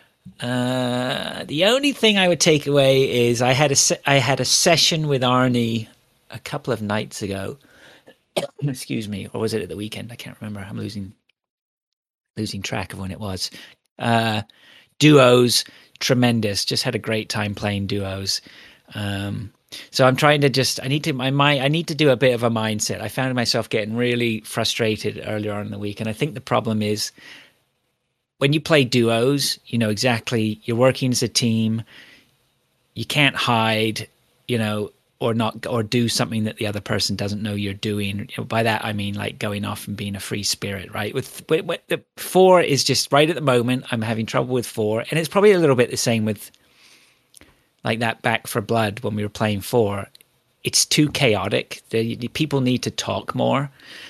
The only thing I would take away is I had a session with Arnie a couple of nights ago. Excuse me, or was it at the weekend? I can't remember. I'm losing track of when it was. Duos, tremendous. Just had a great time playing duos. So I'm trying to I need to do a bit of a mindset. I found myself getting really frustrated earlier on in the week, and I think the problem is when you play duos, you know exactly you're working as a team. You can't hide, or do something that the other person doesn't know you're doing. By that I mean like going off and being a free spirit, right? With the 4 is just right at the moment. I'm having trouble with 4, and it's probably a little bit the same with like that Back for Blood when we were playing 4. It's too chaotic. The people need to talk more,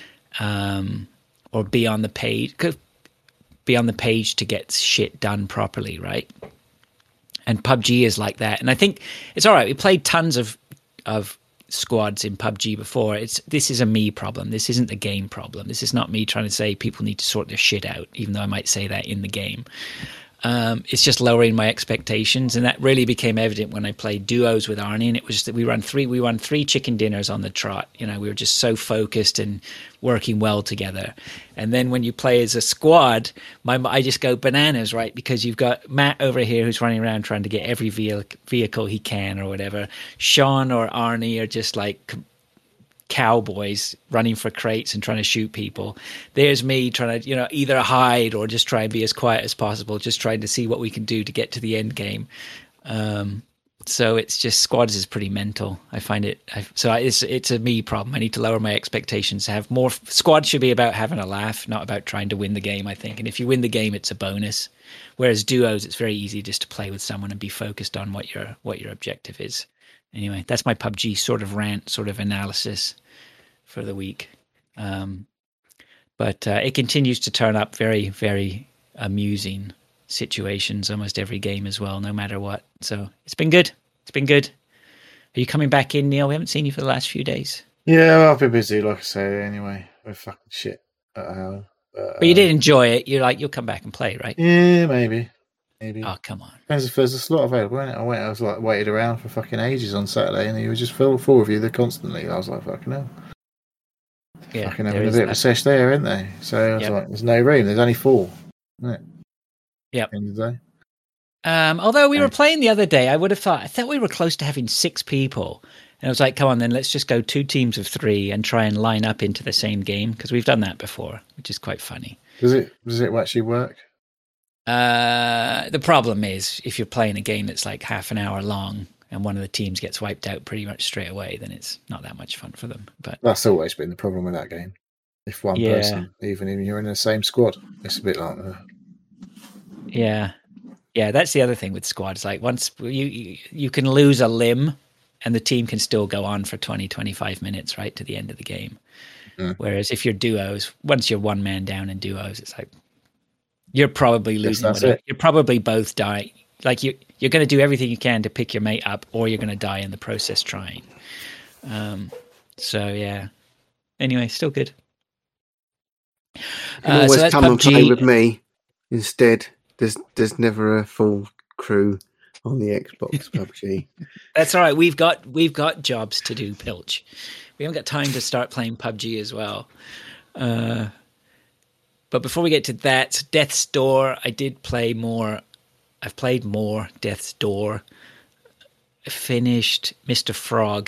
or be on the page. Be on the page to get shit done properly, right? And PUBG is like that. And I think it's all right. We played tons of squads in PUBG before. This is a me problem. This isn't the game problem. This is not me trying to say people need to sort their shit out, even though I might say that in the game. It's just lowering my expectations, and that really became evident when I played duos with Arnie. And it was that we won 3 chicken dinners on the trot. We were just so focused and working well together. And then when you play as a squad, I just go bananas, right? Because you've got Matt over here who's running around trying to get every vehicle he can or whatever. Sean or Arnie are just like cowboys running for crates and trying to shoot people. There's me trying to either hide or just try and be as quiet as possible, just trying to see what we can do to get to the end game. So it's just squads is pretty mental. I find it it's a me problem. I need to lower my expectations. Have more squad should be about having a laugh, not about trying to win the game, I think. And if you win the game, it's a bonus. Whereas duos, it's very easy just to play with someone and be focused on what your objective is. Anyway, that's my PUBG sort of rant, sort of analysis for the week. But it continues to turn up very, very amusing situations almost every game as well, no matter what. So it's been good. It's been good. Are you coming back in, Neil? We haven't seen you for the last few days. Yeah, well, I've been busy, like I say, anyway. With fucking shit at home. But you did enjoy it. You're like, you'll come back and play, right? Yeah, maybe. Oh, come on. Depends if there's a slot available, isn't it? I was like waited around for fucking ages on Saturday, and he was just full of you there constantly. I was like, fucking hell. Yeah, fucking having a bit of a sesh there, isn't they? So I was like, there's no room. There's only 4, isn't it? Yep. End of the day. Although we were playing the other day, I thought we were close to having 6 people. And I was like, come on, then let's just go 2 teams of 3 and try and line up into the same game, because we've done that before, which is quite funny. Does it actually work? The problem is if you're playing a game that's like half an hour long and one of the teams gets wiped out pretty much straight away, then it's not that much fun for them. But that's always been the problem with that game. If one person, even if you're in the same squad, it's a bit like Yeah, that's the other thing with squads. Like once you can lose a limb and the team can still go on for 20, 25 minutes, right, to the end of the game. Mm. Whereas if you're duos, once you're one man down in duos, it's like you're probably losing. You're probably both dying. like you're going to do everything you can to pick your mate up, or you're going to die in the process trying. So yeah. Anyway, still good. You can always so come and PUBG. play with me instead. There's never a full crew on the Xbox PUBG. That's all right. We've got jobs to do, Pilch. We haven't got time to start playing PUBG as well. But before we get to that, Death's Door, I did play more. I've played more Death's Door. I finished Mr. Frog.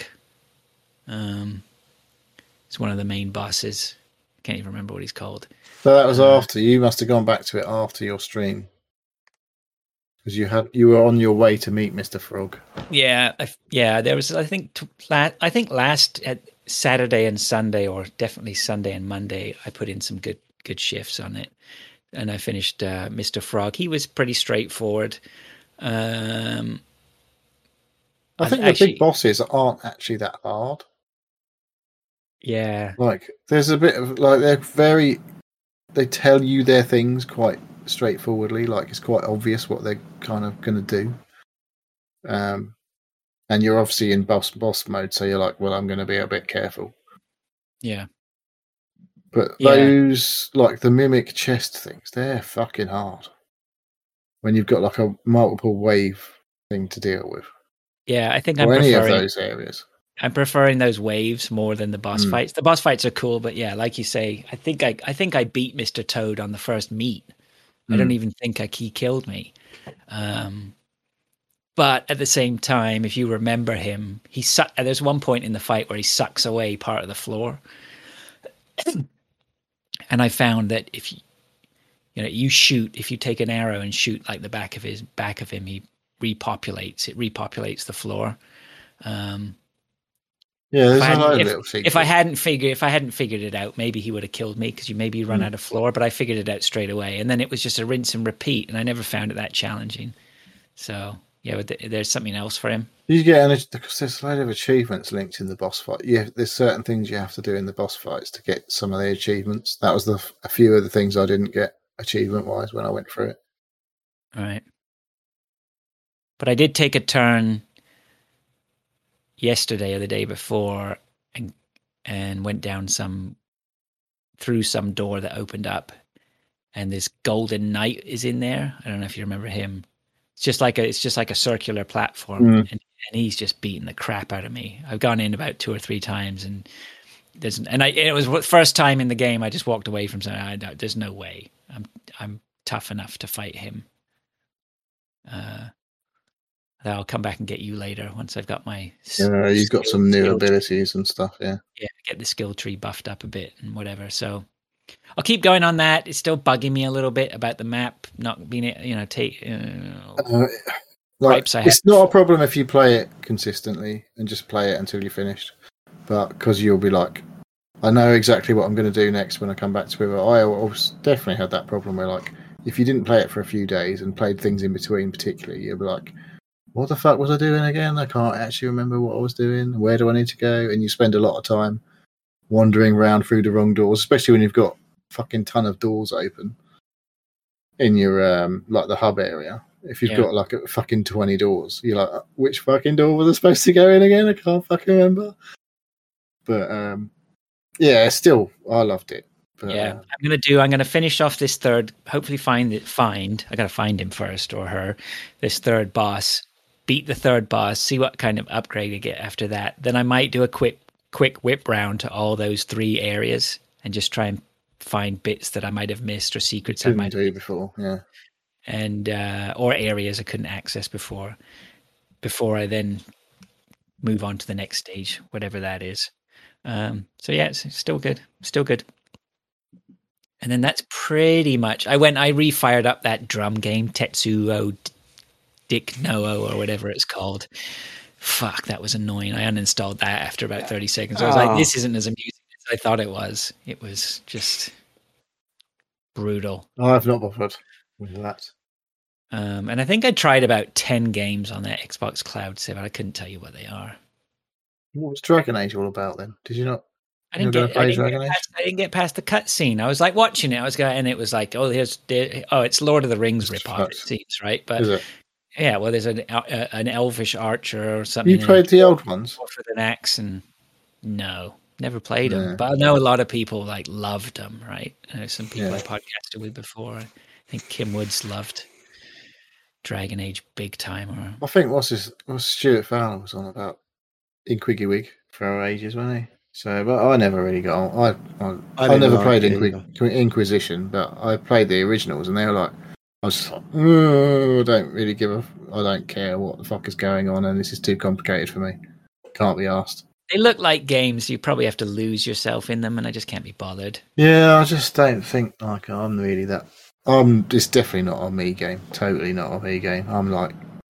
It's one of the main bosses. I can't even remember what he's called. So that was after. You must have gone back to it after your stream. Because you were on your way to meet Mr. Frog. Yeah, there was. I think last Saturday and Sunday, or definitely Sunday and Monday, I put in some good shifts on it, and I finished Mr. Frog. He was pretty straightforward. I think the big bosses aren't actually that hard. Yeah, like there's a bit of like they tell you their things quite straightforwardly. Like it's quite obvious what they're kind of going to do. And you're obviously in boss mode, so you're like, well, I'm going to be a bit careful. Yeah. But those, like the mimic chest things, they're fucking hard. When you've got like a multiple wave thing to deal with. Yeah, I think or any of those areas. I'm preferring those waves more than the boss fights. The boss fights are cool, but yeah, like you say, I think I beat Mr. Toad on the first meet. I don't even think he killed me. But at the same time, if you remember him, there's one point in the fight where he sucks away part of the floor. And I found that if you take an arrow and shoot like the back of him, he repopulates. It repopulates the floor. There's another little secret. If I hadn't figured it out, maybe he would have killed me because you maybe run out of floor. But I figured it out straight away, and then it was just a rinse and repeat, and I never found it that challenging. So yeah, there's something else for him. You get because there's a load of achievements linked in the boss fight. Yeah, there's certain things you have to do in the boss fights to get some of the achievements. That was a few of the things I didn't get achievement wise when I went through it. All right, but I did take a turn yesterday or the day before and went down through some door that opened up, and this golden knight is in there. I don't know if you remember him. It's just like a circular platform, and he's just beating the crap out of me. I've gone in about 2 or 3 times, and it was the first time in the game I just walked away from saying, "There's no way I'm tough enough to fight him." I'll come back and get you later once I've got my. You've got some new abilities and stuff. Yeah, get the skill tree buffed up a bit and whatever. So I'll keep going on that. It's still bugging me a little bit about the map not being, it's not a problem if you play it consistently and just play it until you're finished. But because you'll be like, I know exactly what I'm going to do next when I come back to it. I definitely had that problem where, like, if you didn't play it for a few days and played things in between, particularly, you'll be like, what the fuck was I doing again? I can't actually remember what I was doing. Where do I need to go? And you spend a lot of time wandering around through the wrong doors, especially when you've got a fucking ton of doors open in your like the hub area. If you've got like a fucking 20 doors, you're like, which fucking door was I supposed to go in again? I can't fucking remember. But still, I loved it. But, I'm gonna finish off this third. Hopefully, I gotta find him first or her. This third boss. Beat the third boss, see what kind of upgrade I get after that. Then I might do a quick whip round to all those 3 areas and just try and find bits that I might have missed or secrets I might do before, and or areas I couldn't access before I then move on to the next stage, whatever that is. So yeah, it's still good. And then that's pretty much. I refired up that drum game, Tetsuo Dick Noah or whatever it's called. Fuck, that was annoying. I uninstalled that after about 30 seconds. I was like, this isn't as amusing as I thought it was. It was just brutal. I've not bothered with that. And I think I tried about 10 games on that Xbox Cloud Save, but I couldn't tell you what they are. What was Dragon Age all about then? Did you not? I didn't get past the cutscene. I was like watching it. And it was like, it's Lord of the Rings ripoff. It seems right, but Yeah, well, there's an elvish archer or something. You played the old ones? With an axe, and no, never played them. Yeah. But I know a lot of people like loved them, right? Some people Yeah. I podcasted with before. I think Kim Woods loved Dragon Age big time. Or I think what's Stuart Fowler was on about in Quiggy for ages, wasn't he? So, but I never really got on. I never played Inquisition, but I played the originals, and they were like, I was just like, I don't really I don't care what the fuck is going on, and this is too complicated for me. Can't be asked. they look like games. You probably have to lose yourself in them, and I just can't be bothered. Yeah, I just don't think like I'm really that. It's definitely not a me game. Totally not a me game. I'm like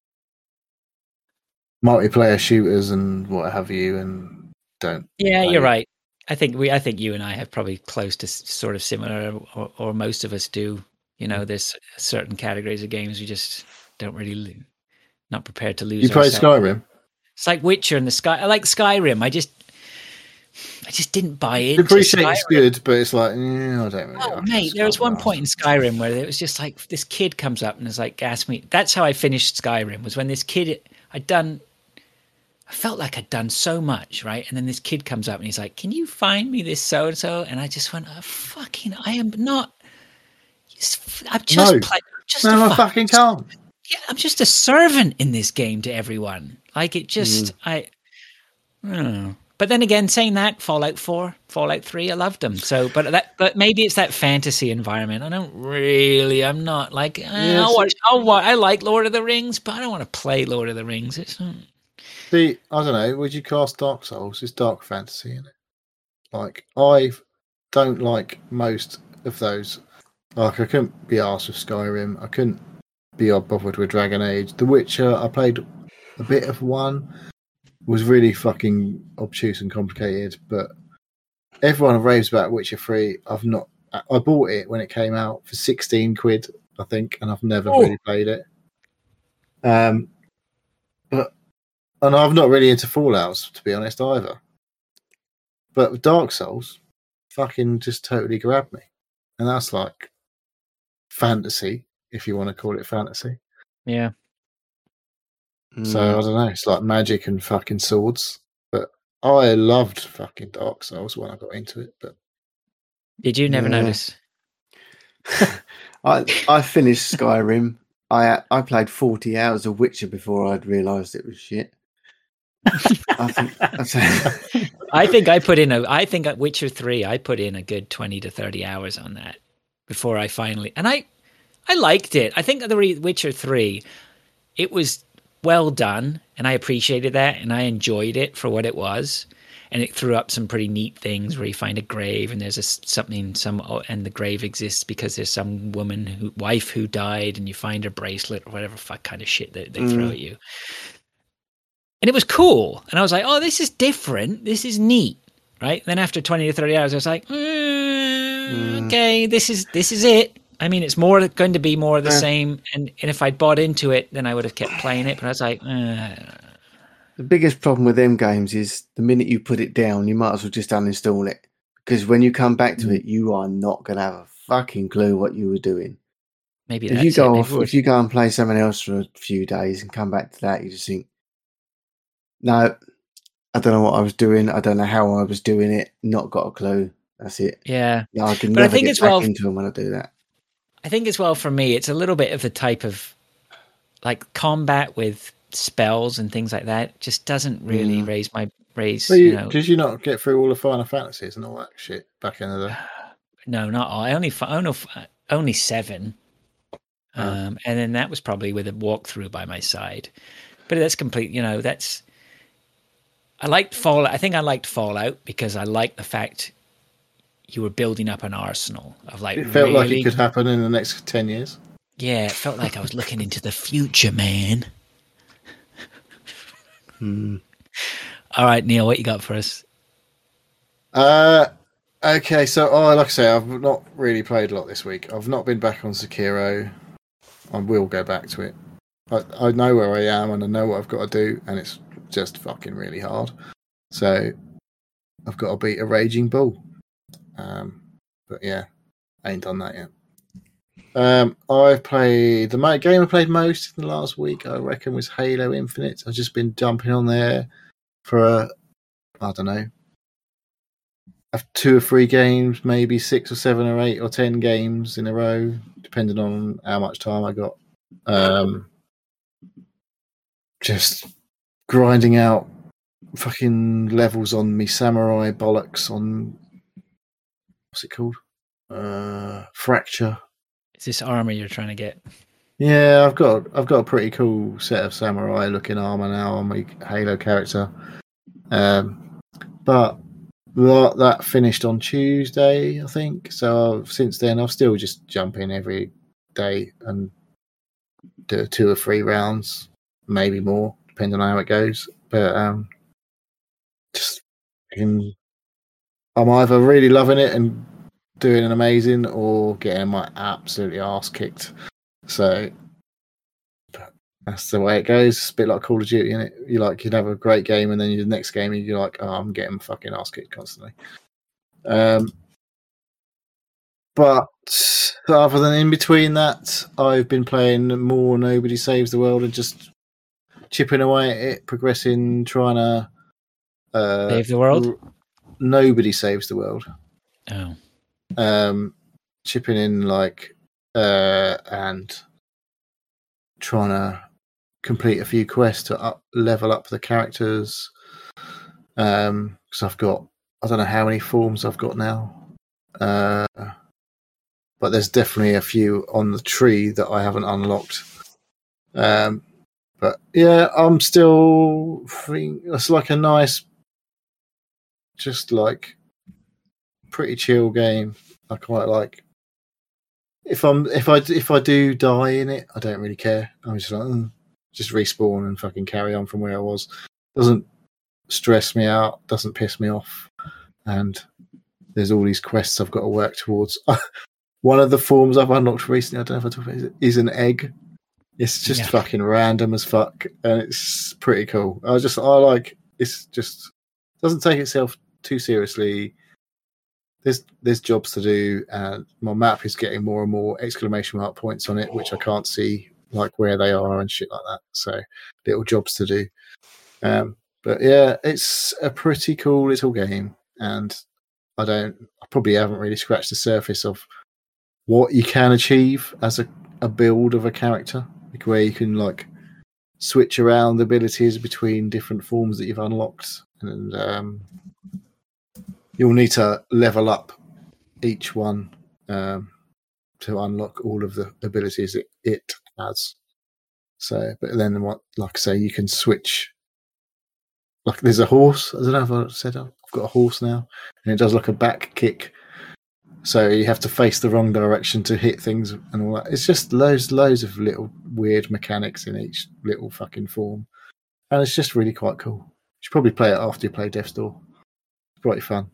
multiplayer shooters and what have you, and don't. Yeah, you're right. I think you and I have probably close to sort of similar, or most of us do. You know, there's certain categories of games we just don't really, not prepared to lose. You played Skyrim? It's like Witcher and the Sky. I like Skyrim. I just didn't buy into I appreciate Skyrim. It's good, but it's like, I don't really. Oh, mate, there was one point in Skyrim where it was just like this kid comes up and is like, "Gas me." That's how I finished Skyrim. Was when this kid I felt like I'd done so much, right? And then this kid comes up and he's like, "Can you find me this so and so?" And I just went, I am not. I'm just fucking can't. Yeah, I'm just a servant in this game to everyone. Like it just, I don't know. But then again, saying that, Fallout 4, Fallout 3, I loved them. So, but maybe it's that fantasy environment. I'm not like, I like Lord of the Rings, but I don't want to play Lord of the Rings. It's not. See, I don't know. Would you class Dark Souls? It's dark fantasy, isn't it? Like, I don't like most of those. Like, I couldn't be arsed with Skyrim. I couldn't be bothered with Dragon Age. The Witcher, I played a bit of one. Was really fucking obtuse and complicated, but everyone raves about Witcher 3. I bought it when it came out for 16 quid, I think, and I've never really played it. And I'm not really into Fallouts, to be honest, either. But Dark Souls fucking just totally grabbed me. And that's like fantasy, if you want to call it fantasy. Yeah. So I don't know. It's like magic and fucking swords. But I loved fucking Dark Souls when I got into it. But did you never notice? I finished Skyrim. I played 40 hours of Witcher before I'd realised it was shit. I think at Witcher 3 I put in a good 20 to 30 hours on that before I finally, and I liked it. I think the Witcher 3, it was well done, and I appreciated that, and I enjoyed it for what it was. And it threw up some pretty neat things where you find a grave, and there's and the grave exists because there's some wife who died, and you find her bracelet or whatever fuck kind of shit that they throw at you. And it was cool, and I was like, "Oh, this is different. This is neat." Right? And then after 20 to 30 hours, I was like, "Okay, this is it." I mean, it's going to be more of the same. And if I'd bought into it, then I would have kept playing it. But I was like, The biggest problem with them games is the minute you put it down, you might as well just uninstall it. Because when you come back to it, you are not going to have a fucking clue what you were doing. Maybe if you go if you go and play something else for a few days and come back to that, you just think, no, I don't know what I was doing. I don't know how I was doing it. Not got a clue. That's it. Yeah. I can never get back into them when I do that. I think as well for me, it's a little bit of the type of like combat with spells and things like that just doesn't really raise. Did you not get through all the Final Fantasies and all that shit back in the day? No, not all. I only 7. And then that was probably with a walkthrough by my side. But that's complete, I liked Fallout. I think I liked Fallout because I liked the fact you were building up an arsenal of like. It felt like it could happen in the next 10 years. Yeah, it felt like I was looking into the future, man. All right, Neil, what you got for us? Okay, so like I say, I've not really played a lot this week. I've not been back on Sekiro. I will go back to it. I know where I am and I know what I've got to do, and it's just fucking really hard. So I've got to beat a Raging Bull. But yeah, I ain't done that yet. I've played game I played most in the last week. I reckon was Halo Infinite. I've just been jumping on there for I don't know, 2 or 3 games, maybe 6 or 7 or 8 or 10 games in a row, depending on how much time I got. Just grinding out fucking levels on me samurai bollocks on what's it called? Fracture. Is this armor you're trying to get? Yeah, I've got a pretty cool set of samurai looking armor now on my Halo character. But that finished on Tuesday, I think. So since then, I've still just jump in every day and do 2 or 3 rounds, maybe more, depending on how it goes. But I'm either really loving it and doing an amazing, or getting my absolutely arse kicked. So that's the way it goes. It's a bit like Call of Duty, isn't it? You'd have a great game, and then the next game you're like, oh, I'm getting fucking arse kicked constantly. But other than in between that, I've been playing more Nobody Saves the World and just chipping away at it, progressing, trying to Save the world. Nobody Saves the World. Oh, chipping in and trying to complete a few quests to level up the characters. Because I've got, I don't know how many forms I've got now. But there's definitely a few on the tree that I haven't unlocked. But yeah, I'm still it's like a nice, just like pretty chill game. I quite like. If I do die in it, I don't really care. I'm just like, just respawn and fucking carry on from where I was. Doesn't stress me out, doesn't piss me off. And there's all these quests I've got to work towards. One of the forms I've unlocked recently, I don't know if I talk about it, is an egg. It's just fucking random as fuck, and it's pretty cool. It's just doesn't take itself too seriously. There's jobs to do, and my map is getting more and more exclamation mark points on it, which I can't see like where they are and shit like that. So little jobs to do. But yeah, it's a pretty cool little game, and I probably haven't really scratched the surface of what you can achieve as a build of a character, like where you can like switch around the abilities between different forms that you've unlocked, and you'll need to level up each one to unlock all of the abilities it has. So, but then like I say, you can switch. Like there's a horse. I don't know if I said I've got a horse now, and it does like a back kick. So you have to face the wrong direction to hit things and all that. It's just loads of little weird mechanics in each little fucking form, and it's just really quite cool. You should probably play it after you play Death's Door. It's pretty fun.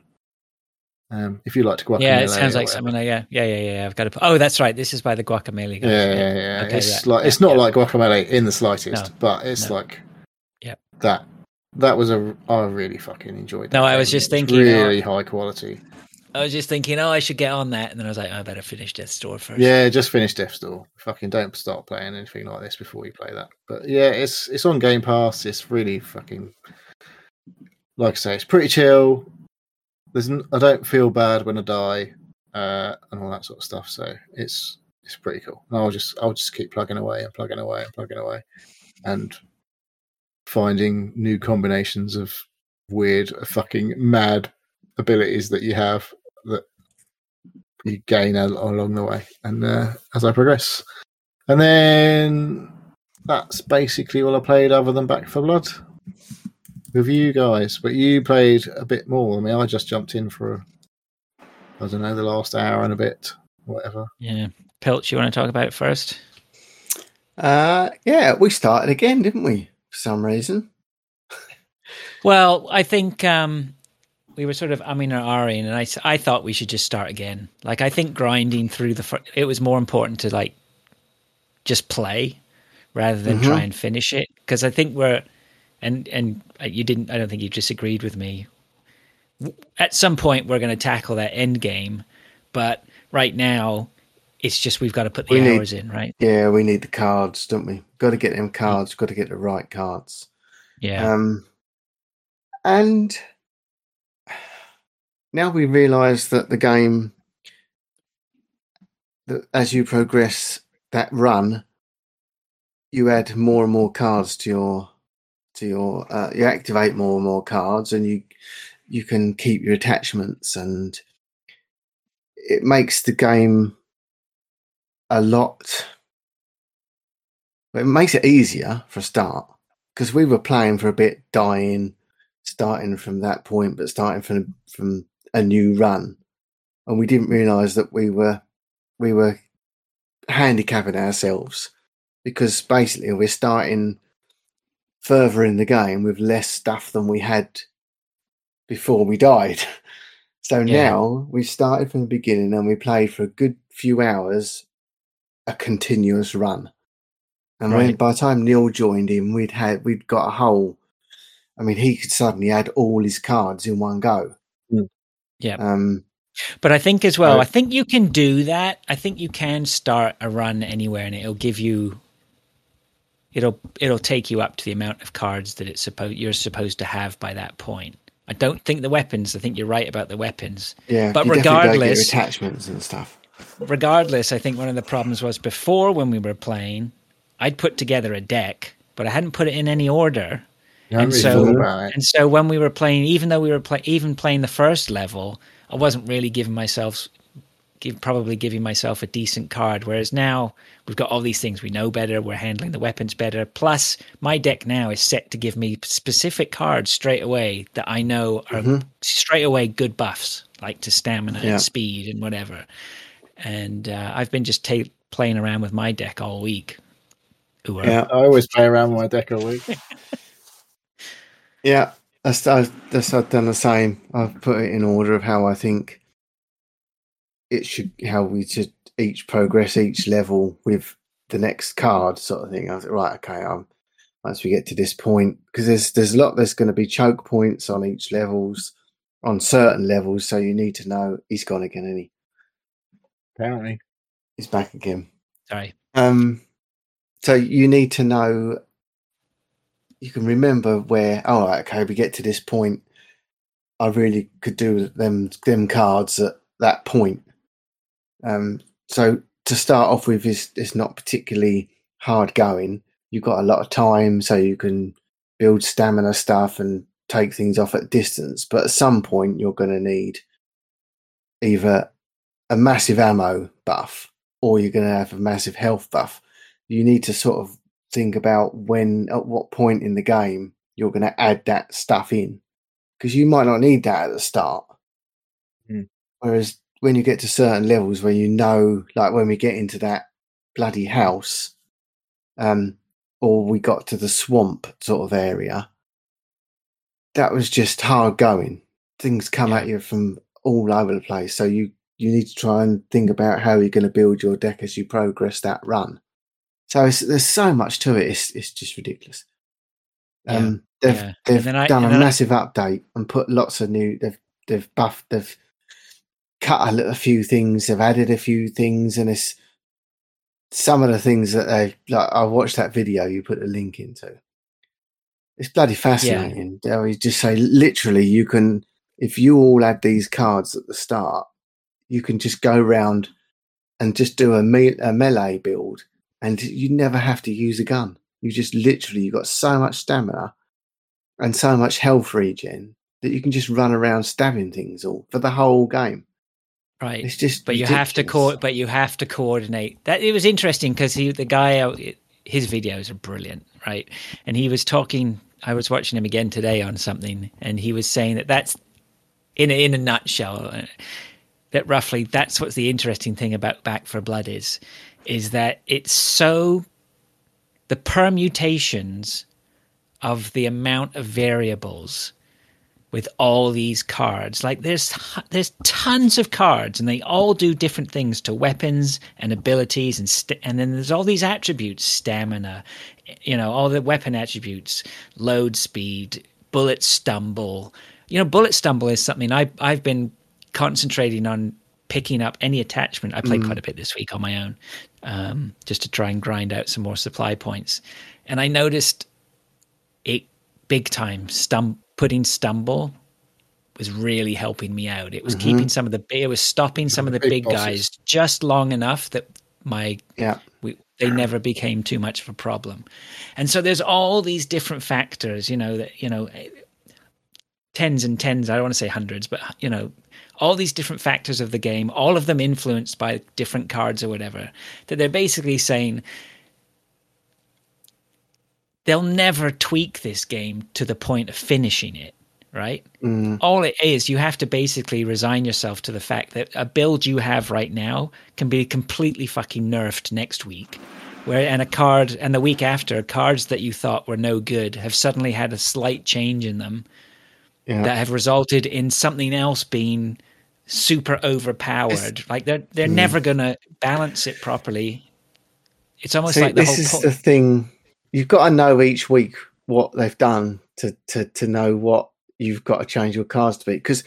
If you like to Guacamelee. Yeah, it sounds like something. Yeah. I've got to. Oh, that's right. This is by the Guacamelee guys. Yeah. Okay, it's not like Guacamelee in the slightest, but it's like that. That was I really fucking enjoyed that. No, I was just thinking, really high quality. I was just thinking, I should get on that, and then I was like, I better finish Death's Door first. Yeah, just finish Death's Door. Fucking don't start playing anything like this before you play that. But yeah, it's on Game Pass. It's really fucking, like I say, it's pretty chill. I don't feel bad when I die, and all that sort of stuff. So it's pretty cool. And I'll just keep plugging away, and finding new combinations of weird, fucking mad abilities that you have that you gain along the way, and as I progress. And then that's basically all I played, other than Back 4 Blood with you guys. But you played a bit more. I mean, I just jumped in for I don't know, the last hour and a bit, whatever. Yeah, Pilch, you want to talk about it first? Yeah, we started again, didn't we? For some reason. Well, I think we were sort of umming or ahhing, and I thought we should just start again. Like, I think grinding through it was more important to like just play rather than try and finish it, because I think and you didn't. I don't think you disagreed with me. At some point, we're going to tackle that end game, but right now, It's just we've got to put We the need- hours in, right? Yeah, we need the cards, don't we? Got to get them cards. Got to get the right cards. Yeah. And now we realise that the game, that as you progress that run, you add more and more cards to your you activate more and more cards, and you can keep your attachments, and it makes the game a lot. It makes it easier for a start, because we were playing for a bit, dying, starting from that point, but starting from a new run, and we didn't realise that we were handicapping ourselves, because basically we're starting further in the game with less stuff than we had before we died. So now we've started from the beginning, and we played for a good few hours, a continuous run. And when by the time Neil joined in, we'd got a whole. I mean, he could suddenly add all his cards in one go. Yeah. But I think as well, I think you can do that. I think you can start a run anywhere, and it'll give you. It'll take you up to the amount of cards that you're supposed to have by that point. I don't think the weapons. I think you're right about the weapons. Yeah, but you regardless, get your attachments and stuff. Regardless, I think one of the problems was before when we were playing, I'd put together a deck, but I hadn't put it in any order. And so when we were playing, even though we were playing the first level, I wasn't really giving myself a decent card. Whereas now we've got all these things we know better. We're handling the weapons better. Plus, my deck now is set to give me specific cards straight away that I know are straight away good buffs, like to stamina and speed and whatever. And I've been just playing around with my deck all week. I always play around with my deck all week. Yeah, I've done the same. I've put it in order of how I think how we should each progress each level with the next card, sort of thing. I was like, right, okay, once we get to this point, because there's going to be choke points on each levels, on certain levels, so you need to know. He's gone again, isn't he? Apparently, he's back again. Sorry. So you need to know. You can remember where. Oh, right, okay, we get to this point. I really could do them cards at that point. So to start off with, it's not particularly hard going. You've got a lot of time, so you can build stamina stuff and take things off at distance. But at some point, you're going to need either a massive ammo buff, or you're going to have a massive health buff. You need to sort of think about at what point in the game you're going to add that stuff in, because you might not need that at the start. Whereas when you get to certain levels where like when we get into that bloody house, or we got to the swamp sort of area, that was just hard going. Things come at you from all over the place. So you need to try and think about how you're going to build your deck as you progress that run. So there's so much to it. It's just ridiculous. They've done a massive update and put lots of new. They've buffed. They've cut a few things. They've added a few things, and it's some of the things that I watched that video you put a link into. It's bloody fascinating. You just say literally, you can, if you all add these cards at the start, you can just go around and just do a melee build, and you never have to use a gun. You just literally, you've got so much stamina and so much health regen that you can just run around stabbing things all for the whole game. Right. It's just but ridiculous. you have to coordinate. That it was interesting because the guy, his videos are brilliant, right? And he was talking. I was watching him again today on something, and he was saying that's in a nutshell. That roughly, that's what's the interesting thing about Back 4 Blood is that it's so the permutations of the amount of variables with all these cards. Like there's tons of cards, and they all do different things to weapons and abilities, and then there's all these attributes: stamina, all the weapon attributes, load speed, bullet stumble. Bullet stumble is something I've been concentrating on picking up any attachment. I played quite a bit this week on my own, just to try and grind out some more supply points. And I noticed it big time. Putting stumble was really helping me out. It was keeping it was stopping some of the big guys just long enough that they never became too much of a problem. And so there's all these different factors, tens and tens, I don't want to say hundreds, but all these different factors of the game, all of them influenced by different cards or whatever, that they're basically saying they'll never tweak this game to the point of finishing it, right? All it is, you have to basically resign yourself to the fact that a build you have right now can be completely fucking nerfed next week. And the week after, cards that you thought were no good have suddenly had a slight change in them that have resulted in something else being super overpowered. Like they're never going to balance it properly. It's almost like this is the thing. You've got to know each week what they've done to know what you've got to change your cards to be. Because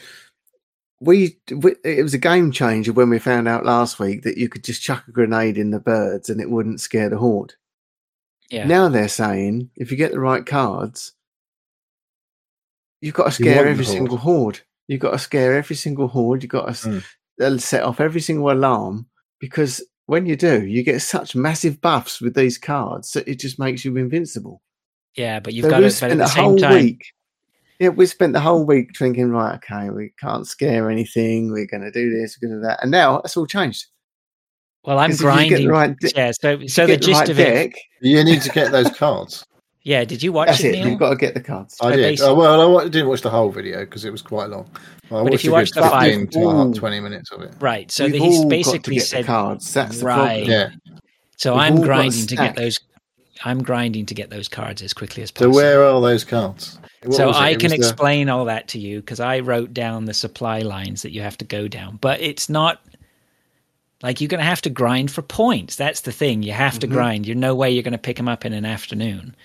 it was a game changer when we found out last week that you could just chuck a grenade in the birds and it wouldn't scare the horde. Yeah. Now they're saying if you get the right cards, you've got to scare every single horde. You've got to scare every single horde. You've got to set off every single alarm, because when you do, you get such massive buffs with these cards that it just makes you invincible. Yeah, but you've got to spend the same time. Week. Yeah, we spent the whole week thinking, right, okay, we can't scare anything. We're going to do this, we're going to do that, and now it's all changed. Well, I'm grinding. So the gist of it, you need to get those cards. Yeah, did you watch it, Neil? You've got to get the cards. I did. I didn't watch the whole video because it was quite long. But if you watch the 20 minutes of it. Right, so he's basically said the cards. That's the right. problem. Yeah. So I'm grinding to get those. I'm grinding to get those cards as quickly as possible. So where are those cards? So I can explain all that to you because I wrote down the supply lines that you have to go down. But it's not like you're going to have to grind for points. That's the thing. You have to grind. There's no way you're going to pick them up in an afternoon.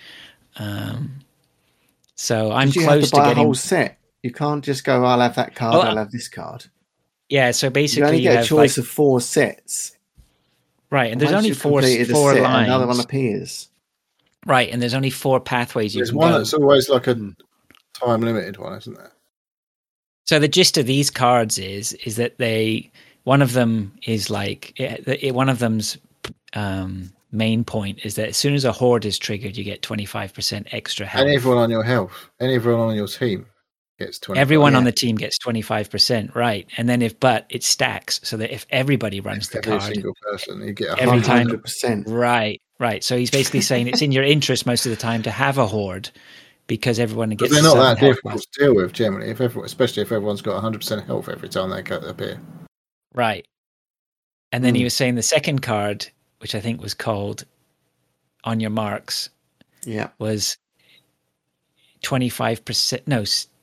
So I'm close to getting a whole set. You can't just go, I'll have that card, I'll have this card. Yeah, so basically you only get a choice of 4 sets. Right, and there's only four lines. Another one appears. Right, and there's only 4 pathways you can go. There's one that's always like a time limited one, isn't there? So the gist of these cards is that one of them is like one of them's main point is that as soon as a horde is triggered, you get 25% extra health. And everyone on your team gets 25%. Everyone on the team gets 25%, right? And then but it stacks so that if everybody runs the card, single person, you get 100%. Right. So he's basically saying it's in your interest most of the time to have a horde because everyone gets. But they're not that difficult to deal with generally, especially if everyone's got 100% health every time they appear. Right. And then he was saying the second card, which I think was called On Your Marks, was 25%, no,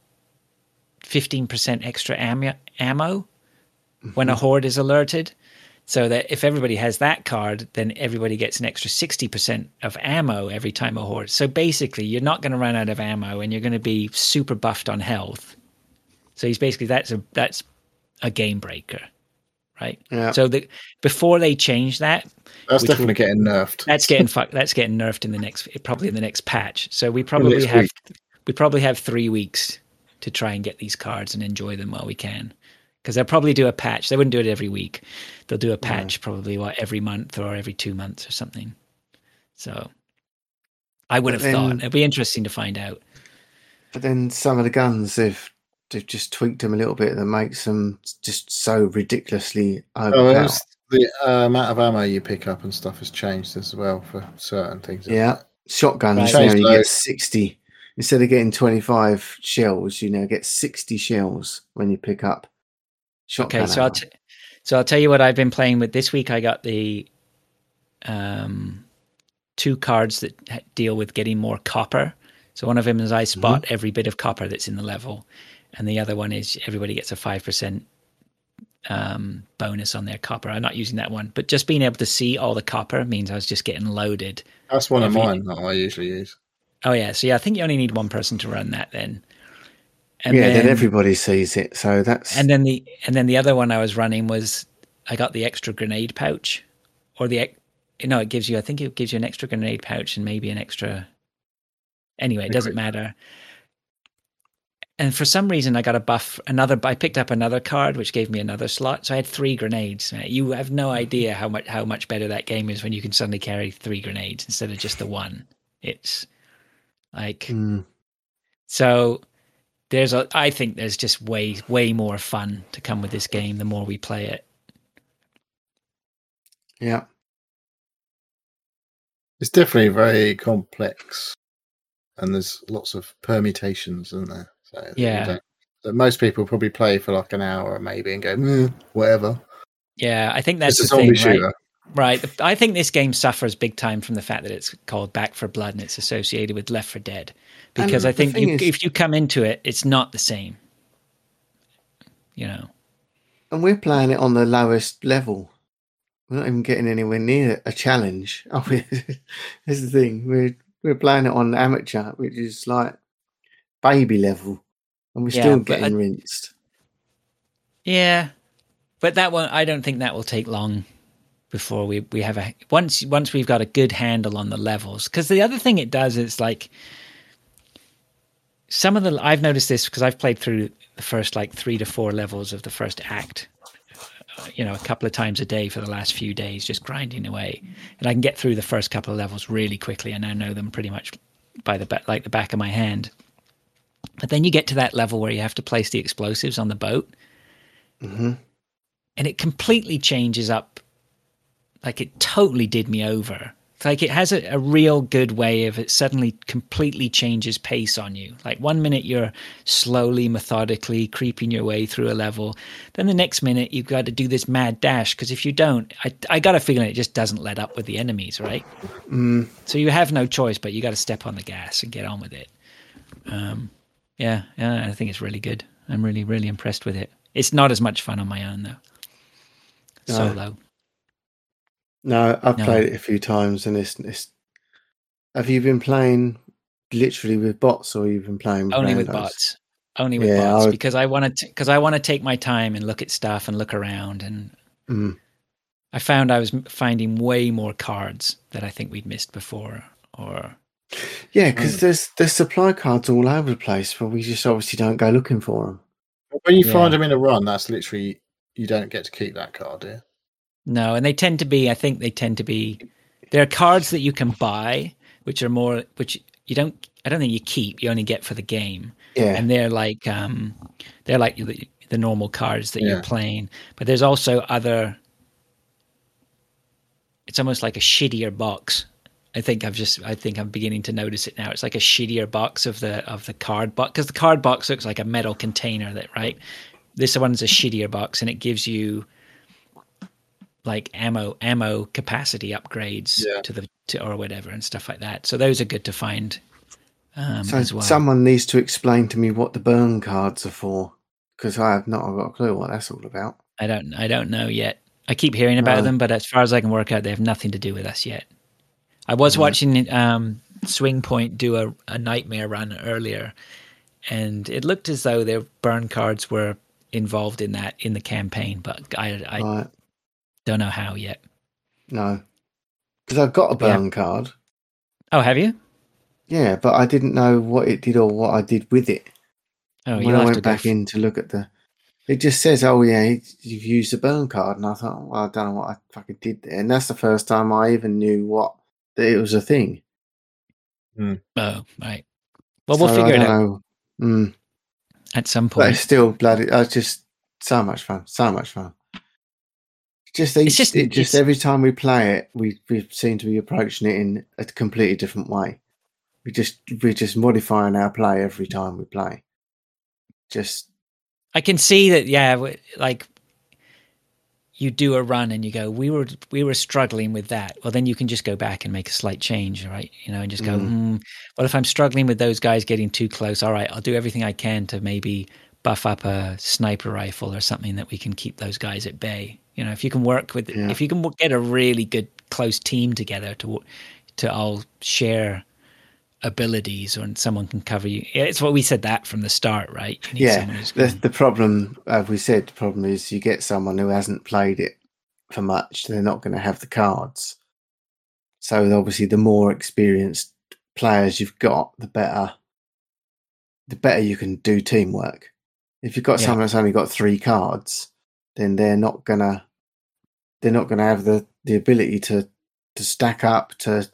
15% extra ammo when a horde is alerted. So that if everybody has that card, then everybody gets an extra 60% of ammo every time a horde. So basically, you're not going to run out of ammo and you're going to be super buffed on health. So he's basically, that's a game breaker. Right. Yeah. So before they change that, that's definitely getting nerfed. That's getting nerfed in the next patch. So we probably have 3 weeks to try and get these cards and enjoy them while we can. Because they'll probably do a patch. They wouldn't do it every week. They'll do a patch probably every month or every 2 months or something. So I would have thought it'd be interesting to find out. But then some of the guns, they've just tweaked them a little bit that makes them just so ridiculously overpowered. The amount of ammo you pick up and stuff has changed as well for certain things. Yeah, shotguns now you get 60 instead of getting 25 shells. You now get 60 shells when you pick up shotgun. Okay, so I'll tell you what I've been playing with this week. I got the 2 cards that deal with getting more copper. So one of them is I spot every bit of copper that's in the level. And the other one is everybody gets a 5% bonus on their copper. I'm not using that one, but just being able to see all the copper means I was just getting loaded. That's one of mine that I usually use. Oh, yeah. So, I think you only need one person to run that then. And then everybody sees it. So that's and then the other one I was running was I got the extra grenade pouch, or it gives you, I think it gives you an extra grenade pouch and maybe an extra. Anyway, it doesn't matter. And for some reason, I got a buff. I picked up another card, which gave me another slot. So I had 3 grenades. You have no idea how much better that game is when you can suddenly carry 3 grenades instead of just the one. It's like so. I think there's just way more fun to come with this game the more we play it. Yeah, it's definitely very complex, and there's lots of permutations, isn't there? So Yeah. that most people probably play for like an hour maybe and go, whatever. Yeah, I think that's It's a the thing, zombie shooter. Right. I think this game suffers big time from the fact that it's called Back 4 Blood and it's associated with Left 4 Dead. Because I think if you come into it, it's not the same. You know. And we're playing it on the lowest level. We're not even getting anywhere near a challenge. This is the thing. We're playing it on amateur, which is like baby level, and we're still getting rinsed. Yeah, but that one, I don't think that will take long before we have once we've got a good handle on the levels. Because the other thing it does is like I've noticed this because I've played through the first 3 to 4 levels of the first act. A couple of times a day for the last few days, just grinding away, and I can get through the first couple of levels really quickly. I now know them pretty much by the back of my hand. But then you get to that level where you have to place the explosives on the boat, and it completely changes up. Like it totally did me over. Like it has a real good way of it suddenly completely changes pace on you. Like 1 minute you're slowly, methodically creeping your way through a level. Then the next minute you've got to do this mad dash because if you don't, I got a feeling it just doesn't let up with the enemies, right? So you have no choice, but you got to step on the gas and get on with it. Yeah, I think it's really good. I'm really, really impressed with it. It's not as much fun on my own though. Solo. No, I've played it a few times, and it's. Have you been playing literally with bots, or you've been playing with only randos? with bots? Only with bots because I want to take my time and look at stuff and look around, and I found I was finding way more cards that I think we'd missed before. Yeah, because there's supply cards all over the place, but we just obviously don't go looking for them. When you find them in a run, that's literally you don't get to keep that card, do you? No, and I think they tend to be. There are cards that you can buy, which are more, which you don't. I don't think you keep. You only get for the game. Yeah, and they're like the normal cards that you're playing. But there's also other. It's almost like a shittier box. I think I'm beginning to notice it now. It's like a shittier box of the card box because the card box looks like a metal container. Right. This one's a shittier box, and it gives you like ammo capacity upgrades or whatever and stuff like that. So those are good to find as well. Someone needs to explain to me what the burn cards are for, because I've got a clue what that's all about. I don't know yet. I keep hearing about them, but as far as I can work out, they have nothing to do with us yet. I was watching Swing Point do a nightmare run earlier, and it looked as though their burn cards were involved in the campaign, but I don't know how yet. No. Because I've got a burn card. Oh, have you? Yeah, but I didn't know what it did or what I did with it. Oh, when I went back in to look at it just says, oh yeah, you've used a burn card. And I thought, well, I don't know what I fucking did there. And that's the first time I even knew that it was a thing. Oh, right. Well, we'll figure it out. At some point. But it's still bloody, it's just so much fun. So much fun. Just every time we play it, we seem to be approaching it in a completely different way. We're just modifying our play every time we play. I can see that. Like you do a run and you go, we were struggling with that. Well, then you can just go back and make a slight change, right? And just go, well, if I'm struggling with those guys getting too close, all right, I'll do everything I can to maybe buff up a sniper rifle or something that we can keep those guys at bay. If you can work with, if you can get a really good close team together to all share abilities, or someone can cover you. Yeah, it's what we said that from the start, right? You need someone who's The problem, as we said, the problem is you get someone who hasn't played it for much, they're not going to have the cards. So obviously, the more experienced players you've got, the better you can do teamwork. If you've got someone that's only got 3 cards, then they're not gonna have the ability to stack up to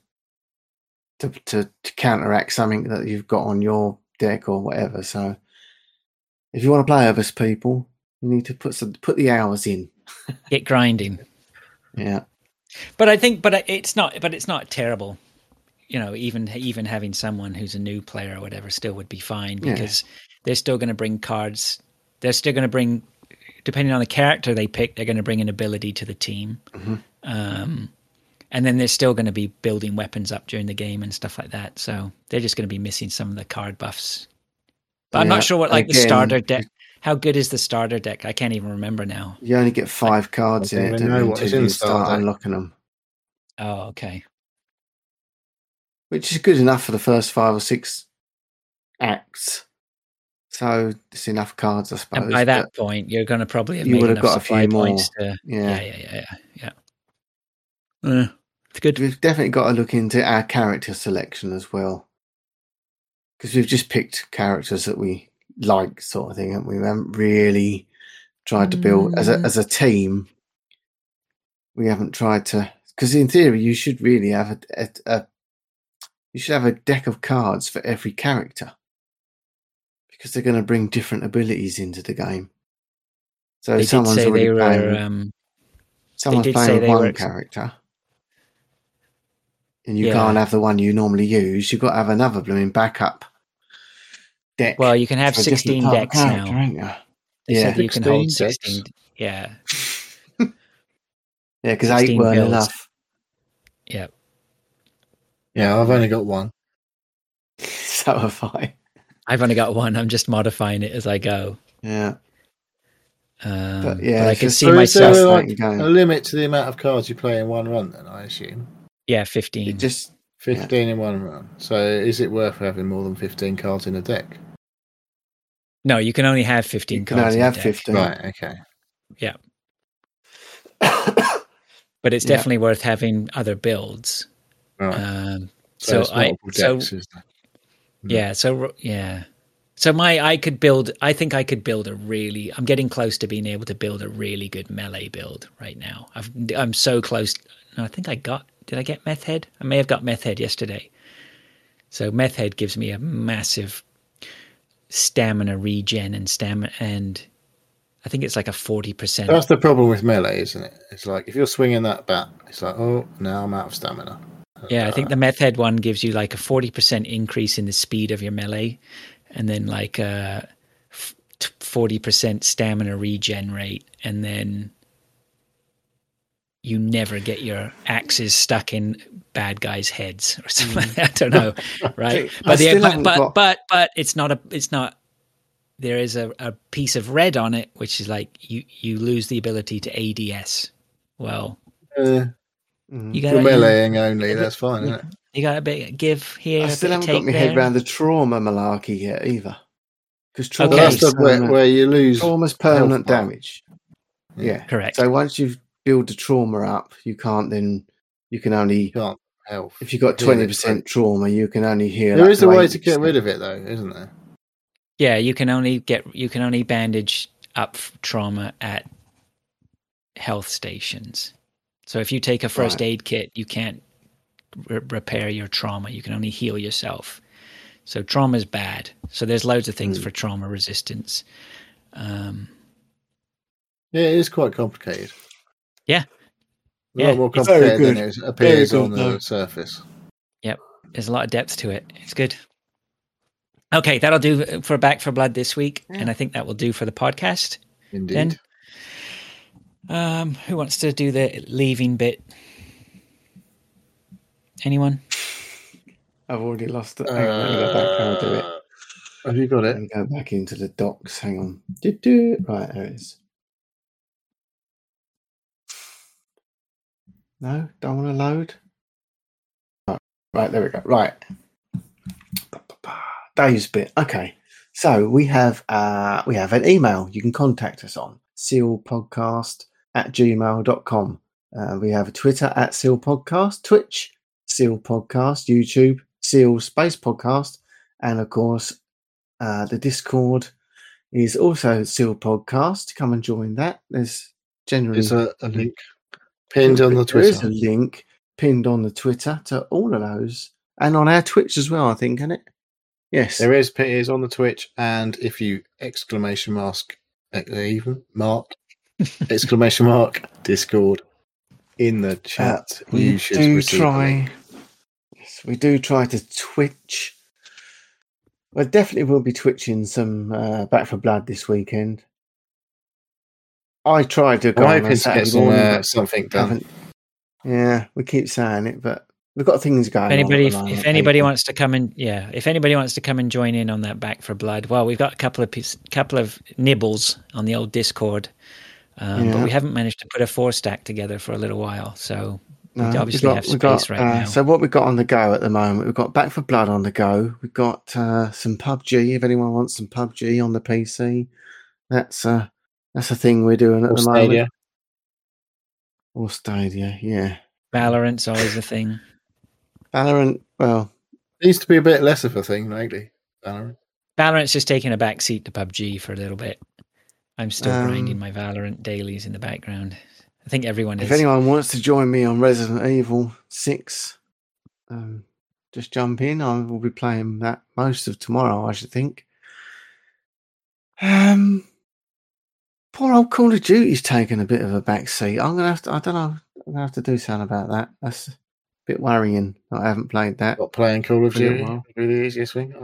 counteract something that you've got on your deck or whatever. So if you want to play with us, people, you need to put the hours in. Get grinding. Yeah. But it's not terrible. You know, even having someone who's a new player or whatever still would be fine, because they're still going to bring cards. They're still going to bring, depending on the character they pick, they're going to bring an ability to the team. Mm-hmm. And then they're still going to be building weapons up during the game and stuff like that. So they're just going to be missing some of the card buffs. But I'm not sure what the starter deck. How good is the starter deck? I can't even remember now. You only get 5 cards in it until you start unlocking them. Oh, okay. Which is good enough for the first 5 or 6 acts. So it's enough cards, I suppose. And by that point, you're going to probably have got a few points more. To, yeah. It's good. We've definitely got to look into our character selection as well, because we've just picked characters that we like, sort of thing, and we haven't really tried to build as a team. We haven't tried to, because in theory you should really have you should have a deck of cards for every character, because they're going to bring different abilities into the game. So they someone's did say already they were, playing. Someone's playing with one character, and you can't have the one you normally use. You've got to have another blooming backup deck. Well, you can have 16 decks now. You? They said you can hold 16. Yeah. Yeah, because 8 weren't enough. Yeah. Yeah, I've only got 1. So have I. I've only got 1. I'm just modifying it as I go. Yeah. But I can see myself. myself. Is there a limit to the amount of cards you play in one run? Then I assume. Yeah, 15. 15 in one run. So is it worth having more than 15 cards in a deck? No, you can only have 15 cards. You can only have 15. Right. Okay. Yeah. But it's definitely worth having other builds. Right. So I could build. I think I could build I'm getting close to being able to build a really good melee build right now. I'm so close. I think did I get Meth Head? I may have got Meth Head yesterday. So Meth Head gives me a massive stamina regen and I think it's like a 40%. That's the problem with melee, isn't it? It's like if you're swinging that bat, it's like, oh, now I'm out of stamina. Yeah, I think the Meth Head one gives you like a 40% increase in the speed of your melee, and then like a 40% stamina regen rate, and then you never get your axes stuck in bad guys' heads or something like that. I don't know, right? But it's not. There is a piece of red on it, which is like you lose the ability to ADS. Well, you're meleeing only. That's fine, isn't it? You got a bit give here. I still haven't got my head around the trauma malarkey yet either. Because trauma that's where you lose. Trauma's permanent damage. Yeah, correct. So once you've built the trauma up, you can't health. If you've got 20% trauma, you can only heal. There is a way to get rid of it, though, isn't there? Yeah, you can only bandage up trauma at health stations. So if you take a first aid kit, you can't repair your trauma. You can only heal yourself. So trauma is bad. So there's loads of things for trauma resistance. Yeah, it is quite complicated. Yeah. A lot more complicated than it appears on the surface. Yep. There's a lot of depth to it. It's good. Okay, that'll do for Back for Blood this week, and I think that will do for the podcast. Indeed. Then, who wants to do the leaving bit? Anyone? I've already lost it. Hang on, let me go back. I'll do it. Have you got it? Let me go back into the docs. Hang on. Right, there it is. No, don't want to load. Right, there we go. Right. Dave's bit. Okay. So we have an email you can contact us on, sealpodcast@gmail.com. We have a Twitter @sealpodcast, Twitch Seal Podcast, YouTube Seal Space Podcast, and of course the Discord is also Seal Podcast. Come and join that. There's generally There's a link pinned on the There is Twitter. a link pinned on the Twitter to all of those, and on our Twitch as well, I think, isn't it? Yes. There is. It is on the Twitch, and if you exclamation mark Discord in the chat, you should receive a link. Yes, we do try to Twitch. Well, definitely will be twitching some Back for Blood this weekend. I tried to go I'm on hoping to Saturday get morning, but something done. haven't. Yeah, we keep saying it, but we've got things going. If anybody wants to come and join in on that Back for Blood, well, we've got a couple of nibbles on the old Discord, but we haven't managed to put a 4-stack together for a little while. So we obviously have space right now. So what we've got on the go at the moment, we've got Back for Blood on the go. We've got some PUBG. If anyone wants some PUBG on the PC, that's a thing we're doing at the moment. Or Stadia, yeah. Valorant's always a thing. Valorant, well, it used to be a bit less of a thing lately. Valorant's just taking a back seat to PUBG for a little bit. I'm still grinding my Valorant dailies in the background. I think everyone is. If anyone wants to join me on Resident Evil 6, just jump in. I will be playing that most of tomorrow, I should think. Poor old Call of Duty's taken a bit of a back seat. I'm going to have to do something about that. That's a bit worrying. I haven't played that. Not playing Call of Duty. Really the easiest thing.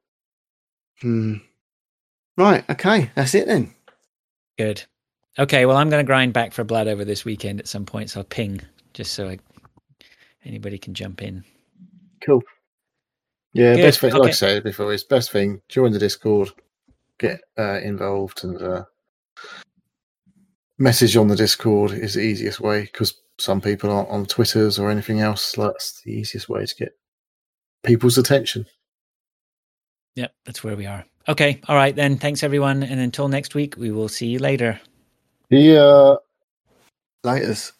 Right. Okay. That's it then. Good. Okay. Well, I'm going to grind Back for Blood over this weekend at some point. So I'll ping just so anybody can jump in. Cool. Yeah. Good. Best thing, like I said before, is best thing. Join the Discord, get involved, and message on the Discord is the easiest way, because some people aren't on Twitters or anything else. That's the easiest way to get people's attention. Yep, that's where we are. Okay, all right then. Thanks everyone, and until next week, we will see you later. Yeah. Laters.